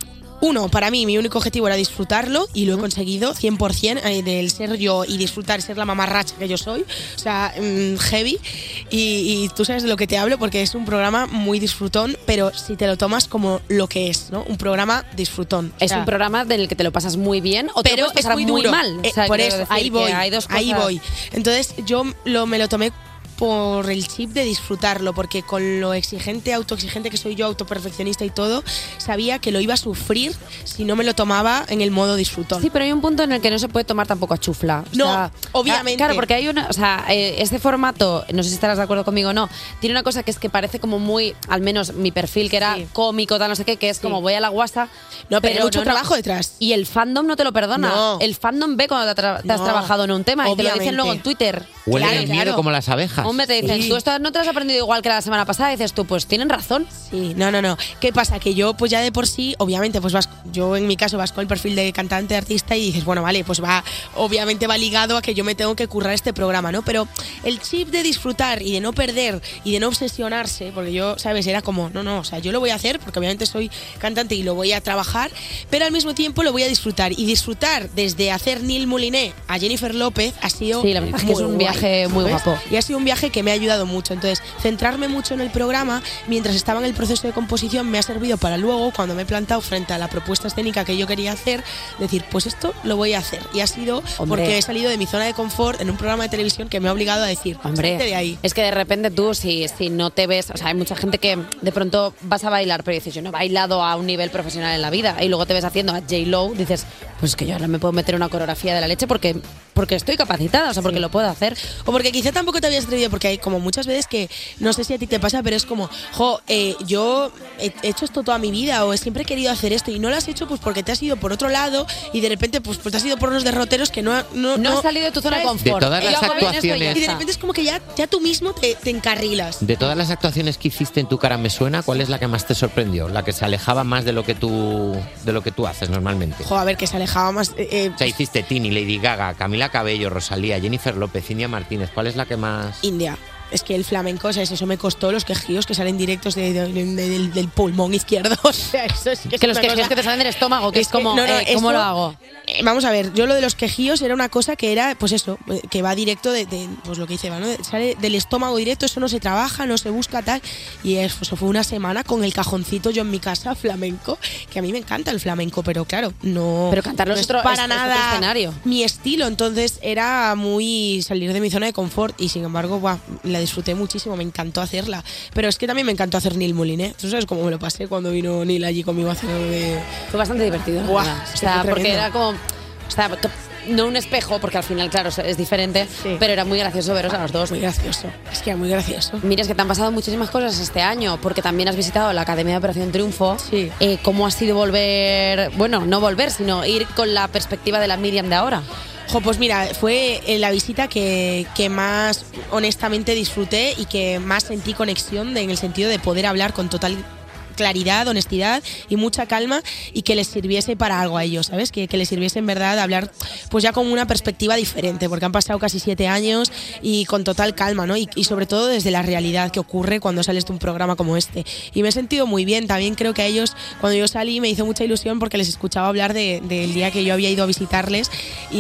Para mí mi único objetivo era disfrutarlo y lo he conseguido 100% del ser yo y disfrutar, ser la mamarracha que yo soy, o sea, heavy, y tú sabes de lo que te hablo porque es un programa muy disfrutón, pero si te lo tomas como lo que es, ¿no? Un programa disfrutón. Es un programa del que te lo pasas muy bien o te lo pero puedes pasar es muy muy duro. mal. O sea, Por quiero eso, decir ahí que voy, hay dos ahí cosas. voy. Entonces yo me lo tomé por el chip de disfrutarlo, porque con lo autoexigente que soy yo, autoperfeccionista y todo, sabía que lo iba a sufrir si no me lo tomaba en el modo disfrutón. Sí, pero hay un punto en el que no se puede tomar tampoco a chufla. O No, sea, obviamente. Claro, porque hay una. O sea, este formato, no sé si estarás de acuerdo conmigo o no, tiene una cosa que es que parece como muy. Al menos mi perfil, que era cómico, tal, no sé qué, que es como voy a la guasa. No, pero hay mucho trabajo detrás. Y el fandom no te lo perdona. No. El fandom ve cuando te has No. trabajado en un tema y te lo dicen Obviamente. luego en Twitter. Huelen Claro, el miedo claro. como las abejas. Hombre, te dicen, Sí. tú esto no te lo has aprendido igual que la semana pasada. Y dices tú, pues tienen razón. Sí, no. ¿Qué pasa? Que yo, pues ya de por sí, obviamente, pues yo en mi caso vas con el perfil de cantante, artista y dices, bueno, vale, pues obviamente va ligado a que yo me tengo que currar este programa, ¿no? Pero el chip de disfrutar y de no perder y de no obsesionarse, porque yo, ¿sabes? Era como, no, o sea, yo lo voy a hacer porque obviamente soy cantante y lo voy a trabajar, pero al mismo tiempo lo voy a disfrutar. Y disfrutar desde hacer Neil Mouliné a Jennifer López ha sido Sí, la verdad es que es un guay, viaje muy ¿sabes? guapo. Y ha sido un viaje que me ha ayudado mucho. Entonces, centrarme mucho en el programa mientras estaba en el proceso de composición me ha servido para luego, cuando me he plantado frente a la propuesta escénica que yo quería hacer, decir, pues esto lo voy a hacer. Y ha sido porque he salido de mi zona de confort en un programa de televisión que me ha obligado a decir, Hombre, salte de ahí. es que de repente tú, si no te ves, o sea, hay mucha gente que de pronto vas a bailar, pero dices, yo no he bailado a un nivel profesional en la vida, y luego te ves haciendo a J-Lo, dices, pues que yo ahora me puedo meter una coreografía de la leche porque estoy capacitada, o sea, porque lo puedo hacer. O porque quizá tampoco te habías atrevido, porque hay como muchas veces que, no sé si a ti te pasa, pero es como, yo he hecho esto toda mi vida, o siempre he querido hacer esto, y no lo has hecho pues porque te has ido por otro lado, y de repente pues te has ido por unos derroteros que no has salido de tu zona de ¿sabes? confort. De todas las Yo hago bien esto y ya actuaciones- Y de está. repente es como que ya tú mismo te encarrilas. De todas las actuaciones que hiciste en Tu cara me suena, ¿cuál es la que más te sorprendió? La que se alejaba más de lo que tú haces normalmente. A ver, que se alejaba más. O sea, hiciste Tini, Lady Gaga, Camila Cabello, Rosalía, Jennifer López, India Martínez. ¿Cuál es la que más...? India. es que el flamenco, o sea, eso me costó los quejíos que salen directos del pulmón izquierdo. O sea, eso es Que los quejíos que te salen del estómago, que es como, ¿cómo lo hago? Vamos a ver, yo lo de los quejíos era una cosa que era, pues eso, que va directo pues lo que dice Eva, ¿no? Sale del estómago directo, eso no se trabaja, no se busca tal. Y eso fue una semana con el cajoncito yo en mi casa, flamenco, que a mí me encanta el flamenco, pero claro, no. Pero cantarlo no es otro, para es nada otro escenario. Mi estilo, entonces era muy salir de mi zona de confort y sin embargo, la disfruté muchísimo, me encantó hacerla. Pero es que también me encantó hacer Neil Moliner. ¿Tú sabes cómo me lo pasé cuando vino Neil allí conmigo a hacer Fue bastante divertido. Buah, o sea, porque era como... O sea, no un espejo, porque al final, claro, es diferente, pero era muy gracioso veros a los dos. Muy gracioso, es que era muy gracioso. Mira, es que te han pasado muchísimas cosas este año, porque también has visitado la Academia de Operación Triunfo. Sí. ¿Cómo ha sido volver, bueno, no volver, sino ir con la perspectiva de la Miriam de ahora? Pues mira, fue la visita que más honestamente disfruté y que más sentí conexión en el sentido de poder hablar con total claridad, honestidad y mucha calma y que les sirviese para algo a ellos, ¿sabes? Que les sirviese en verdad hablar pues ya con una perspectiva diferente, porque han pasado casi 7 años y con total calma, ¿no? Y sobre todo desde la realidad que ocurre cuando sales de un programa como este. Y me he sentido muy bien, también creo que a ellos, cuando yo salí, me hizo mucha ilusión porque les escuchaba hablar del día que yo había ido a visitarles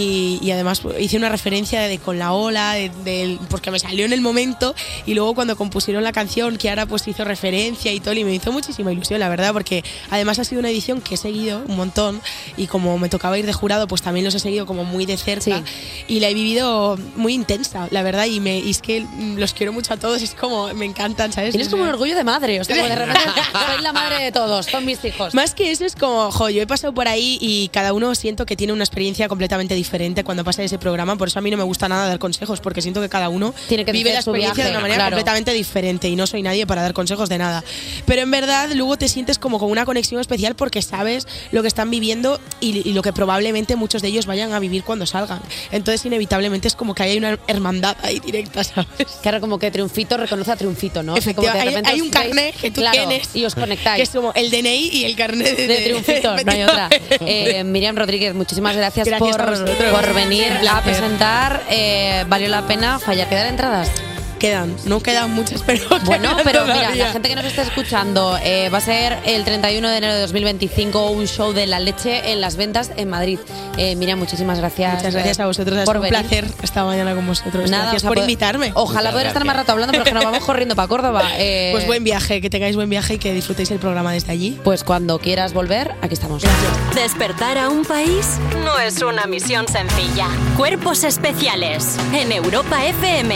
y además hice una referencia de Con la Ola, porque me salió en el momento y luego cuando compusieron la canción, que ahora pues hizo referencia y todo, y me hizo muchísima ilusión, la verdad, porque además ha sido una edición que he seguido un montón y como me tocaba ir de jurado, pues también los he seguido como muy de cerca y la he vivido muy intensa, la verdad, y es que los quiero mucho a todos, es como, me encantan, ¿sabes? Tienes como un orgullo de madre, o sea, como de repente soy la madre de todos, son mis hijos. Más que eso es como, yo he pasado por ahí y cada uno siento que tiene una experiencia completamente diferente cuando pasa ese programa, por eso a mí no me gusta nada dar consejos, porque siento que cada uno tiene que vive la experiencia de una manera completamente diferente y no soy nadie para dar consejos de nada. Pero en verdad luego te sientes como con una conexión especial porque sabes lo que están viviendo y lo que probablemente muchos de ellos vayan a vivir cuando salgan. Entonces inevitablemente es como que hay una hermandad ahí directa, ¿sabes? Claro, como que Triunfito reconoce a Triunfito, ¿no? Efectivamente, hay un carnet que tú tienes y os conectáis. Que es como el DNI y el carnet de Triunfito, no hay otra. Miriam Rodríguez, muchísimas gracias por venir a presentar. ¿Valió la pena fallar? ¿Quedan entradas? No quedan muchas, pero bueno, pero todavía. mira, la gente que nos está escuchando, va a ser el 31 de enero de 2025 un show de La Leche en Las Ventas en Madrid. Miriam, muchísimas gracias. Muchas gracias a vosotros, por es un venir. placer esta mañana con vosotros. Nada, gracias por invitarme. Ojalá poder estar más rato hablando, pero que nos vamos corriendo para Córdoba. Pues buen viaje, que tengáis buen viaje y que disfrutéis el programa desde allí. Pues cuando quieras volver, aquí estamos. Gracias. Despertar a un país no es una misión sencilla. Cuerpos especiales en Europa FM.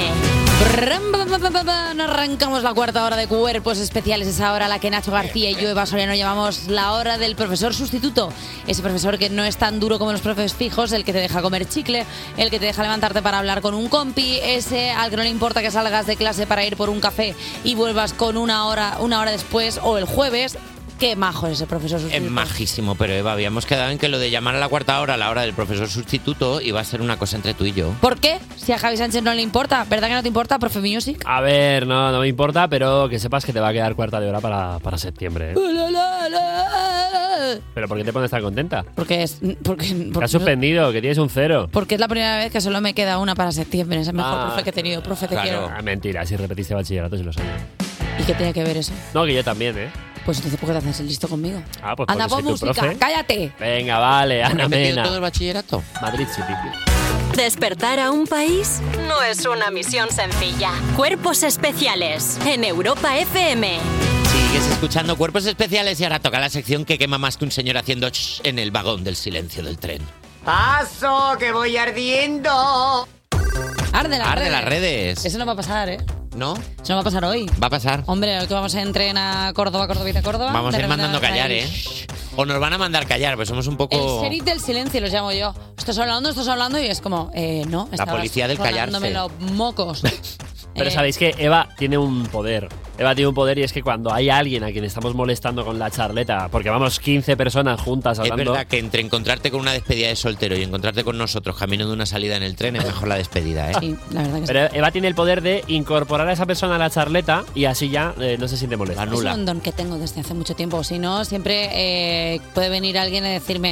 Arrancamos la cuarta hora de Cuerpos Especiales, esa hora a la que Nacho García y yo, Eva Soriano, llamamos la hora del profesor sustituto. Ese profesor que no es tan duro como los profes fijos, el que te deja comer chicle, el que te deja levantarte para hablar con un compi, ese al que no le importa que salgas de clase para ir por un café y vuelvas con una hora después o el jueves. Qué majo es ese profesor sustituto. Es majísimo, pero Eva, habíamos quedado en que lo de llamar a la cuarta hora, a la hora del profesor sustituto, iba a ser una cosa entre tú y yo. ¿Por qué? Si a Javi Sánchez no le importa. ¿Verdad que no te importa, profe Music? A ver, no me importa, pero que sepas que te va a quedar cuarta de hora para septiembre, ¿eh? ¿Pero por qué te pones tan contenta? Porque Te has suspendido, que tienes un 0. Porque es la primera vez que solo me queda una para septiembre. Es el mejor profe que he tenido. Profe, te quiero. Mentira, si repetiste bachillerato, si lo sabes. ¿Y qué tiene que ver eso? No, que yo también, ¿eh? Pues entonces, ¿por qué te haces el listo conmigo? Pues anda, pon música, profe. cállate. Venga, vale, Ana Mena. todo el bachillerato? Madrid City. Despertar a un país no es una misión sencilla. Cuerpos especiales en Europa FM. Sigues escuchando Cuerpos Especiales y ahora toca la sección que quema más que un señor haciendo shh en el vagón del silencio del tren. ¡Paso, que voy ardiendo! Arde las redes. Eso no va a pasar, ¿eh? ¿No? Eso no va a pasar hoy. Va a pasar. Hombre, hoy que vamos en tren a Córdoba, Córdoba. Vamos a ir mandando callar, ¿eh? O nos van a mandar callar, pues somos un poco... El sheriff del silencio los llamo yo. Estás hablando y es como, no. La policía del callarse. Los mocos. Pero sabéis que Eva tiene un poder. Eva tiene un poder y es que cuando hay alguien a quien estamos molestando con la charleta, porque vamos 15 personas juntas hablando... Es verdad que entre encontrarte con una despedida de soltero y encontrarte con nosotros camino de una salida en el tren es mejor la despedida, ¿eh? Sí, la verdad que Pero Eva tiene el poder de incorporar a esa persona a la charleta y así ya no se siente molesta. Es un don que tengo desde hace mucho tiempo. Si no, siempre puede venir alguien a decirme,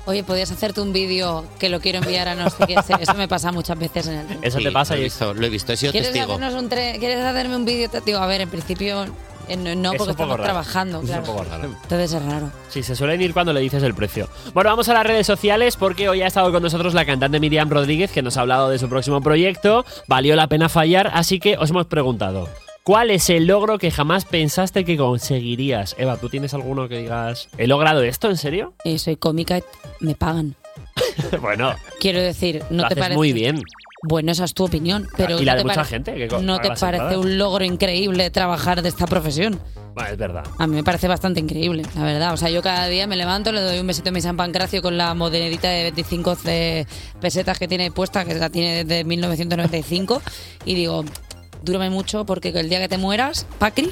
Oye, podías hacerte un vídeo que lo quiero enviar a no sé qué. Eso me pasa muchas veces en el tren. Eso te pasa lo he visto, he sido testigo. ¿Quieres hacerme un vídeo? Te digo, a ver, en principio no, porque estamos trabajando. Es claro. un poco raro. Entonces es raro. Sí, se suelen ir cuando le dices el precio. Bueno, vamos a las redes sociales porque hoy ha estado con nosotros la cantante Miriam Rodríguez, que nos ha hablado de su próximo proyecto. Valió la pena fallar, así que os hemos preguntado: ¿cuál es el logro que jamás pensaste que conseguirías? Eva, ¿tú tienes alguno que digas, ¿he logrado esto, en serio? Soy cómica y me pagan. Bueno, Quiero decir, lo ¿no te haces parece? muy bien. Bueno, esa es tu opinión, pero Y la ¿no de te mucha parece- gente que ¿No te paga las parece entradas? un logro increíble trabajar de esta profesión? Bueno, es verdad. A mí me parece bastante increíble, la verdad. O sea, yo cada día me levanto, le doy un besito a mi San Pancracio con la monedita de 25 pesetas que tiene puesta, que la tiene desde 1995, y digo, dúrame mucho porque el día que te mueras, Pacri,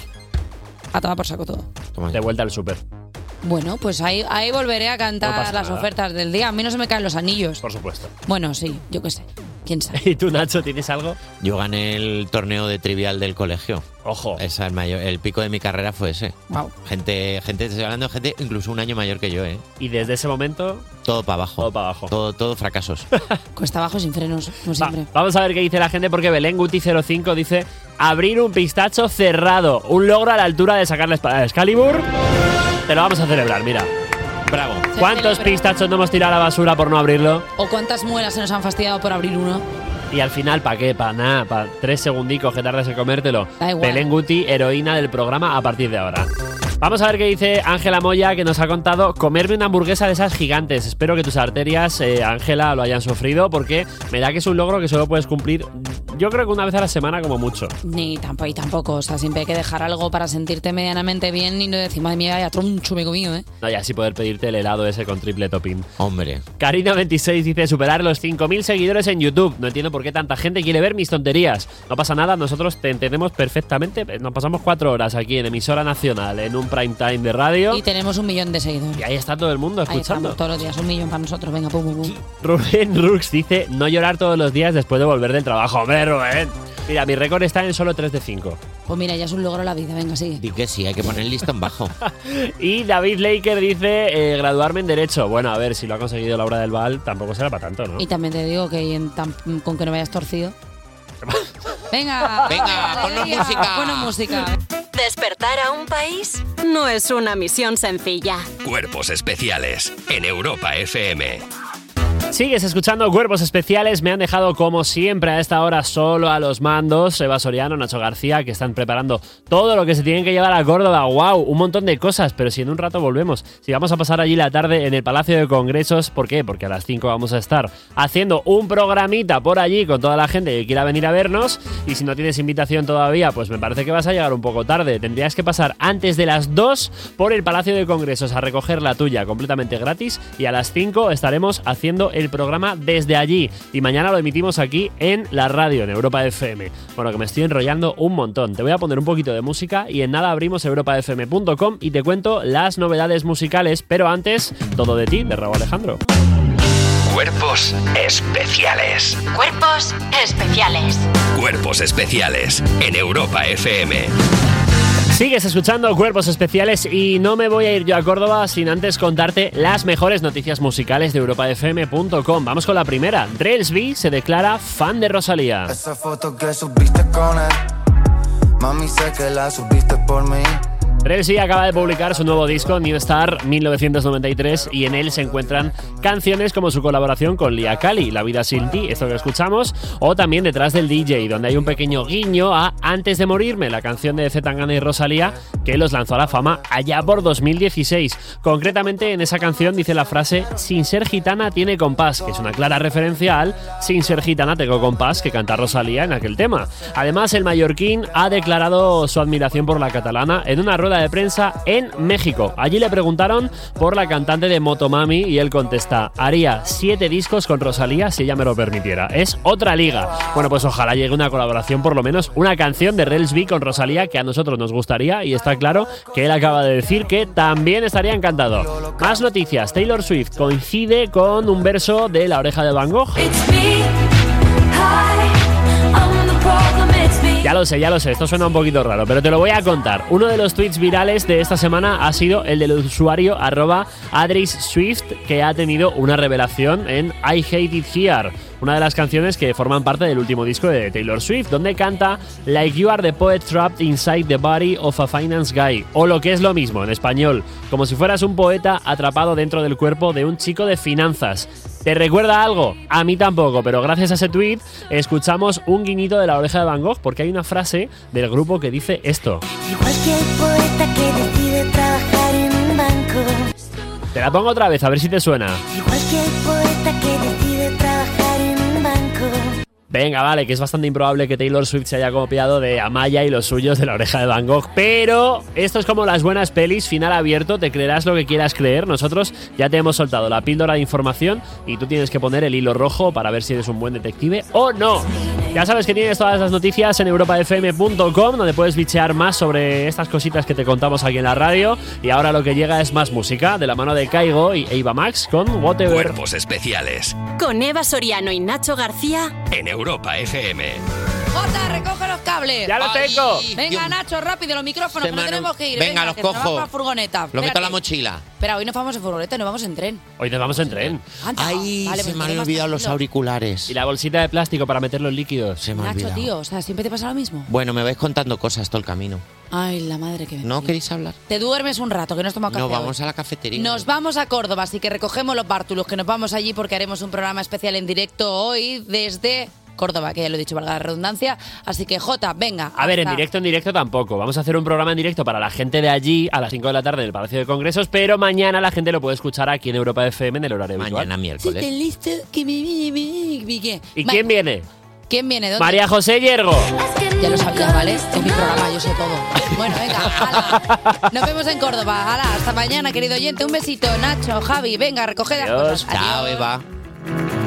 a tomar por saco todo. De vuelta al súper. Bueno, pues ahí volveré a No cantar pasa las nada. ofertas del día. A mí no se me caen los anillos. Por supuesto. Bueno, sí, yo qué sé. ¿Quién sabe? ¿Y tú, Nacho, tienes algo? Yo gané el torneo de trivial del colegio. Ojo. Esa es el pico de mi carrera fue ese. Wow. Gente, estoy hablando de gente incluso un año mayor que yo, ¿eh? Y desde ese momento, Todo para abajo. todo para abajo. Todo fracasos. Cuesta abajo sin frenos, como siempre. Vamos a ver qué dice la gente, porque Belén Guti05 dice: abrir un pistacho cerrado. Un logro a la altura de sacar la espada de Excalibur. Te lo vamos a celebrar, mira. Bravo. ¿Cuántos pistachos no hemos tirado a la basura por no abrirlo? ¿O cuántas muelas se nos han fastidiado por abrir uno? Y al final, ¿para qué? Para nada, para 3 segundicos que tardes en comértelo. Da igual. Belén Guti, heroína del programa a partir de ahora. Vamos a ver qué dice Ángela Moya, que nos ha contado: comerme una hamburguesa de esas gigantes. Espero que tus arterias, Ángela, lo hayan sufrido, porque me da que es un logro que solo puedes cumplir, yo creo que una vez a la semana como mucho. Ni tampoco. O sea, siempre hay que dejar algo para sentirte medianamente bien y no decir, madre mía, vaya troncho me he comido, ¿eh? No, y así poder pedirte el helado ese con triple topping. Hombre. Karina26 dice: superar los 5.000 seguidores en YouTube. No entiendo por qué tanta gente quiere ver mis tonterías. No pasa nada, nosotros te entendemos perfectamente. Nos pasamos 4 horas aquí en emisora nacional, en un prime time de radio. Y tenemos 1 millón de seguidores. Y ahí está todo el mundo Ahí escuchando. estamos todos los días, 1 millón para nosotros. Venga, pum, pum, pum. Rubén Rux dice: no llorar todos los días después de volver del trabajo. ¡Hombre, Rubén! Mira, mi récord está en solo 3 de 5. Pues mira, ya es un logro en la vida. Venga, sigue. Di que sí, hay que poner el listón bajo. Y David Laker dice: graduarme en Derecho. Bueno, a ver, si lo ha conseguido Laura del Val, tampoco será para tanto, ¿no? Y también te digo que con que no vayas torcido. Venga, ponnos música. Ponnos música. Despertar a un país no es una misión sencilla. Cuerpos especiales en Europa FM. Sigues escuchando Cuerpos Especiales. Me han dejado, como siempre, a esta hora solo a los mandos Eva Soriano, Nacho García, que están preparando todo lo que se tienen que llevar a Córdoba. ¡Wow! Un montón de cosas, pero si en un rato volvemos. Si vamos a pasar allí la tarde en el Palacio de Congresos, ¿por qué? Porque a las 5 vamos a estar haciendo un programita por allí con toda la gente que quiera venir a vernos. Y si no tienes invitación todavía, pues me parece que vas a llegar un poco tarde. Tendrías que pasar antes de las 2 por el Palacio de Congresos a recoger la tuya completamente gratis, y a las 5 estaremos haciendo el programa desde allí, y mañana lo emitimos aquí en la radio, en Europa FM. Bueno, que me estoy enrollando un montón. Te voy a poner un poquito de música y en nada abrimos europafm.com y te cuento las novedades musicales, pero antes, todo de ti, de Raúl Alejandro. Cuerpos especiales. Cuerpos especiales. Cuerpos especiales en Europa FM. Sigues escuchando Cuerpos Especiales y no me voy a ir yo a Córdoba sin antes contarte las mejores noticias musicales de europafm.com. Vamos con la primera. Drelsby se declara fan de Rosalía. Esa foto que subiste con él, mami, sé que la subiste por mí. Drelsby acaba de publicar su nuevo disco New Star 1993 y en él se encuentran canciones como su colaboración con Lia Kali, La vida sin ti, esto que escuchamos, o también Detrás del DJ, donde hay un pequeño guiño a Antes de morirme, la canción de Z Tangana y Rosalía que los lanzó a la fama allá por 2016. Concretamente en esa canción dice la frase Sin ser gitana tiene compás, que es una clara referencia al Sin ser gitana tengo compás que canta Rosalía en aquel tema. Además, el mallorquín ha declarado su admiración por la catalana en una rueda de prensa en México. Allí le preguntaron por la cantante de Motomami y él contesta: haría 7 discos con Rosalía si ella me lo permitiera. Es otra liga. Bueno, pues ojalá llegue una colaboración, por lo menos una canción de Drelsby con Rosalía, que a nosotros nos gustaría, y está claro que él acaba de decir que también estaría encantado. Más noticias. Taylor Swift coincide con un verso de La oreja de Van Gogh. It's me, hi, I'm the problem, it's me. Ya lo sé, esto suena un poquito raro, pero te lo voy a contar. Uno de los tweets virales de esta semana ha sido el del usuario @AdrisSwift, que ha tenido una revelación en I Hate It Here, una de las canciones que forman parte del último disco de Taylor Swift, donde canta Like you are the poet trapped inside the body of a finance guy, o lo que es lo mismo en español, como si fueras un poeta atrapado dentro del cuerpo de un chico de finanzas. ¿Te recuerda algo? A mí tampoco, pero gracias a ese tweet escuchamos un guiñito de La Oreja de Van Gogh, porque hay una frase del grupo que dice esto. Igual que el poeta que decide trabajar en un banco. Te la pongo otra vez, a ver si te suena. Igual que el poeta que decide trabajar en un banco. Venga, vale, que es bastante improbable que Taylor Swift se haya copiado de Amaya y los suyos de La Oreja de Van Gogh, pero esto es como las buenas pelis, final abierto, te creerás lo que quieras creer. Nosotros ya te hemos soltado la píldora de información y tú tienes que poner el hilo rojo para ver si eres un buen detective o no. Ya sabes que tienes todas las noticias en europafm.com, donde puedes bichear más sobre estas cositas que te contamos aquí en la radio. Y ahora lo que llega es más música, de la mano de Kaigo y Eva Max con Whatever. Cuerpos especiales Con Eva Soriano y Nacho García en Europa FM. Jota, recoge los cables. ¡Ya lo tengo! Venga, Nacho, rápido, los micrófonos, que no tenemos que ir. Venga, los que se nos va cojo. para la furgoneta. Lo meto en la Espérate. mochila. Espera, hoy no vamos en furgoneta, no vamos en tren. Hoy nos vamos en tren. Anda, Ay, vale, se pues me han iré más olvidado los tranquilo. auriculares. Y la bolsita de plástico para meter los líquidos. Se me ha Nacho, olvidado. tío, o sea, siempre te pasa lo mismo. Bueno, me vais contando cosas todo el camino. Ay, la madre que me. ¿No queréis hablar? Te duermes un rato, que no has tomado café. No, vamos hoy. a la cafetería. Nos vamos a Córdoba, así que recogemos los bártulos, que nos vamos allí porque haremos un programa especial en directo hoy desde Córdoba, que ya lo he dicho, valga la redundancia. Así que, Jota, venga. A ver, en hasta- directo tampoco. Vamos a hacer un programa en directo para la gente de allí a las 5 de la tarde en el Palacio de Congresos, pero mañana la gente lo puede escuchar aquí en Europa FM en el horario habitual. Mañana miércoles. ¿Estás listo? Que ¿Y quién viene? ¿Quién viene? ¿Dónde? María José Yergo. Ya lo sabía, ¿vale? Es mi programa, yo sé todo. Bueno, venga, hala. Nos vemos en Córdoba. Hala, hasta mañana, querido oyente. Un besito, Nacho, Javi. Venga, recoged las Adiós. cosas. Chao, Eva.